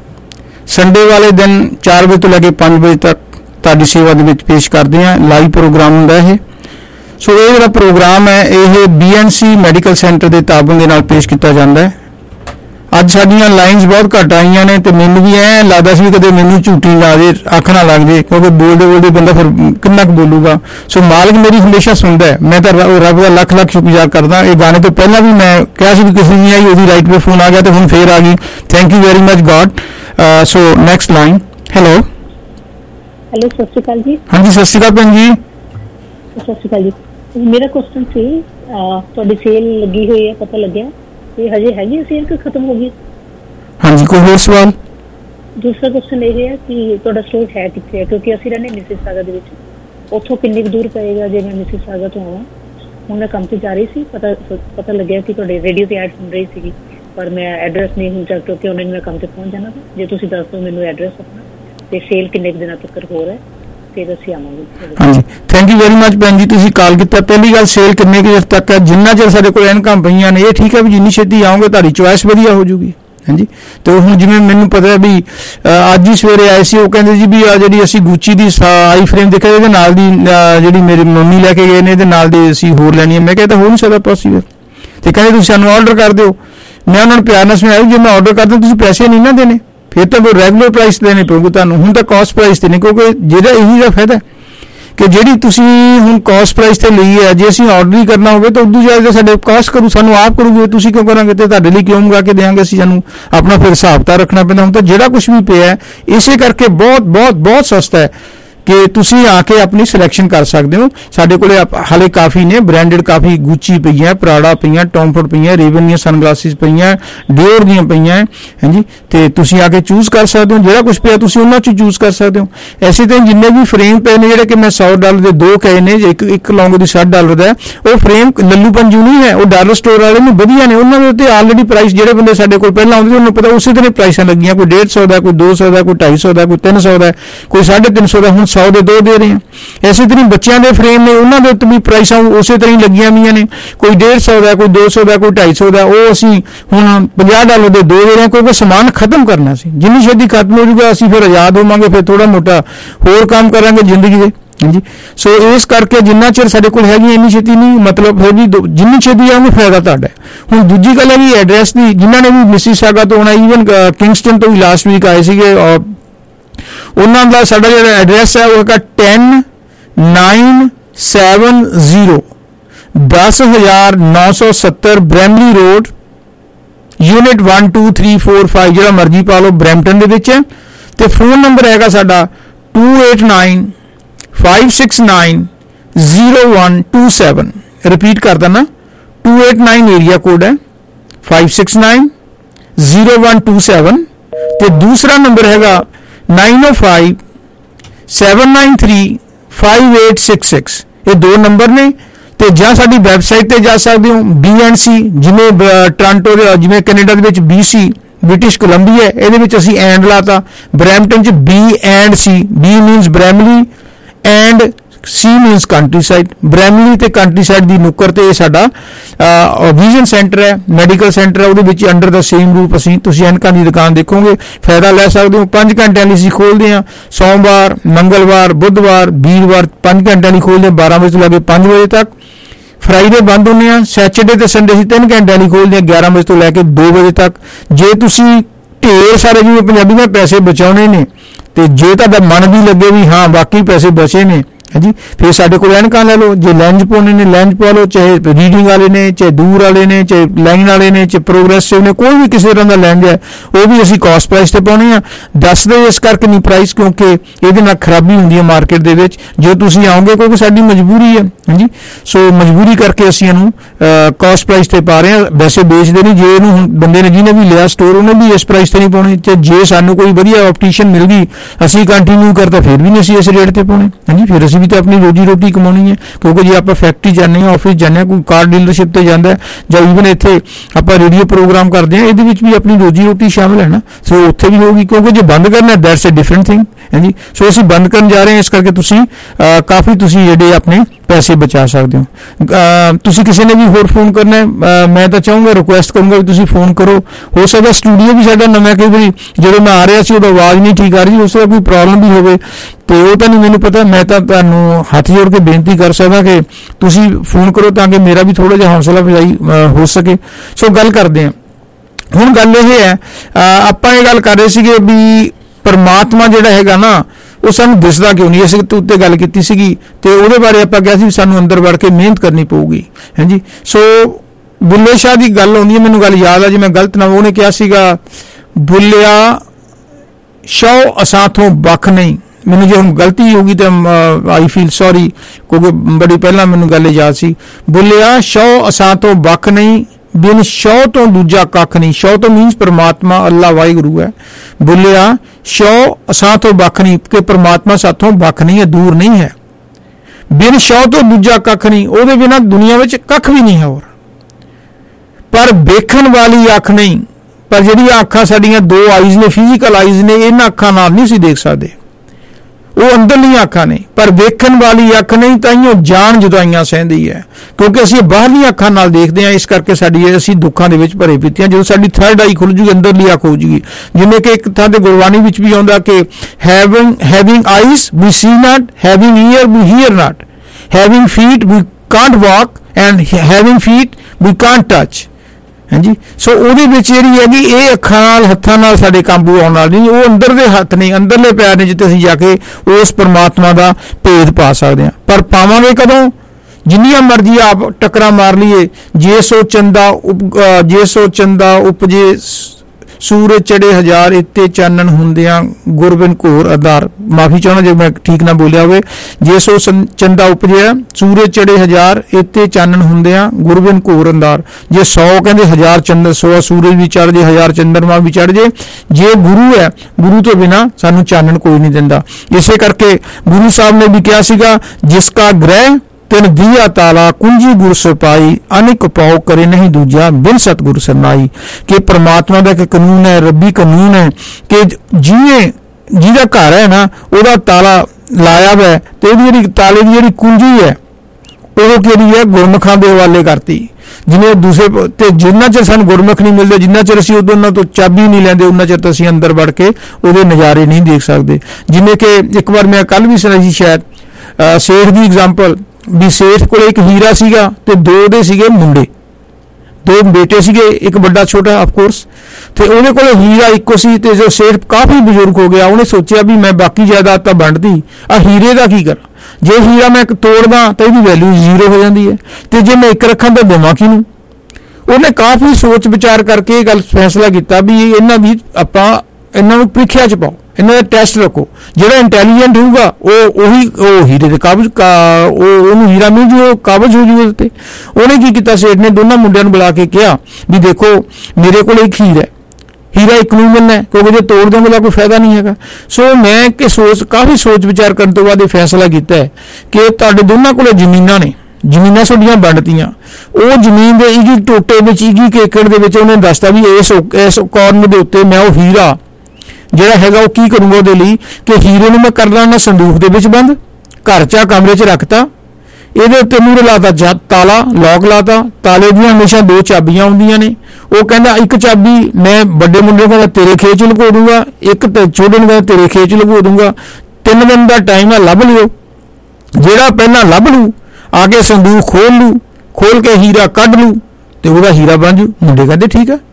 ਸੰਡੇ ਵਾਲੇ ਦਿਨ ਚਾਰ ਵਜੇ ਤੋਂ ਲੈ ਕੇ ਪੰਜ ਵਜੇ ਤੱਕ ਤੁਹਾਡੀ ਸੇਵਾ ਦੇ ਵਿੱਚ ਪੇਸ਼ ਕਰਦੇ ਹਾਂ। ਲਾਈਵ ਪ੍ਰੋਗਰਾਮ ਹੁੰਦਾ ਇਹ। ਸੋ ਇਹ ਜਿਹੜਾ ਪ੍ਰੋਗਰਾਮ ਹੈ ਇਹ B N C medical centre ਦੇ ਤਾਬਨ ਦੇ ਨਾਲ ਪੇਸ਼ ਕੀਤਾ ਜਾਂਦਾ ਹੈ। ਅੱਜ ਸਾਡੀਆਂ ਲਾਈਨਸ ਬਹੁਤ ਘੱਟ ਆਈਆਂ ਨੇ ਤੇ ਮੈਨੂੰ ਵੀ ਐ ਲੱਗਦਾ ਸੀ ਕਦੇ ਮੈਨੂੰ ਝੂਠੀ ਨਾ ਦੇ ਅੱਖ ਨਾ ਲੱਗ ਜੇ, ਕਿਉਂਕਿ ਬੋਲਦੇ ਬੋਲਦੇ ਬੰਦਾ ਫਿਰ ਕਿੰਨਾ ਕੁ ਬੋਲੂਗਾ। ਸੋ ਮਾਲਕ ਮੇਰੀ ਹਮੇਸ਼ਾ ਸੁਣਦਾ ਹੈ। ਮੈਂ ਤਾਂ ਰੱਬ ਦਾ ਲੱਖ ਲੱਖ ਸ਼ੁਕਰੀਆ ਕਰਦਾ। ਇਹ ਗਾਣੇ ਤੋਂ ਪਹਿਲਾਂ ਵੀ ਮੈਂ ਕਿਹਾ ਸੀ ਵੀ ਕਿਸੇ ਨਹੀਂ ਆਈ, ਉਹਦੀ ਰਾਈਟ 'ਤੇ ਫੋਨ ਆ ਗਿਆ ਤੇ ਹੁਣ ਫੇਰ ਆ ਗਈ। Thank you very much God. So next line. Hello hello, ਸਤਿ ਸ਼੍ਰੀ ਅਕਾਲ ਜੀ। ਹਾਂਜੀ ਸਤਿ ਸ਼੍ਰੀ ਅਕਾਲ ਭੈਣ ਜੀ। ਸਤਿ ਸ਼੍ਰੀ ਅਕਾਲ ਜੀ। ਮੇਰਾ ਕੁਐਸਚਨ ਸੀ, ਤੁਹਾਡੀ ਸੇਲ ਲੱਗੀ ਹੋਈ ਹੈ, ਪਤਾ ਲੱਗਿਆ ਇਹ ਹਜੇ ਹੈਗੀ ਸੇਲ ਕਿ ਖਤਮ ਹੋ ਗਈ? ਹਾਂਜੀ, ਕੋਈ ਹੋਰ ਸਵਾਲ? ਦੂਸਰਾ ਕੁਐਸਚਨ ਇਹ ਹੈ ਕਿ ਤੁਹਾਡਾ ਸਟੋਰ ਹੈ ਕਿੱਥੇ ਹੈ, ਕਿਉਂਕਿ ਅਸੀਂ ਰਹਿੰਦੇ ਮਿਸਿਸ ਸਾਗਾ ਦੇ ਵਿੱਚ। ਉੱਥੋਂ ਕਿੰਨੀ ਕੁ ਦੂਰ ਪਏਗਾ ਜੇ ਮੈਂ ਮਿਸਿਸ ਸਾਗਾ ਤੋਂ ਆਵਾਂ? ਹੁਣ ਮੈਂ ਕੰਮ ਤੇ ਜਾ ਰਹੀ ਸੀ, ਪਤਾ ਪਤਾ ਲੱਗਿਆ ਕਿ ਤੁਹਾਡੇ ਰੇਡੀਓ ਤੇ ਐਡ ਸੁਣ ਰਹੀ ਸੀਗੀ, ਪਰ ਮੈਂ ਐਡਰੈਸ ਨਹੀਂ ਹੁਣ ਚੱਕ, ਕਿਉਂਕਿ ਉਹਨਾਂ ਨੇ ਮੈਂ ਕੰਮ ਤੇ ਪਹੁੰਚ ਜਾਣਾ ਵਾ। ਜੇ ਤੁਸੀਂ ਦੱਸ ਦਿਓ ਮੈਨੂੰ ਐਡਰੈਸ ਆਪਣਾ ਤੇ ਸੇਲ ਕਿੰਨੇ ਕੁ ਦਿਨਾਂ ਤੱਕ ਹੋਰ ਹੈ, ਫਿਰ ਅਸੀਂ ਆਵਾਂਗੇ। ਹਾਂਜੀ, ਥੈਂਕ ਯੂ ਵੈਰੀ ਮਚ ਭੈਣ ਜੀ, ਤੁਸੀਂ ਕਾਲ ਕੀਤਾ। ਪਹਿਲੀ ਗੱਲ, ਸੇਲ ਕਿੰਨੇ ਕੁ ਚਿਰ ਤੱਕ ਹੈ? ਜਿੰਨਾ ਚਿਰ ਸਾਡੇ ਕੋਲ ਇਨਕਮ ਪਈਆਂ ਨੇ, ਇਹ ਠੀਕ ਹੈ ਵੀ ਜਿੰਨੀ ਛੇਤੀ ਆਓਗੇ ਤੁਹਾਡੀ ਚੁਆਇਸ ਵਧੀਆ ਹੋ ਜੂਗੀ। ਹਾਂਜੀ, ਤੇ ਹੁਣ ਜਿਵੇਂ ਮੈਨੂੰ ਪਤਾ ਵੀ ਅੱਜ ਹੀ ਸਵੇਰੇ ਆਏ ਸੀ, ਉਹ ਕਹਿੰਦੇ ਜੀ ਵੀ ਆ ਜਿਹੜੀ ਅਸੀਂ ਗੁੱਚੀ ਦੀ ਆਈ ਫਰੇਮ ਦੇਖਿਆ, ਇਹਦੇ ਨਾਲ ਦੀ ਜਿਹੜੀ ਮੇਰੀ ਮੰਮੀ ਲੈ ਕੇ ਗਏ ਨੇ, ਇਹਦੇ ਨਾਲ ਦੀ ਅਸੀਂ ਹੋਰ ਲੈਣੀ ਹੈ। ਮੈਂ ਕਿਹਾ ਤਾਂ ਹੋ ਨਹੀਂ ਸਕਦਾ ਪੋਸੀਬਲ। ਤੇ ਕਹਿੰਦੇ ਤੁਸੀਂ ਸਾਨੂੰ ਆਰਡਰ ਕਰ ਦਿਓ। ਮੈਂ ਉਹਨਾਂ ਨੂੰ ਪਿਆਰ ਨਾਲ ਸਮਝਾਇਆ, ਜੇ ਮੈਂ ਆਰਡਰ ਕਰਦਾ ਤੁਸੀਂ ਪੈਸੇ ਨਹੀਂ ਨਾ ਦੇਣੇ, ਫਿਰ ਤਾਂ ਉਹ ਰੈਗੂਲਰ ਪ੍ਰਾਈਸ ਦੇਣੇ ਪਊਗੇ ਤੁਹਾਨੂੰ। ਹੁਣ ਤਾਂ ਕਾਸਟ ਪ੍ਰਾਈਸ ਤੇ ਨਹੀਂ, ਕਿਉਂਕਿ ਜਿਹੜਾ ਇਹੀ ਦਾ ਫਾਇਦਾ ਕਿ ਜਿਹੜੀ ਤੁਸੀਂ ਹੁਣ ਕਾਸਟ ਪ੍ਰਾਈਸ ਤੇ ਲਈ ਹੈ, ਜੇ ਅਸੀਂ ਆਰਡਰ ਹੀ ਕਰਨਾ ਹੋਵੇ ਤਾਂ ਉਦੋਂ ਜ਼ਿਆਦਾ ਸਾਡੇ ਕਾਸਟ ਕਰੂ, ਸਾਨੂੰ ਆਪ ਕਰੂਗੇ। ਤੁਸੀਂ ਕਿਉਂ ਕਰਾਂਗੇ? ਤੇ ਤੁਹਾਡੇ ਲਈ ਕਿਉਂ ਮੰਗਾ ਕੇ ਦੇਵਾਂਗੇ ਅਸੀਂ? ਸਾਨੂੰ ਆਪਣਾ ਫਿਰ ਹਿਸਾਬ ਤਾਂ ਰੱਖਣਾ ਪੈਂਦਾ। ਹੁਣ ਤਾਂ ਜਿਹੜਾ ਕੁਝ ਵੀ ਪਿਆ ਇਸੇ ਕਰਕੇ ਬਹੁਤ ਬਹੁਤ ਬਹੁਤ ਸਸਤਾ ਹੈ ਕਿ ਤੁਸੀਂ ਆ ਕੇ ਆਪਣੀ ਸਿਲੈਕਸ਼ਨ ਕਰ ਸਕਦੇ ਹੋ। ਸਾਡੇ ਕੋਲੇ ਹਾਲੇ ਕਾਫੀ ਨੇ ਬ੍ਰਾਂਡਡ, ਕਾਫੀ ਗੁੱਚੀ ਪਈਆਂ, ਪ੍ਰਾਡਾ ਪਈਆਂ, ਟੌਮਫੋਰਡ ਪਈਆਂ, ਰੇਵਨ ਦੀਆਂ ਸਨਗਲਾਸਿਸ ਪਈਆਂ, ਡਿਓਰ ਦੀਆਂ ਪਈਆਂ। ਹਾਂਜੀ, ਤੇ ਤੁਸੀਂ ਆ ਕੇ ਚੂਜ਼ ਕਰ ਸਕਦੇ ਹੋ। ਜਿਹੜਾ ਕੁਝ ਪਿਆ ਤੁਸੀਂ ਉਹਨਾਂ 'ਚ ਚੂਜ਼ ਕਰ ਸਕਦੇ ਹੋ। ਐਸੇ ਤਾਂ ਜਿੰਨੇ ਵੀ ਫਰੇਮ ਪਏ ਨੇ, ਜਿਹੜੇ ਕਿ ਮੈਂ ਸੌ ਡਾਲਰ ਦੇ ਦੋ ਕਹੇ ਨੇ, ਇੱਕ ਇੱਕ ਲੌਂਗ ਦੀ ਸੱਠ ਡਾਲਰ ਦਾ, ਉਹ ਫਰੇਮ ਲੱਲੂ ਪੰਜੂ ਨਹੀਂ ਹੈ, ਉਹ ਡਾਲਰ ਸਟੋਰ ਵਾਲੇ ਨੇ, ਵਧੀਆ ਨੇ। ਉਹਨਾਂ ਦੇ ਉੱਤੇ ਆਲਰੇਡੀ ਪ੍ਰਾਈਸ, ਜਿਹੜੇ ਬੰਦੇ ਸਾਡੇ ਕੋਲ ਪਹਿਲਾਂ ਆਉਂਦੇ ਉਹਨੂੰ ਪਤਾ ਉਸੇ ਤਰ੍ਹਾਂ ਪ੍ਰਾਈਸਾਂ ਲੱਗੀਆਂ। ਕੋਈ ਡੇਢ ਸੌ ਦਾ, ਕੋਈ ਦੋ ਸੌ ਦਾ, ਕੋਈ ਢਾਈ ਸੌ ਦਾ, ਕੋਈ ਤਿੰਨ ਸੌ ਦਾ, ਕੋਈ ਸਾਢੇ ਤਿੰਨ ਸੌ ਦਾ, ਹੁਣ ਸੌ ਦੇ ਦੋ ਦੇ ਰਹੇ ਆ। ਇਸੇ ਤਰ੍ਹਾਂ ਬੱਚਿਆਂ ਦੇ ਫਰੇਮ ਨੇ, ਉਹਨਾਂ ਦੇ ਉੱਤੇ ਵੀ ਪ੍ਰਾਈਸਾਂ ਉਸੇ ਤਰ੍ਹਾਂ ਹੀ ਲੱਗੀਆਂ ਹੋਈਆਂ ਨੇ। ਕੋਈ ਡੇਢ ਸੌ ਦਾ, ਕੋਈ ਦੋ ਸੌ ਦਾ, ਕੋਈ ਢਾਈ ਸੌ ਦਾ, ਉਹ ਅਸੀਂ ਹੁਣ ਪੰਜਾਹ ਡਾਲਰ ਦੇ ਦੋ ਦੇ ਰਹੇ ਹਾਂ, ਕਿਉਂਕਿ ਸਮਾਨ ਖਤਮ ਕਰਨਾ ਸੀ। ਜਿੰਨੀ ਛੇਤੀ ਖਤਮ ਹੋ ਜਾਊਗਾ ਅਸੀਂ ਫਿਰ ਆਜ਼ਾਦ ਹੋਵਾਂਗੇ, ਫਿਰ ਥੋੜਾ ਮੋਟਾ ਹੋਰ ਕੰਮ ਕਰਾਂਗੇ ਜ਼ਿੰਦਗੀ ਦੇ। ਹਾਂਜੀ, ਸੋ ਇਸ ਕਰਕੇ ਜਿੰਨਾ ਚਿਰ ਸਾਡੇ ਕੋਲ ਹੈਗੀ ਇੰਨੀ ਛੇਤੀ ਨਹੀਂ, ਮਤਲਬ ਫਿਰ ਵੀ ਜਿੰਨੀ ਛੇਤੀ ਆਉਂਗੇ ਫਾਇਦਾ ਤੁਹਾਡਾ। ਹੁਣ ਦੂਜੀ ਗੱਲ ਹੈ ਵੀ ਐਡਰੈਸ ਦੀ, ਜਿਨ੍ਹਾਂ ਨੇ ਵੀ ਮਿਸੀਸਾਗਾ ਤੋਂ ਆਉਣਾ, ਈਵਨ ਕਿੰਗਸਟਨ ਤੋਂ ਵੀ ਲਾਸਟ ਵੀਕ ਆਏ ਸੀਗੇ, ਉਹਨਾਂ ਦਾ ਸਾਡਾ ਜਿਹੜਾ ਐਡਰੈਸ ਹੈ ਉਹ ਹੈਗਾ ਟੈਨ ਨਾਈਨ ਸੈਵਨ ਜ਼ੀਰੋ ਦਸ ਹਜ਼ਾਰ ਨੌ ਸੌ ਸੱਤਰ Bramalea Road, unit one two three four five, ਜਿਹੜਾ ਮਰਜ਼ੀ ਪਾ ਲਓ, ਬਰੈਂਪਟਨ ਦੇ ਵਿੱਚ ਹੈ। ਤੇ ਫੋਨ ਨੰਬਰ ਹੈਗਾ ਸਾਡਾ two eight nine five six nine zero one two seven. Repeat ਕਰ ਦਿੰਦਾ, two eight nine area code ਹੈ, five six nine zero one two seven. ਤੇ ਦੂਸਰਾ ਨੰਬਰ ਹੈਗਾ nine O five seven nine three five eight six six. ਇਹ ਦੋ number ਨੇ। ਤੇ ਜਾਂ ਸਾਡੀ ਵੈਬਸਾਈਟ ਤੇ ਜਾ ਸਕਦੇ ਹੋ, ਬੀ ਐਂਡ ਸੀ, ਜਿਵੇਂ ਟੋਰਾਂਟੋ ਦੇ, ਜਿਵੇਂ ਕੈਨੇਡਾ ਦੇ ਵਿੱਚ ਬੀ ਸੀ ਬ੍ਰਿਟਿਸ਼ ਕੋਲੰਬੀਆ, ਇਹਦੇ ਵਿੱਚ ਅਸੀਂ ਐਂਡ ਲਾਤਾ। ਬਰੈਂਪਟਨ 'ਚ B and C, B means Bramalea and C means Countryside. Bramalea ਤੇ ਕੰਟਰੀ ਸਾਈਡ ਦੀ ਨੁੱਕਰ ਤੇ ਇਹ ਸਾਡਾ ਵਿਜ਼ਨ ਸੈਂਟਰ ਹੈ, ਮੈਡੀਕਲ ਸੈਂਟਰ ਹੈ। ਉਹਦੇ ਵਿੱਚ ਅੰਡਰ ਦਾ ਸੇਮ ਰੂਪ ਅਸੀਂ, ਤੁਸੀਂ ਐਨਕਾਂ ਦੀ ਦੁਕਾਨ ਦੇਖੋਗੇ, ਫਾਇਦਾ ਲੈ ਸਕਦੇ ਹੋ। ਪੰਜ ਘੰਟਿਆਂ ਲਈ ਅਸੀਂ ਖੋਲ੍ਹਦੇ ਹਾਂ, ਸੋਮਵਾਰ, ਮੰਗਲਵਾਰ, ਬੁੱਧਵਾਰ, ਵੀਰਵਾਰ ਪੰਜ ਘੰਟਿਆਂ ਲਈ ਖੋਲ੍ਹਦੇ ਹਾਂ, ਬਾਰਾਂ ਵਜੇ ਤੋਂ ਲੈ ਕੇ ਪੰਜ ਵਜੇ ਤੱਕ। ਫਰਾਈਡੇ ਬੰਦ ਹੁੰਦੇ ਆ। ਸੈਚਰਡੇ ਤੇ ਸੰਡੇ ਅਸੀਂ ਤਿੰਨ ਘੰਟਿਆਂ ਲਈ ਖੋਲ੍ਹਦੇ ਹਾਂ, ਗਿਆਰਾਂ ਵਜੇ ਤੋਂ ਲੈ ਕੇ ਦੋ ਵਜੇ ਤੱਕ। ਜੇ ਤੁਸੀਂ ਢੇਰ ਸਾਰੇ, ਜਿਵੇਂ ਪੰਜਾਬੀ में ਪੈਸੇ ਬਚਾਉਣੇ ਨੇ, ਤੇ ਜੇ ਤੁਹਾਡਾ ਮਨ ਵੀ ਲੱਗੇ ਵੀ ਹਾਂ ਵਾਕਈ ਪੈਸੇ ਬਚੇ ਨੇ, ਹਾਂਜੀ, ਫਿਰ ਸਾਡੇ ਕੋਲ ਐਨਕਾਂ ਲੈ ਲਓ। ਜੇ ਲੈਂਜ ਪਾਉਣੇ ਨੇ ਲੈਂਜ ਪਾ ਲਓ, ਚਾਹੇ ਰੀਡਿੰਗ ਵਾਲੇ ਨੇ, ਚਾਹੇ ਦੂਰ ਵਾਲੇ ਨੇ, ਚਾਹੇ ਲਾਈਨ ਵਾਲੇ ਨੇ, ਚਾਹੇ ਪ੍ਰੋਗਰੈਸਿਵ ਨੇ, ਕੋਈ ਵੀ ਕਿਸੇ ਤਰ੍ਹਾਂ ਦਾ ਲੈਂਜ ਹੈ ਉਹ ਵੀ ਅਸੀਂ ਕਾਸਟ ਪ੍ਰਾਈਸ ਤੇ ਪਾਉਣੇ ਆ। ਦੱਸਦੇ ਇਸ ਕਰਕੇ ਨਹੀਂ ਪ੍ਰਾਈਸ, ਕਿਉਂਕਿ ਇਹਦੇ ਨਾਲ ਖਰਾਬੀ ਹੁੰਦੀ ਹੈ ਮਾਰਕੀਟ ਦੇ ਵਿੱਚ। ਜੇ ਤੁਸੀਂ ਆਓਗੇ, ਕਿਉਂਕਿ ਸਾਡੀ ਮਜਬੂਰੀ ਹੈ, ਹਾਂਜੀ, ਸੋ ਮਜਬੂਰੀ ਕਰਕੇ ਅਸੀਂ ਇਹਨੂੰ ਕਾਸਟ ਪ੍ਰਾਈਸ ਤੇ ਪਾ ਰਹੇ ਹਾਂ। ਵੈਸੇ ਵੇਚਦੇ ਨਹੀਂ, ਜੇ ਇਹਨੂੰ ਹੁਣ ਬੰਦੇ ਨੇ ਜਿਹਨੇ ਵੀ ਲਿਆ ਸਟੋਰ, ਉਹਨੇ ਵੀ ਇਸ ਪ੍ਰਾਈਸ ਤੇ ਨਹੀਂ ਪਾਉਣੀ। ਤੇ ਜੇ ਸਾਨੂੰ ਕੋਈ ਵਧੀਆ ਆਪਟੀਸ਼ਨ ਮਿਲ ਗਈ, ਅਸੀਂ ਕੰਟੀਨਿਊ ਕਰਤਾ, ਫਿਰ ਵੀ ਨਹੀਂ ਅਸੀਂ ਇਸ ਰੇਟ ਤੇ ਪਾਉਣੇ। ਹਾਂਜੀ, ਫਿਰ ਅਸੀਂ भी तो अपनी रोजी रोटी कमानी है, क्योंकि जे आप फैक्ट्री जाने ऑफिस जाने कोई कार डीलरशिप से जाता है ਜਾਂ ਈਵਨ ਇੱਥੇ ਆਪਾਂ ਰੇਡੀਓ ਪ੍ਰੋਗਰਾਮ ਕਰਦੇ ਹਾਂ, ਇਹਦੇ ਵਿੱਚ ਵੀ ਆਪਣੀ ਰੋਜੀ ਰੋਟੀ ਸ਼ਾਮਿਲ ਹੈ ਨਾ। ਸੋ ਉੱਥੇ ਵੀ ਹੋਊਗੀ, ਕਿਉਂਕਿ ਜੇ ਬੰਦ ਕਰਨਾ ਦੈਟਸ ਅ ਡਿਫਰੈਂਟ ਥਿੰਗ ਹੈ ਜੀ। ਸੋ ਅਸੀਂ ਬੰਦ ਕਰਨ ਜਾ ਰਹੇ ਹਾਂ, ਇਸ ਕਰਕੇ ਤੁਸੀਂ ਕਾਫੀ ਤੁਸੀਂ ਜਿਹੜੇ ਆਪਣੇ ਪੈਸੇ ਬਚਾ ਸਕਦੇ ਹੋ। ਤੁਸੀਂ ਕਿਸੇ ਨੇ ਵੀ ਹੋਰ ਫੋਨ ਕਰਨਾ ਹੈ, ਮੈਂ ਤਾਂ ਚਾਹੂੰਗਾ ਰਿਕੁਐਸਟ ਕਰੂੰਗਾ ਵੀ ਤੁਸੀਂ ਫੋਨ ਕਰੋ। ਹੋ ਸਕਦਾ ਸਟੂਡੀਓ ਵੀ ਸਾਡਾ ਨਵਾਂ, ਕਈ ਵਾਰੀ ਜਦੋਂ ਮੈਂ ਆ ਰਿਹਾ ਸੀ ਉਦੋਂ ਆਵਾਜ਼ ਨਹੀਂ ਠੀਕ ਆ ਰਹੀ, ਉਸ ਦਾ ਕੋਈ ਪ੍ਰੋਬਲਮ ਵੀ ਹੋਵੇ ਤੇ ਉਹ ਤਾਂ ਨਹੀਂ ਮੈਨੂੰ ਪਤਾ। ਮੈਂ ਤਾਂ ਤੁਹਾਨੂੰ ਹੱਥ ਜੋੜ ਕੇ ਬੇਨਤੀ ਕਰ ਸਕਦਾ ਕਿ ਤੁਸੀਂ ਫੋਨ ਕਰੋ ਤਾਂ ਕਿ ਮੇਰਾ ਵੀ ਥੋੜ੍ਹਾ ਜਿਹਾ ਹੌਸਲਾ ਅਫਜ਼ਾਈ ਹੋ ਸਕੇ। ਸੋ ਗੱਲ ਕਰਦੇ ਹਾਂ ਹੁਣ। ਗੱਲ ਇਹ ਹੈ, ਆਪਾਂ ਇਹ ਗੱਲ ਕਰ ਰਹੇ ਸੀਗੇ ਵੀ ਪਰਮਾਤਮਾ ਜਿਹੜਾ ਹੈਗਾ ਨਾ ਉਹ ਸਾਨੂੰ ਦਿਸਦਾ ਕਿਉਂ ਨਹੀਂ, ਅਸੀਂ ਉੱਤੇ ਗੱਲ ਕੀਤੀ ਸੀਗੀ ਤੇ ਉਹਦੇ ਬਾਰੇ ਆਪਾਂ ਕਿਹਾ ਸੀ ਸਾਨੂੰ ਅੰਦਰ ਵੜ ਕੇ ਮਿਹਨਤ ਕਰਨੀ ਪਊਗੀ ਹੈ ਜੀ। ਸੋ ਬੁੱਲੇ ਸ਼ਾਹ ਦੀ ਗੱਲ ਆਉਂਦੀ ਹੈ, ਮੈਨੂੰ ਗੱਲ ਯਾਦ ਆ ਜੀ, ਮੈਂ ਗਲਤ ਨਾ, ਉਹਨੇ ਕਿਹਾ ਸੀਗਾ ਬੁੱਲਿਆ ਸ਼ੌ ਅਸਾਥੋਂ ਵੱਖ ਨਹੀਂ। ਮੈਨੂੰ ਜੇ ਹੁਣ ਗਲਤੀ ਹੋ ਗਈ ਤਾਂ ਆਈ ਫੀਲ ਸੌਰੀ, ਕਿਉਂਕਿ ਬੜੀ ਪਹਿਲਾਂ ਮੈਨੂੰ ਗੱਲ ਯਾਦ ਸੀ। ਬੁੱਲਿਆ ਸ਼ੌ ਅਸਾਥੋਂ ਵੱਖ ਨਹੀਂ, ਬਿਨ ਸ਼ੌ ਤੋਂ ਦੂਜਾ ਕੱਖ ਨਹੀਂ। ਸ਼ੌ ਤੋਂ ਮੀਨਸ ਪਰਮਾਤਮਾ, ਅੱਲਾ ਵਾਹਿਗੁਰੂ ਹੈ। ਬੁੱਲਿਆ ਸ਼ੌ ਅਸਾਂ ਤੋਂ ਵੱਖ ਨਹੀਂ, ਕਿ ਪਰਮਾਤਮਾ ਸਾਥੋਂ ਵੱਖ ਨਹੀਂ ਹੈ, ਦੂਰ ਨਹੀਂ ਹੈ। ਬਿਨ ਸ਼ੌ ਤੋਂ ਦੂਜਾ ਕੱਖ ਨਹੀਂ, ਉਹਦੇ ਬਿਨਾਂ ਦੁਨੀਆ ਵਿੱਚ ਕੱਖ ਵੀ ਨਹੀਂ ਹੈ ਹੋਰ। ਪਰ ਵੇਖਣ ਵਾਲੀ ਅੱਖ ਨਹੀਂ, ਪਰ ਜਿਹੜੀਆਂ ਅੱਖਾਂ ਸਾਡੀਆਂ ਦੋ ਆਈਜ਼ ਨੇ, ਫਿਜ਼ੀਕਲ ਆਈਜ਼ ਨੇ, ਇਹਨਾਂ ਅੱਖਾਂ ਨਾਲ ਨਹੀਂ ਸੀ ਦੇਖ ਸਕਦੇ, ਉਹ ਅੰਦਰਲੀਆਂ ਅੱਖਾਂ ਨੇ। ਪਰ ਵੇਖਣ ਵਾਲੀ ਅੱਖ ਨਹੀਂ, ਤਾਈਓ ਜਾਨ ਜੁਦਾਈਆਂ ਸਹਿੰਦੀ ਹੈ, ਕਿਉਂਕਿ ਅਸੀਂ ਬਾਹਰਲੀਆਂ ਅੱਖਾਂ ਨਾਲ ਦੇਖਦੇ ਹਾਂ, ਇਸ ਕਰਕੇ ਸਾਡੀ ਅਸੀਂ ਦੁੱਖਾਂ ਦੇ ਵਿੱਚ ਭਰੇ ਪੀਤੇ ਹਾਂ। ਜਦੋਂ ਸਾਡੀ ਥਰਡ ਆਈ ਖੁੱਲ ਜੂਗੀ, ਅੰਦਰਲੀ ਅੱਖ ਹੋ ਜੂਗੀ, ਜਿਵੇਂ ਕਿ ਇੱਕ ਥਾਂ ਤੇ ਗੁਰਬਾਣੀ ਵਿੱਚ ਵੀ ਆਉਂਦਾ ਕਿ having having eyes we see not, having ear we hear not, having feet we can't walk and having feet we can't touch ਹੈ ਜੀ। ਸੋ ਉਹਦੇ ਵਿੱਚ ਜਿਹੜੀ ਹੈਗੀ ਇਹ ਅੱਖਾਂ ਨਾਲ ਹੱਥਾਂ ਨਾਲ ਸਾਡੇ ਕਾਬੂ ਆਉਣ ਵਾਲੀ ਨਹੀਂ, ਉਹ ਅੰਦਰ ਦੇ ਹੱਥ ਨੇ, ਅੰਦਰਲੇ ਪੈਰ ਨੇ, ਜਿੱਥੇ ਅਸੀਂ ਜਾ ਕੇ ਉਸ ਪਰਮਾਤਮਾ ਦਾ ਭੇਦ ਪਾ ਸਕਦੇ ਹਾਂ। ਪਰ ਪਾਵਾਂਗੇ ਕਦੋਂ? ਜਿੰਨੀਆਂ ਮਰਜ਼ੀ ਆਪ ਟੱਕਰਾਂ ਮਾਰ ਲਈਏ। ਜੇ ਸੋ ਚੰਦਾ ਜੇ ਸੋ ਚੰਦਾ ਉਪਜੇ ਸੂਰਜ ਚੜੇ ਹਜ਼ਾਰ, ਇੱਥੇ ਚਾਨਣ ਹੁੰਦਿਆਂ ਗੁਰਬਿਨ ਘੋਰ ਆਧਾਰ। ਮਾਫੀ ਚਾਹੁੰਦਾ ਜੇ ਮੈਂ ਠੀਕ ਨਾ ਬੋਲਿਆ ਹੋਵੇ। ਜੇ ਸੋ ਚੰਦਾ ਉਪਜਿਆ ਸੂਰਜ ਚੜੇ ਹਜ਼ਾਰ, ਇੱਥੇ ਚਾਨਣ ਹੁੰਦਿਆਂ ਗੁਰਬਿਨ ਘੋਰ ਅੰਧਾਰ। ਜੇ ਸੌ ਕਹਿੰਦੇ ਹਜ਼ਾਰ ਚੰਦਰ, ਸੌ ਸੂਰਜ ਵੀ ਚੜ ਜੇ, ਹਜ਼ਾਰ ਚੰਦਰਮਾ ਵੀ ਚੜ ਜੇ, ਜੇ ਗੁਰੂ ਹੈ, ਗੁਰੂ ਤੋਂ ਬਿਨਾਂ ਸਾਨੂੰ ਚਾਨਣ ਕੋਈ ਨਹੀਂ ਦਿੰਦਾ। ਇਸੇ ਕਰਕੇ ਗੁਰੂ ਸਾਹਿਬ ਨੇ ਵੀ ਕਿਹਾ ਸੀਗਾ, ਜਿਸ ਕਾ ਗ੍ਰਹਿ ਤਿਨ ਦੀਆ ਤਾਲਾ, ਕੁੰਜੀ ਗੁਰ ਸਿਪਾਈ, ਅਨਿਕ ਪਾਉ ਕਰੇ ਨਹੀਂ ਦੂਜਾ, ਬਿਨ ਸਤਿਗੁਰ ਸਰਨਾਈ। ਕਿ ਪਰਮਾਤਮਾ ਦਾ ਇੱਕ ਕਾਨੂੰਨ ਹੈ, ਰੱਬੀ ਕਾਨੂੰਨ ਹੈ ਕਿ ਜਿਹਨੇ ਜਿਹਦਾ ਘਰ ਹੈ ਨਾ ਉਹਦਾ ਤਾਲਾ ਲਾਇਆ ਵਾ, ਤੇ ਇਹਦੀ ਜਿਹੜੀ ਤਾਲੇ ਦੀ ਜਿਹੜੀ ਕੁੰਜੀ ਹੈ ਉਹ ਕਿਹੜੀ ਹੈ? ਗੁਰਮੁਖਾਂ ਦੇ ਹਵਾਲੇ ਕਰਤੀ। ਜਿਵੇਂ ਦੂਸਰੇ ਤੇ ਜਿੰਨਾ ਚਿਰ ਸਾਨੂੰ ਗੁਰਮੁਖ ਨਹੀਂ ਮਿਲਦੇ, ਜਿੰਨਾ ਚਿਰ ਅਸੀਂ ਉਦੋਂ ਉਹਨਾਂ ਤੋਂ ਚਾਬੀ ਨਹੀਂ ਲੈਂਦੇ, ਉਹਨਾਂ ਚਿਰ ਤਾਂ ਅਸੀਂ ਅੰਦਰ ਵੜ ਕੇ ਉਹਦੇ ਨਜ਼ਾਰੇ ਨਹੀਂ ਦੇਖ ਸਕਦੇ। ਜਿਵੇਂ ਕਿ ਇੱਕ ਵਾਰ ਮੈਂ ਕੱਲ ਵੀ ਸੁਣਾਈ ਸੀ ਸ਼ਾਇਦ, ਸੇਠ ਦੀ ਐਗਜ਼ਾਮਪਲ ਵੀ ਸੇਠ ਕੋਲ ਇੱਕ ਹੀਰਾ ਸੀਗਾ ਤੇ ਦੋ ਉਹਦੇ ਸੀਗੇ ਮੁੰਡੇ, ਦੋ ਬੇਟੇ ਸੀਗੇ, ਇੱਕ ਵੱਡਾ ਛੋਟਾ ਆਫਕੋਰਸ। ਤੇ ਉਹਦੇ ਕੋਲ ਹੀਰਾ ਇੱਕੋ ਸੀ, ਤੇ ਜੋ ਸੇਠ ਕਾਫੀ ਬਜ਼ੁਰਗ ਹੋ ਗਿਆ, ਉਹਨੇ ਸੋਚਿਆ ਵੀ ਮੈਂ ਬਾਕੀ ਜਾਇਦਾਦ ਤਾਂ ਵੰਡਦੀ, ਆ ਹੀਰੇ ਦਾ ਕੀ ਕਰਾਂ? ਜੇ ਹੀਰਾ ਮੈਂ ਇੱਕ ਤੋੜਦਾ ਤਾਂ ਇਹਦੀ ਵੈਲਿਊ ਜ਼ੀਰੋ ਹੋ ਜਾਂਦੀ ਹੈ, ਤੇ ਜੇ ਮੈਂ ਇੱਕ ਰੱਖਾਂ ਤਾਂ ਦੇਵਾਂ ਕਿਹਨੂੰ? ਉਹਨੇ ਕਾਫੀ ਸੋਚ ਵਿਚਾਰ ਕਰਕੇ ਇਹ ਗੱਲ ਫੈਸਲਾ ਕੀਤਾ ਵੀ ਇਹਨਾਂ ਦੀ ਆਪਾਂ ਇਹਨਾਂ ਨੂੰ ਪ੍ਰੀਖਿਆ 'ਚ ਪਾਓ, ਇਹਨਾਂ ਦਾ ਟੈਸਟ ਰੱਖੋ। ਜਿਹੜਾ ਇੰਟੈਲੀਜੈਂਟ ਹੋਊਗਾ ਉਹ ਉਹੀ ਉਹ ਹੀਰੇ ਦੇ ਕਾਬਜ਼ ਉਹ ਉਹਨੂੰ ਹੀਰਾ ਮਿਲ ਜੂ, ਉਹ ਕਾਬਜ਼ ਹੋ ਜੂ ਉਹਦੇ ਤੇ। ਉਹਨੇ ਕੀ ਕੀਤਾ? ਸੇਠ ਨੇ ਦੋਨਾਂ ਮੁੰਡਿਆਂ ਨੂੰ ਬੁਲਾ ਕੇ ਕਿਹਾ ਵੀ ਦੇਖੋ ਮੇਰੇ ਕੋਲ ਇੱਕ ਹੀਰਾ ਹੈ, ਹੀਰਾ ਇੱਕ ਨੂੰ ਮਿਲਣਾ, ਕਿਉਂਕਿ ਜੇ ਤੋੜ ਦੇਵਾਂਗੇ ਤਾਂ ਕੋਈ ਫਾਇਦਾ ਨਹੀਂ ਹੈਗਾ। ਸੋ ਮੈਂ ਕਿ ਸੋਚ ਕਾਫੀ ਸੋਚ ਵਿਚਾਰ ਕਰਨ ਤੋਂ ਬਾਅਦ ਇਹ ਫੈਸਲਾ ਕੀਤਾ ਹੈ ਕਿ ਤੁਹਾਡੇ ਦੋਨਾਂ ਕੋਲ ਜ਼ਮੀਨਾਂ ਨੇ, ਜ਼ਮੀਨਾਂ ਤੁਹਾਡੀਆਂ ਵੰਡਤੀਆਂ। ਉਹ ਜ਼ਮੀਨ ਦੇ ਇੱਕ ਇੱਕ ਟੋਟੇ ਵਿੱਚ, ਇੱਕ ਇੱਕ ਏਕੜ ਦੇ ਵਿੱਚ ਉਹਨੇ ਦੱਸਤਾ ਵੀ ਇਸ ਇਸ ਕਾਰਨਰ ਦੇ ਉੱਤੇ ਮੈਂ ਉਹ ਹੀਰਾ ਜਿਹੜਾ ਹੈਗਾ ਉਹ ਕੀ ਕਰੂੰਗਾ ਉਹਦੇ ਲਈ, ਕਿ ਹੀਰੇ ਨੂੰ ਮੈਂ ਕਰ ਲੈਣਾ ਸੰਦੂਕ ਦੇ ਵਿੱਚ ਬੰਦ, ਘਰ 'ਚ ਕਮਰੇ 'ਚ ਰੱਖਤਾ, ਇਹਦੇ ਉੱਤੇ ਮੂਹਰੇ ਲਾਤਾ ਜਾਂ ਤਾਲਾ, ਲੌਕ ਲਾਤਾ। ਤਾਲੇ ਦੀਆਂ ਹਮੇਸ਼ਾ ਦੋ ਚਾਬੀਆਂ ਹੁੰਦੀਆਂ ਨੇ। ਉਹ ਕਹਿੰਦਾ ਇੱਕ ਚਾਬੀ ਮੈਂ ਵੱਡੇ ਮੁੰਡੇ ਨੂੰ ਤੇਰੇ ਖੇਚ 'ਚ ਲੁਕੋ ਦੂੰਗਾ, ਇੱਕ ਤੇ ਛੋਟੇ ਨੂੰ ਕਹਿੰਦਾ ਤੇਰੇ ਖੇਚ 'ਚ ਲੁਕੋ ਦੂੰਗਾ। ਤਿੰਨ ਦਿਨ ਦਾ ਟਾਈਮ ਹੈ, ਲੱਭ ਲਿਓ। ਜਿਹੜਾ ਪਹਿਲਾਂ ਲੱਭ ਲੂ ਆ ਕੇ ਸੰਦੂਕ ਖੋਲ ਲੂ, ਖੋਲ ਕੇ ਹੀਰਾ ਕੱਢ ਲੂ ਤੇ ਉਹਦਾ ਹੀਰਾ ਬਣ ਜੂ। ਮੁੰਡੇ ਕਹਿੰਦੇ ਠੀਕ ਆ,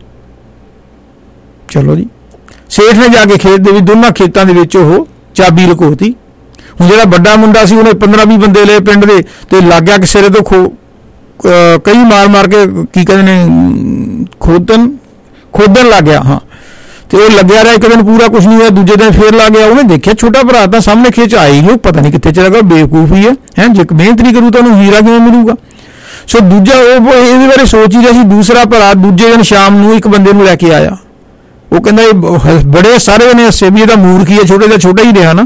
ਚਲੋ ਜੀ। ਸੇਠ ਨੇ ਜਾ ਕੇ ਖੇਤ ਦੇ ਵਿੱਚ, ਦੋਨਾਂ ਖੇਤਾਂ ਦੇ ਵਿੱਚ ਉਹ ਚਾਬੀ ਲੁਕੋਤੀ। ਹੁਣ ਜਿਹੜਾ ਵੱਡਾ ਮੁੰਡਾ ਸੀ ਉਹਨੇ ਪੰਦਰਾਂ ਵੀਹ ਬੰਦੇ ਲਏ ਪਿੰਡ ਦੇ, ਤੇ ਲੱਗ ਗਿਆ ਕਿ ਸਿਰੇ ਤੋਂ ਖੋ ਕਈ ਮਾਰ ਮਾਰ ਕੇ ਕੀ ਕਹਿੰਦੇ ਨੇ ਖੋਦਣ ਖੋਦਣ ਲੱਗ ਗਿਆ। ਹਾਂ, ਤੇ ਉਹ ਲੱਗਿਆ ਰਿਹਾ, ਇੱਕ ਦਿਨ ਪੂਰਾ ਕੁਛ ਨਹੀਂ ਹੋਇਆ, ਦੂਜੇ ਦਿਨ ਫੇਰ ਲੱਗ ਗਿਆ। ਉਹਨੇ ਦੇਖਿਆ ਛੋਟਾ ਭਰਾ ਤਾਂ ਸਾਹਮਣੇ ਖੇਚ ਆਈ ਨਹੀਂ, ਪਤਾ ਨਹੀਂ ਕਿੱਥੇ ਚਲਾ ਗਿਆ, ਬੇਵਕੂਫੀ ਹੈ ਹੈ ਜੇ ਮਿਹਨਤ ਨਹੀਂ ਕਰੂ ਤਾਂ ਉਹਨੂੰ ਹੀਰਾ ਕਿਵੇਂ ਮਿਲੂਗਾ? ਸੋ ਦੂਜਾ ਉਹ ਇਹਦੇ ਬਾਰੇ ਸੋਚ ਹੀ ਰਿਹਾ ਸੀ। ਦੂਸਰਾ ਭਰਾ ਦੂਜੇ ਦਿਨ ਸ਼ਾਮ ਨੂੰ ਇੱਕ ਬੰਦੇ ਨੂੰ ਲੈ ਕੇ ਆਇਆ। ਉਹ ਕਹਿੰਦਾ ਇਹ ਬੜੇ ਸਾਰੇ ਨੇ ਹੱਸੇ ਵੀ ਇਹਦਾ ਮੂਰਖ ਹੀ ਹੈ, ਛੋਟੇ ਦਾ ਛੋਟਾ ਹੀ ਰਿਹਾ ਨਾ,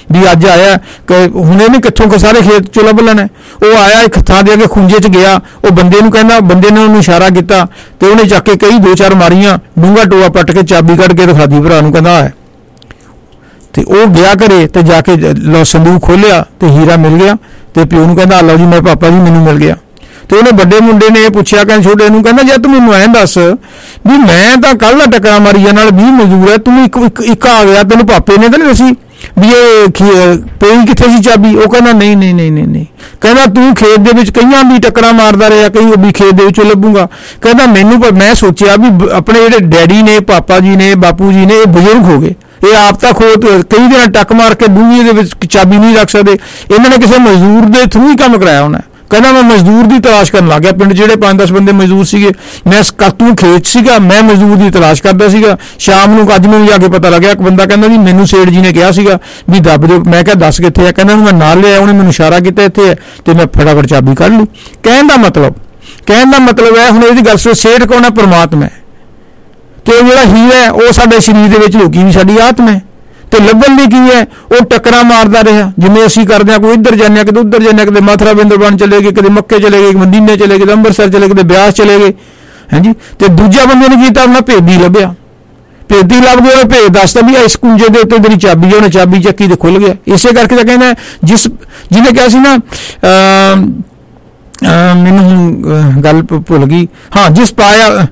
ਵੀ ਅੱਜ ਆਇਆ ਕਿ ਹੁਣ ਇਹਨੇ ਕਿੱਥੋਂ ਕਿ ਸਾਰੇ ਖੇਤ ਚੋਂ ਲੱਭ ਲੈਣਾ। ਉਹ ਆਇਆ ਇੱਕ ਥਾਂ ਦੇ ਅੱਗੇ ਖੁੰਝੇ 'ਚ ਗਿਆ, ਉਹ ਬੰਦੇ ਨੂੰ ਕਹਿੰਦਾ, ਬੰਦੇ ਨੇ ਉਹਨੂੰ ਇਸ਼ਾਰਾ ਕੀਤਾ ਤੇ ਉਹਨੇ ਚੱਕ ਕੇ ਕਈ ਦੋ ਚਾਰ ਮਾਰੀਆਂ, ਡੂੰਘਾ ਟੋਆ ਪੱਟ ਕੇ ਚਾਬੀ ਕੱਢ ਕੇ ਦਿਖਾਦੀ ਭਰਾ ਨੂੰ, ਕਹਿੰਦਾ ਹੈ। ਤੇ ਉਹ ਗਿਆ ਘਰੇ ਤੇ ਜਾ ਕੇ ਲੋ ਸੰਦੂਕ ਖੋਲਿਆ ਤੇ ਹੀਰਾ ਮਿਲ ਗਿਆ ਤੇ ਪਿਓ ਨੂੰ ਕਹਿੰਦਾ ਲਓ ਜੀ ਮੈਂ ਪਾਪਾ ਜੀ ਮੈਨੂੰ ਮਿਲ ਗਿਆ। ਤੇ ਉਹਨੇ ਵੱਡੇ ਮੁੰਡੇ ਨੇ ਇਹ ਪੁੱਛਿਆ, ਕਹਿੰਦੇ ਛੋਟੇ ਨੂੰ, ਕਹਿੰਦਾ ਜੇ ਤੂੰ ਮੈਨੂੰ ਐਂ ਦੱਸ ਵੀ ਮੈਂ ਤਾਂ ਕੱਲ ਦਾ ਟੱਕਰਾ ਮਾਰੀਆ ਨਾਲ ਵੀਹ ਮਜ਼ਦੂਰ ਹੈ, ਤੂੰ ਇੱਕ ਇੱਕ ਇੱਕ ਆ ਗਿਆ, ਤੈਨੂੰ ਪਾਪੇ ਨੇ ਤਾਂ ਨਹੀਂ ਦੱਸੀ ਵੀ ਇਹ ਪਈ ਕਿੱਥੇ ਸੀ ਚਾਬੀ? ਉਹ ਕਹਿੰਦਾ ਨਹੀਂ ਨਹੀਂ ਨਹੀਂ ਨਹੀਂ ਨਹੀਂ ਕਹਿੰਦਾ ਤੂੰ ਖੇਤ ਦੇ ਵਿੱਚ ਕਈਆਂ ਵੀ ਟੱਕਰਾਂ ਮਾਰਦਾ ਰਿਹਾ, ਕਈ ਉਹ ਵੀ ਖੇਤ ਦੇ ਵਿੱਚੋਂ ਲੱਭੂਗਾ। ਕਹਿੰਦਾ ਮੈਨੂੰ ਪਰ ਮੈਂ ਸੋਚਿਆ ਵੀ ਆਪਣੇ ਜਿਹੜੇ ਡੈਡੀ ਨੇ, ਪਾਪਾ ਜੀ ਨੇ, ਬਾਪੂ ਜੀ ਨੇ, ਇਹ ਬਜ਼ੁਰਗ ਹੋ ਗਏ, ਇਹ ਆਪ ਤਾਂ ਖੋਤ ਕਈ ਦਿਨ ਟੱਕ ਮਾਰ ਕੇ ਡੂੰਘੀ ਦੇ ਵਿੱਚ ਚਾਬੀ ਨਹੀਂ ਰੱਖ ਸਕਦੇ, ਇਹਨਾਂ ਨੇ ਕਿਸੇ ਮਜ਼ਦੂਰ ਦੇ ਥਰੂ ਹੀ ਕੰਮ ਕਰਾਇਆ ਹੋਣਾ। ਕਹਿੰਦਾ ਮੈਂ ਮਜ਼ਦੂਰ ਦੀ ਤਲਾਸ਼ ਕਰਨ ਲੱਗ ਗਿਆ, ਪਿੰਡ ਜਿਹੜੇ ਪੰਜ ਦਸ ਬੰਦੇ ਮਜ਼ਦੂਰ ਸੀਗੇ, ਮੈਂ ਤੂੰ ਖੇਤ ਸੀਗਾ, ਮੈਂ ਮਜ਼ਦੂਰ ਦੀ ਤਲਾਸ਼ ਕਰਦਾ ਸੀਗਾ। ਸ਼ਾਮ ਨੂੰ ਅੱਜ ਮੈਨੂੰ ਜਾ ਕੇ ਪਤਾ ਲੱਗਿਆ, ਇੱਕ ਬੰਦਾ ਕਹਿੰਦਾ ਵੀ ਮੈਨੂੰ ਸੇਠ ਜੀ ਨੇ ਕਿਹਾ ਸੀਗਾ ਵੀ ਦੱਬ ਦਿਓ। ਮੈਂ ਕਿਹਾ ਦੱਸ ਕਿੱਥੇ ਆ? ਕਹਿੰਦਾ ਮੈਂ ਨਾਲ ਲਿਆ, ਉਹਨੇ ਮੈਨੂੰ ਇਸ਼ਾਰਾ ਕੀਤਾ ਇੱਥੇ ਹੈ, ਤੇ ਮੈਂ ਫਟਾਫਟ ਚਾਬੀ ਕੱਢ ਲਈ। ਕਹਿਣ ਦਾ ਮਤਲਬ ਕਹਿਣ ਦਾ ਮਤਲਬ ਹੈ ਹੁਣ ਇਹਦੀ ਗੱਲ ਸੁਣ, ਸੇਠ ਕੌਣ ਹੈ? ਪਰਮਾਤਮਾ ਹੈ। ਤੇ ਉਹ ਜਿਹੜਾ ਹੀਰਾ ਹੈ ਉਹ ਸਾਡੇ ਸਰੀਰ ਦੇ ਵਿੱਚ ਲੁਕੀ ਵੀ ਸਾਡੀ ਆਤਮਾ ਹੈ। ਤੇ ਲੱਭਣ ਲਈ ਕੀ ਹੈ? ਉਹ ਟੱਕਰਾਂ ਮਾਰਦਾ ਰਿਹਾ, ਜਿਵੇਂ ਅਸੀਂ ਕਰਦੇ ਹਾਂ, ਕੋਈ ਇੱਧਰ ਜਾਂਦੇ ਹਾਂ, ਕਿਤੇ ਉੱਧਰ ਜਾਂਦੇ ਹਾਂ, ਕਿਤੇ ਮਥੁਰਾ ਬ੍ਰਿੰਦਾਵਨ ਚਲੇ ਗਏ, ਕਿਤੇ ਮੱਕੇ ਚਲੇ ਗਏ, ਮਦੀਨੇ ਚਲੇ ਗਏ, ਅੰਮ੍ਰਿਤਸਰ ਚਲੇ ਗਏ, ਕਿਤੇ ਬਿਆਸ ਚਲੇ ਗਏ, ਹਾਂਜੀ। ਤੇ ਦੂਜਾ ਬੰਦੇ ਨੇ ਕੀਤਾ, ਉਹਨਾਂ ਭੇਦੀ ਲੱਭਿਆ, ਭੇਦੀ ਲੱਭ ਗਿਆ, ਉਹਨੇ ਭੇਦ ਦੱਸਦਾ ਵੀ ਇਸ ਕੁੰਜੇ ਦੇ ਉੱਤੇ ਤੇਰੀ ਚਾਬੀ ਹੈ, ਉਹਨੇ ਚਾਬੀ ਚੱਕੀ ਤੇ ਖੁੱਲ ਗਿਆ। ਇਸੇ ਕਰਕੇ ਤਾਂ ਕਹਿੰਦਾ ਜਿਸ ਜਿਹਨੇ ਕਿਹਾ ਸੀ ਨਾ, ਮੈਨੂੰ ਗੱਲ ਭੁੱਲ ਗਈ, ਹਾਂ, ਜਿਸ ਪਾਇਆ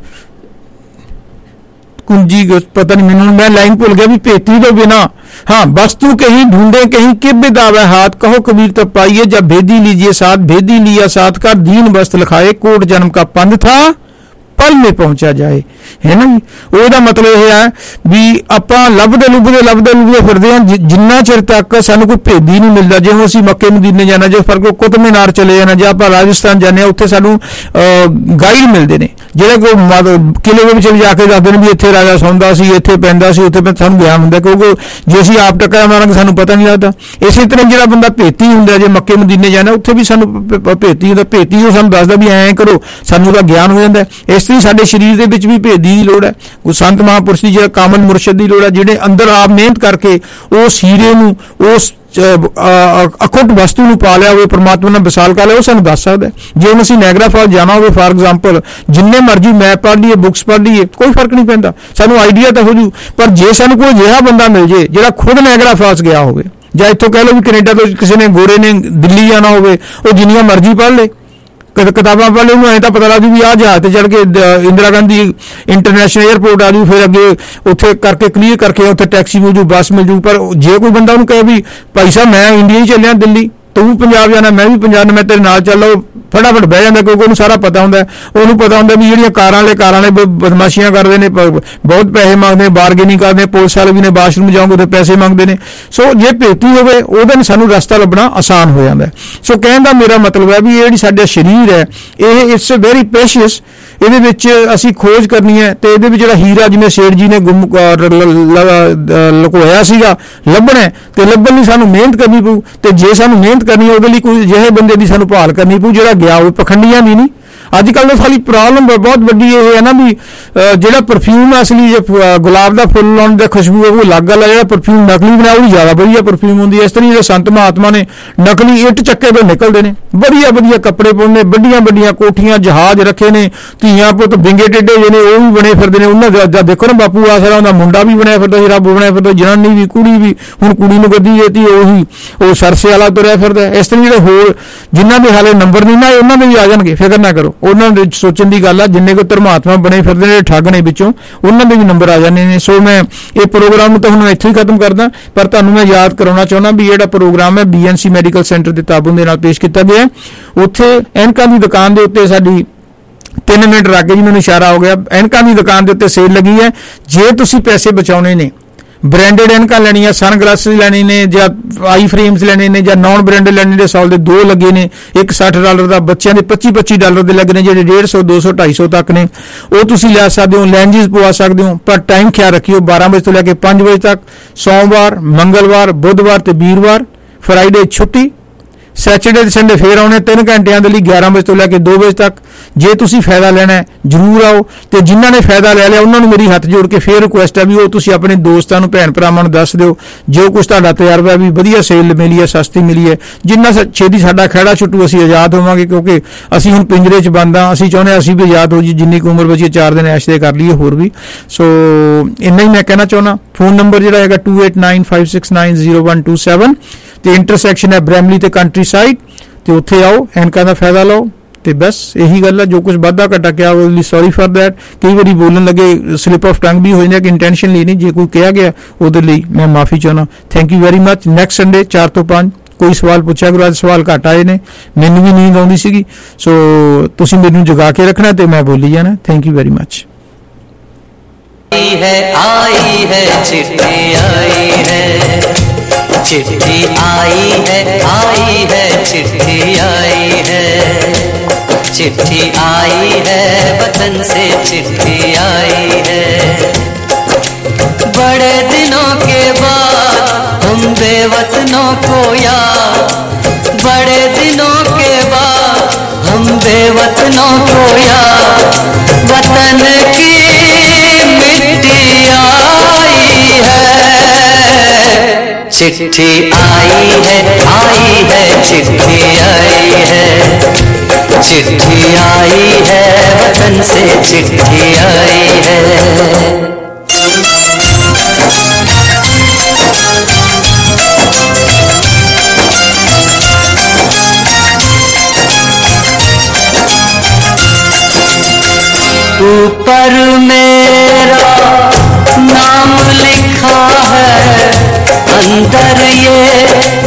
कुंजी पता नहीं मैंने मैं लाइन भूल गया भी पेती तो बिना, हाँ वस्तु कहीं ढूंढे कहीं कि बिदावे हाथ, कहो कबीर तब पाइए जब भेदी लीजिए साथ, भेदी लिया साथ का दीन वस्त्र लिखाए, कोट जन्म का पंध था पल में पहुंचा जाए, है ना जी। ਉਹਦਾ ਮਤਲਬ ਇਹ ਹੈ ਵੀ ਆਪਾਂ ਲੱਭਦੇ ਲੁੱਭਦੇ ਲੱਭਦੇ ਲੁੱਭਦੇ ਫਿਰਦੇ ਹਾਂ, ਜਿੰਨਾ ਚਿਰ ਤੱਕ ਸਾਨੂੰ ਕੋਈ ਭੇਦੀ ਨਹੀਂ ਮਿਲਦਾ। ਜਿਵੇਂ ਅਸੀਂ ਮੱਕੇ ਮਦੀਨੇ ਜਾਣਾ, ਜੇ ਫਰਕ ਕੁਤਬ ਮੀਨਾਰ ਚਲੇ ਜਾਣਾ, ਜਾਂ ਆਪਾਂ ਰਾਜਸਥਾਨ ਜਾਂਦੇ ਹਾਂ, ਉੱਥੇ ਸਾਨੂੰ ਗਾਈਡ ਮਿਲਦੇ ਨੇ ਜਿਹੜੇ ਕੋਈ ਕਿਲੇ ਦੇ ਵਿੱਚ ਜਾ ਕੇ ਦੱਸਦੇ ਨੇ ਵੀ ਇੱਥੇ ਰਾਜਾ ਸੌਂਦਾ ਸੀ, ਇੱਥੇ ਪੈਂਦਾ ਸੀ, ਉੱਥੇ ਸਾਨੂੰ ਗਿਆਨ ਹੁੰਦਾ, ਕਿਉਂਕਿ ਜੇ ਅਸੀਂ ਆਪ ਟੱਕਰਾ ਮਾਰਾਂਗੇ ਸਾਨੂੰ ਪਤਾ ਨਹੀਂ ਲੱਗਦਾ। ਇਸੇ ਤਰ੍ਹਾਂ ਜਿਹੜਾ ਬੰਦਾ ਭੇਤੀ ਹੁੰਦਾ, ਜੇ ਮੱਕੇ ਮਦੀਨੇ ਜਾਣਾ, ਉੱਥੇ ਵੀ ਸਾਨੂੰ ਭੇਤੀ ਹੁੰਦਾ, ਭੇਤੀ ਉਹ ਸਾਨੂੰ ਦੱਸਦਾ ਵੀ ਐਂ ਕਰੋ, ਸਾਨੂੰ ਉਹਦਾ ਗਿਆਨ ਹੋ ਜਾਂਦਾ। ਇਸ ਲਈ ਸਾਡੇ ਸਰੀਰ ਦੇ ਵਿੱਚ ਵੀ ਭੇਦੀ ਦੀ ਲੋੜ ਹੈ, ਕੋਈ ਸੰਤ ਮਹਾਂਪੁਰਸ਼ ਦੀ ਜਿਹੜਾ ਕਾਮਲ ਮੁਰਸ਼ਦ ਦੀ ਲੋੜ ਹੈ, ਜਿਹੜੇ ਅੰਦਰ ਆਪ ਮਿਹਨਤ ਕਰਕੇ ਉਸ ਹੀਰੇ ਨੂੰ, ਉਸ ਅਖੁੱਟ ਵਸਤੂ ਨੂੰ ਪਾ ਲਿਆ ਹੋਵੇ, ਪਰਮਾਤਮਾ ਨਾਲ ਵਿਸਾਲ ਕਰ ਲਿਆ, ਉਹ ਸਾਨੂੰ ਦੱਸ ਸਕਦਾ। ਜੇ ਅਸੀਂ ਨਾਇਗਰਾ ਫਾਲ ਜਾਣਾ ਹੋਵੇ ਫਾਰ ਐਗਜ਼ਾਮਪਲ, ਜਿੰਨੇ ਮਰਜ਼ੀ ਮੈਪ ਪੜ੍ਹ ਲਈਏ, ਬੁੱਕਸ ਪੜ੍ਹ ਲਈਏ, ਕੋਈ ਫਰਕ ਨਹੀਂ ਪੈਂਦਾ, ਸਾਨੂੰ ਆਈਡੀਆ ਤਾਂ ਹੋ ਜੂ। ਪਰ ਜੇ ਸਾਨੂੰ ਕੋਈ ਅਜਿਹਾ ਬੰਦਾ ਮਿਲ ਜੇ ਜਿਹੜਾ ਖੁਦ ਨਾਇਗਰਾ ਫਾਲਸ ਗਿਆ ਹੋਵੇ, ਜਾਂ ਇੱਥੋਂ ਕਹਿ ਲਓ ਵੀ ਕੈਨੇਡਾ ਤੋਂ ਕਿਸੇ ਨੇ ਗੋਰੇ ਨੇ ਦਿੱਲੀ ਜਾਣਾ ਹੋਵੇ, ਉਹ ਜਿੰਨੀਆਂ ਮਰਜ਼ੀ ਪੜ੍ਹ ਲੇ, ਕਿਤਾਬਾਂ ਪੜ੍ਹ ਲਏ, ਉਹਨੂੰ ਐਂ ਤਾਂ ਪਤਾ ਲੱਗ ਜੂ ਵੀ ਆਹ ਜਹਾਜ਼ ਤੇ ਚੜ੍ਹ ਕੇ ਇੰਦਰਾ ਗਾਂਧੀ ਇੰਟਰਨੈਸ਼ਨਲ ਏਅਰਪੋਰਟ ਆ ਜੂ, ਫਿਰ ਅੱਗੇ ਉੱਥੇ ਕਰਕੇ ਕਲੀਅਰ ਕਰਕੇ ਉੱਥੇ ਟੈਕਸੀ ਮਿਲ ਜੂ, ਬੱਸ ਮਿਲ ਜੂ। ਪਰ ਜੇ ਕੋਈ ਬੰਦਾ ਉਹਨੂੰ ਕਹੇ ਵੀ ਭਾਈ ਸਾਹਿਬ ਮੈਂ ਇੰਡੀਆ ਹੀ ਚੱਲਿਆ, ਦਿੱਲੀ, ਤੂੰ ਪੰਜਾਬ ਜਾਣਾ, ਮੈਂ ਵੀ ਪੰਜਾਬ, ਮੈਂ ਤੇਰੇ ਨਾਲ ਚੱਲ, ਉਹ ਫਟਾਫਟ ਬਹਿ ਜਾਂਦਾ, ਕਿਉਂਕਿ ਉਹਨੂੰ ਸਾਰਾ ਪਤਾ ਹੁੰਦਾ। ਉਹਨੂੰ ਪਤਾ ਹੁੰਦਾ ਵੀ ਜਿਹੜੀਆਂ ਕਾਰਾਂ ਵਾਲੇ ਕਾਰਾਂ ਵਾਲੇ ਬਦਮਾਸ਼ੀਆਂ ਕਰਦੇ ਨੇ, ਬਹੁਤ ਪੈਸੇ ਮੰਗਦੇ, ਬਾਰਗੇਨਿੰਗ ਕਰਦੇ, ਪੁਲਿਸ ਵਾਲੇ ਵੀ ਨੇ, ਬਾਥਰੂਮ ਜਾਓਗੇ ਤੇ ਪੈਸੇ ਮੰਗਦੇ ਨੇ। ਸੋ ਜੇ ਭੇਤੀ ਹੋਵੇ ਉਹਦਾ ਸਾਨੂੰ ਰਸਤਾ ਲੱਭਣਾ ਆਸਾਨ ਹੋ ਜਾਂਦਾ। ਸੋ ਕਹਿਣ ਦਾ ਮੇਰਾ ਮਤਲਬ ਹੈ ਵੀ ਇਹ ਜਿਹੜੀ ਸਾਡਾ ਸਰੀਰ ਹੈ, ਇਹ ਇਟਸ ਵੈਰੀ ਪ੍ਰੈਸ਼ੀਅਸ, ਇਹਦੇ ਵਿੱਚ ਅਸੀਂ ਖੋਜ ਕਰਨੀ ਹੈ। ਤੇ ਇਹਦੇ ਵਿੱਚ ਜਿਹੜਾ ਹੀਰਾ ਜਿਵੇਂ ਸੇਠ ਜੀ ਨੇ ਗੁੰਮ ਲੁਕੋਇਆ ਸੀਗਾ, ਲੱਭਣਾ ਤੇ ਲੱਭਣ ਲਈ ਸਾਨੂੰ ਮਿਹਨਤ ਕਰਨੀ ਪਊ। ਤੇ ਜੇ ਸਾਨੂੰ ਮਿਹਨਤ ਕਰਨੀ ਹੈ, ਉਹਦੇ ਲਈ ਕੋਈ ਅਜਿਹੇ ਬੰਦੇ ਦੀ ਸਾਨੂੰ ਭਾਲ ਕਰਨੀ ਪਊ ਜਿਹੜਾ ਗਿਆ ਹੋਵੇ, ਪਖੰਡੀਆਂ ਦੀ ਨਹੀਂ। ਅੱਜ ਕੱਲ੍ਹ ਤਾਂ ਸਾਡੀ ਪ੍ਰੋਬਲਮ ਬਹੁਤ ਵੱਡੀ ਇਹ ਹੈ ਨਾ ਵੀ ਜਿਹੜਾ ਪਰਫਿਊਮ ਅਸਲੀ ਜੇ ਗੁਲਾਬ ਦਾ ਫੁੱਲ ਲਾਉਣ ਦੀ ਖੁਸ਼ਬੂ ਉਹ ਅਲੱਗ ਗੱਲ ਹੈ, ਜਿਹੜਾ ਪਰਫਿਊਮ ਨਕਲੀ ਬਣਾਇਆ ਉਹਦੀ ਜ਼ਿਆਦਾ ਵਧੀਆ ਪਰਫਿਊਮ ਹੁੰਦੀ ਹੈ। ਇਸ ਤਰ੍ਹਾਂ ਜਿਹੜੇ ਸੰਤ ਮਹਾਤਮਾ ਨੇ ਨਕਲੀ ਇੱਟ ਚੱਕੇ ਤੋਂ ਨਿਕਲਦੇ ਨੇ, ਵਧੀਆ ਵਧੀਆ ਕੱਪੜੇ ਪਾਉਂਦੇ, ਵੱਡੀਆਂ ਵੱਡੀਆਂ ਕੋਠੀਆਂ, ਜਹਾਜ਼ ਰੱਖੇ ਨੇ, ਧੀਆਂ ਪੁੱਤ ਵਿੰਗੇ ਟੇਢੇ ਜਿਹੇ ਨੇ ਉਹ ਵੀ ਬਣੇ ਫਿਰਦੇ ਨੇ। ਉਹਨਾਂ ਦਾ ਦੇਖੋ ਨਾ, ਬਾਪੂ ਆਸਰਾ ਦਾ ਮੁੰਡਾ ਵੀ ਬਣਿਆ ਫਿਰਦਾ ਸੀ, ਰੱਬ ਬਣਿਆ ਫਿਰਦਾ, ਜਨਾਨੀ ਵੀ, ਕੁੜੀ ਵੀ। ਹੁਣ ਕੁੜੀ ਨੂੰ ਗੱਦੀ ਦੇਤੀ, ਉਹੀ ਉਹ ਸਰਸੇ ਵਾਲਾ ਤੁਰਿਆ ਫਿਰਦਾ। ਇਸ ਤਰ੍ਹਾਂ ਜਿਹੜੇ ਹੋਰ ਜਿਨ੍ਹਾਂ ਦੇ ਹਾਲੇ ਨੰਬਰ ਨਹੀਂ ਨਾ, ਉਹਨਾਂ ਦੇ ਵੀ ਆ ਜਾਣਗੇ, ਫਿਕਰ ਨਾ ਕਰੋ। ਉਹਨਾਂ ਦੇ ਸੋਚਣ ਦੀ ਗੱਲ ਆ, ਜਿੰਨੇ ਕੋ ਧਰਮਾਤਮਾ ਬਣੇ ਫਿਰਦੇ ਨੇ ਠੱਗ ਨੇ ਵਿੱਚੋਂ, ਉਹਨਾਂ ਦੇ ਵੀ ਨੰਬਰ ਆ ਜਾਂਦੇ ਨੇ। ਸੋ ਮੈਂ ਇਹ ਪ੍ਰੋਗਰਾਮ ਨੂੰ ਤਾਂ ਹੁਣ ਇੱਥੇ ਹੀ ਖਤਮ ਕਰਦਾ, ਪਰ ਤੁਹਾਨੂੰ ਮੈਂ ਯਾਦ ਕਰਾਉਣਾ ਚਾਹੁੰਦਾ ਵੀ ਜਿਹੜਾ ਪ੍ਰੋਗਰਾਮ ਹੈ B N C medical centre ਦੇ ਤਾਬੂਨ ਦੇ ਨਾਲ ਪੇਸ਼ ਕੀਤਾ ਗਿਆ। ਉੱਥੇ ਐਨਕਾਂ ਦੀ ਦੁਕਾਨ ਦੇ ਉੱਤੇ ਸਾਡੀ ਤਿੰਨ ਮਿੰਟ ਲੱਗ ਗਏ ਜੀ, ਮੈਨੂੰ ਇਸ਼ਾਰਾ ਹੋ ਗਿਆ। ਐਨਕਾਂ ਦੀ ਦੁਕਾਨ ਦੇ ਉੱਤੇ ਸੇਲ ਲੱਗੀ ਹੈ। ਜੇ ਤੁਸੀਂ ਪੈਸੇ ਬਚਾਉਣੇ ਨੇ, ਬ੍ਰਾਂਡਡ ਐਨਕਾਂ ਲੈਣੀਆਂ, ਸਨ ਗਲਾਸਿਸ ਲੈਣੇ ਨੇ, ਜਾਂ ਆਈ ਫਰੇਮਸ ਲੈਣੇ ਨੇ, ਜਾਂ ਨੌਨ ਬ੍ਰਾਂਡਡ ਲੈਣੇ ਨੇ, ਸਾਲ ਦੇ ਦੋ ਲੱਗੇ ਨੇ। ਇੱਕ ਸੱਠ ਡਾਲਰ ਦਾ, ਬੱਚਿਆਂ ਦੇ ਪੱਚੀ ਪੱਚੀ ਡਾਲਰ ਦੇ ਲੱਗੇ ਨੇ, ਜਿਹੜੇ ਡੇਢ ਸੌ ਦੋ ਸੌ ਢਾਈ ਸੌ ਤੱਕ ਨੇ, ਉਹ ਤੁਸੀਂ ਲੈ ਸਕਦੇ ਹੋ। ਲੈਂਜਿਸ ਪਵਾ ਸਕਦੇ ਹੋ, ਪਰ ਟਾਈਮ ਖਿਆਲ ਰੱਖਿਓ, ਬਾਰਾਂ ਵਜੇ ਤੋਂ ਲੈ ਕੇ ਪੰਜ ਵਜੇ ਤੱਕ, ਸੋਮਵਾਰ, ਮੰਗਲਵਾਰ, ਬੁੱਧਵਾਰ ਤੇ ਵੀਰਵਾਰ, ਫਰਾਈਡੇ ਛੁੱਟੀ। सैटरडे ते संडे फिर आने तीन घंटिया के लिए ग्यारह बजे तो लैके दो बजे तक। जे तुसी फायदा लेना है जरूर आओ, तो जिन्होंने फायदा ले लिया उन्होंने मेरी हथ जोड़ के फिर रिक्वेस्ट है भी वो तुसी अपने दोस्तों भैन भरावां नूं दस दिओ जो कुछ तुहाडा तजर्बा भी वधिया सेल मिली है, सस्ती मिली है, जिन्ना छेती साडा खैड़ा छुट्टू असीं आज़ाद होवांगे, क्योंकि असीं हुण पिंजरे च बंद हाँ। असीं चाहुंदे असीं भी आज़ाद हो जी, जिन्नी कुछ उम्र बची चार दिन ऐश दे कर लीए होर भी। सो इन्ना ही मैं कहना चाहुंदा। फोन नंबर जिहड़ा हैगा two eight nine five six nine zero one two seven, तो इंटरसैक्शन है ब्रैमली ते कंट्री साइड, तो उत्थे आओ, ऐनकां दा फायदा लो। तो बस यही गल है, जो कुछ वाधा घटा क्या वो सॉरी फॉर दैट। कई बार बोलन लगे स्लिप ऑफ टंग भी हो जाए कि इंटेंशनली नहीं, जो कोई कहा गया वो मैं माफ़ी चाहना। Thank you very much. Next Sunday चार तो पाँच कोई सवाल पूछा करो, अज सवाल घट आए ने, मैनू भी नींद आउंदी सीगी, सो तुसी मैनू जगा के रखना तो मैं बोली जाना। Thank you very much. आई है आई है चिट्ठी आई है, चिट्ठी आई है आई है चिट्ठी आई है, चिट्ठी आई है वतन से चिट्ठी आई है। बड़े दिनों के बाद हम बेवतनों को याद, बड़े दिनों के बाद हम बेवतनों को याद, वतन की मिट्टी आई है। चिट्ठी आई है आई है चिट्ठी आई है, चिट्ठी आई है वतन से चिट्ठी आई है। ऊपर मेरा नाम लिखा है, अंदर ये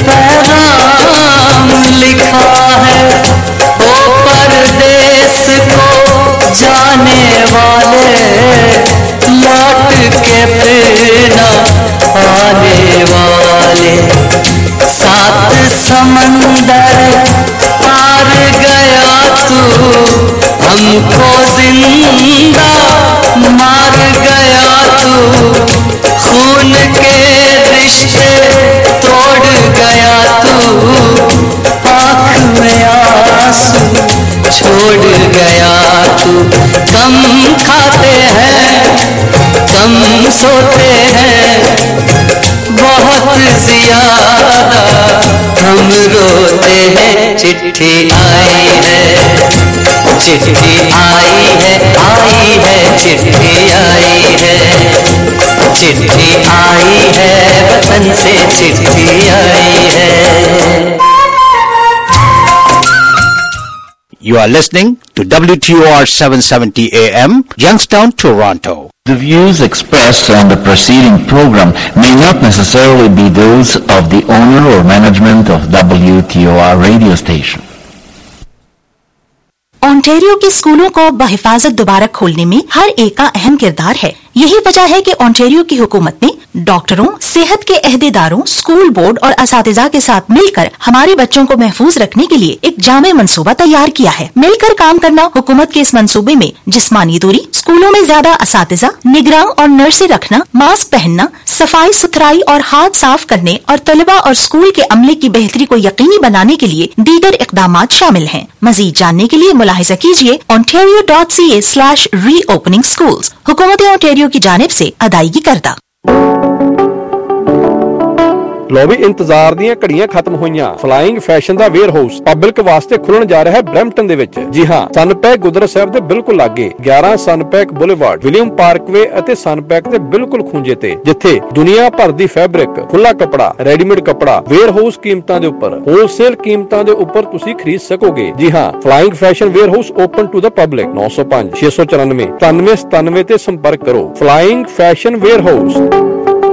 पैगाम लिखा है। ओ परदेस को जाने वाले, लौट के फिर न आने वाले, सात समंदर पार गया तू, हमको जिंदा मार गया तू, खून के रिश्ते तोड़ गया तू, आँख में आंसू छोड़ गया तू। कम खाते हैं कम सोते हैं, बहुत ज्यादा हम रोते हैं। चिट्ठी आई है चिट्ठी आई है आई है चिट्ठी आई है, चिट्ठी आई है वतन से चिट्ठी आई है। You are listening to W T O R seven seventy A M, Youngstown, Toronto. The views expressed on the preceding program may not necessarily be those of the owner or management of W T O R radio station. Ontario के स्कूलों को बहिफाजत दोबारा खोलने में हर एक का अहम किरदार है। यही वजह है कि ओंटारियो की हुकूमत ने डॉक्टरों, सेहत के अहदेदारों, स्कूल बोर्ड और असातिज़ा के साथ मिलकर हमारे बच्चों को महफूज रखने के लिए एक जामे मंसूबा तैयार किया है। मिलकर काम करना हुकूमत के इस मंसूबे में जिस्मानी दूरी, स्कूलों में ज्यादा असातिज़ा, निगरान और नर्सें रखना, मास्क पहनना, सफाई सुथराई और हाथ साफ करने और तलबा और स्कूल के अमले की बेहतरी को यकीनी बनाने के लिए दीगर इक़दामात शामिल हैं। मजीद जानने के लिए मुलाहिजा कीजिए ontario dot c a slash reopening schools। हुकूमत ओंटारियो की जानिब से अदायगी करदा। लो भी इंतजार ਦੀਆਂ ਘੜੀਆਂ ਖਤਮ ਹੋਈਆਂ। ਫਲਾਈਂਗ ਫੈਸ਼ਨ ਦਾ ਵੇਅਰ ਹਾਊਸ ਪਬਲਿਕ ਵਾਸਤੇ ਖੁੱਲਣ ਜਾ ਰਿਹਾ ਹੈ ਬ੍ਰੈਂਪਟਨ ਦੇ ਵਿੱਚ। ਜੀ ਹਾਂ, ਸਨਪੈਕ ਗੁਰਦੁਆਰਾ ਸਾਹਿਬ ਦੇ ਬਿਲਕੁਲ ਲਾਗੇ ਗਿਆਰਾਂ ਸਨਪੈਕ ਬੁਲੇਵਾਰਡ, ਵਿਲੀਅਮ ਪਾਰਕਵੇ ਅਤੇ ਸਨਪੈਕ ਦੇ ਬਿਲਕੁਲ ਖੂੰਜੇ ਤੇ, ਜਿੱਥੇ ਦੁਨੀਆ ਭਰ ਦੀ ਫੈਬਰਿਕ, ਖੁੱਲਾ ਕੱਪੜਾ, ਰੈਡੀਮੇਡ ਕੱਪੜਾ ਵੇਅਰ ਹਾਊਸ ਕੀਮਤਾਂ ਦੇ ਉੱਪਰ, ਹੋਲਸੇਲ ਕੀਮਤਾਂ ਦੇ ਉੱਪਰ ਤੁਸੀਂ ਖਰੀਦ ਸਕੋਗੇ। ਜੀ ਹਾਂ, Flying Fashion Warehouse open to the public. ਨੌ ਸੌ ਪੰਜ ਛੇ ਸੌ ਚੁਰਾਨਵੇਂ ਸਤਾਨਵੇਂ ਸਤਾਨਵੇਂ ਤੇ ਸੰਪਰਕ ਕਰੋ। Flying Fashion Warehouse.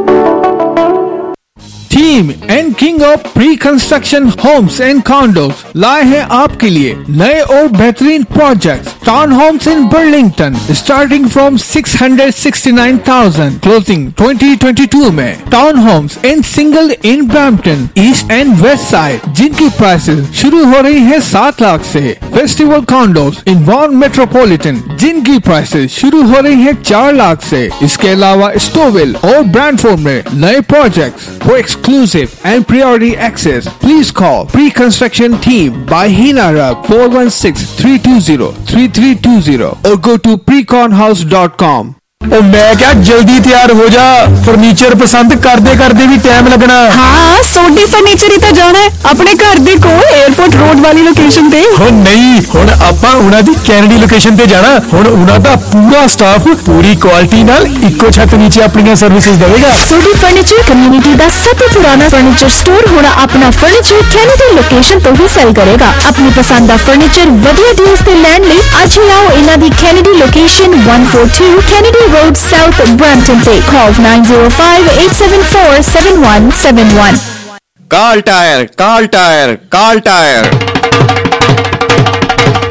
Team and king of pre construction homes and condos लाए हैं आपके लिए नए और बेहतरीन project. Town homes in Burlington starting from six hundred sixty nine thousand, closing twenty twenty two में। Town homes in single in Brampton east and west side, जिनकी prices शुरू हो रही है सात लाख से। Festival condos in Vaughan metropolitan, जिनकी prices शुरू हो रही है चार लाख से। इसके अलावा स्टोवेल और ब्रैंडफोर्ड में नए प्रोजेक्ट वो exclusive exclusive and priority access. Please call Pre-Construction Team by Hina Rab four one six, three two zero, three three two zero or go to precon house dot com. ਉਹ ਮੈਂ ਕਿਹਾ ਜਲਦੀ ਤਿਆਰ ਹੋ ਜਾ, ਫਰਨੀਚਰ ਪਸੰਦ ਕਰਦੇ ਕਰਦੇ ਵੀ ਟਾਈਮ ਲੱਗਣਾ। ਹਾਂ ਸੋਡੀ ਫਰਨੀਚਰ ਹੀ ਤਾਂ ਜਾਣਾ ਹੈ ਆਪਣੇ ਘਰ ਦੇ ਕੋਲ 에어ਪੋਰਟ ਰੋਡ ਵਾਲੀ ਲੋਕੇਸ਼ਨ ਤੇ। ਹੁਣ ਨਹੀਂ, ਹੁਣ ਆਪਾਂ ਉਹਨਾਂ ਦੀ ਕੈਨੇਡੀ ਲੋਕੇਸ਼ਨ ਤੇ ਜਾਣਾ। ਹੁਣ ਉਹਨਾਂ ਦਾ ਪੂਰਾ ਸਟਾਫ ਪੂਰੀ ਕੁਆਲਿਟੀ ਨਾਲ ਇੱਕੋ ਛੱਤ ਨੀਚੇ ਆਪਣੀਆਂ ਸਰਵਿਸਿਜ਼ ਦੇਵੇਗਾ। ਸੋਡੀ ਫਰਨੀਚਰ ਕਮਿਊਨਿਟੀ ਦਾ ਸਭ ਤੋਂ ਪੁਰਾਣਾ ਫਰਨੀਚਰ ਸਟੋਰ ਹੁਣ ਆਪਣਾ ਫਰਨੀਚਰ ਕੈਨੇਡੀ ਲੋਕੇਸ਼ਨ ਤੋਂ ਹੀ ਸੈਲ ਕਰੇਗਾ। ਆਪਣੀ ਪਸੰਦ ਦਾ ਫਰਨੀਚਰ ਵਧੀਆ ਡੀਲਸ ਤੇ ਲੈਣ ਲਈ ਅੱਜ ਹੀ ਆਓ ਇਹਨਾਂ ਦੀ Kennedy location one forty-two Kennedy Road South, Brampton. Take call nine zero five, eight seven four, seven one seven one. Kal Tire, Kal Tire, Kal Tire.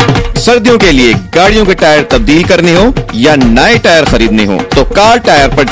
सर्दियों के लिए गाड़ियों के टायर तब्दील करने हो या नए टायर खरीदने हो तो कार्ल टायर पर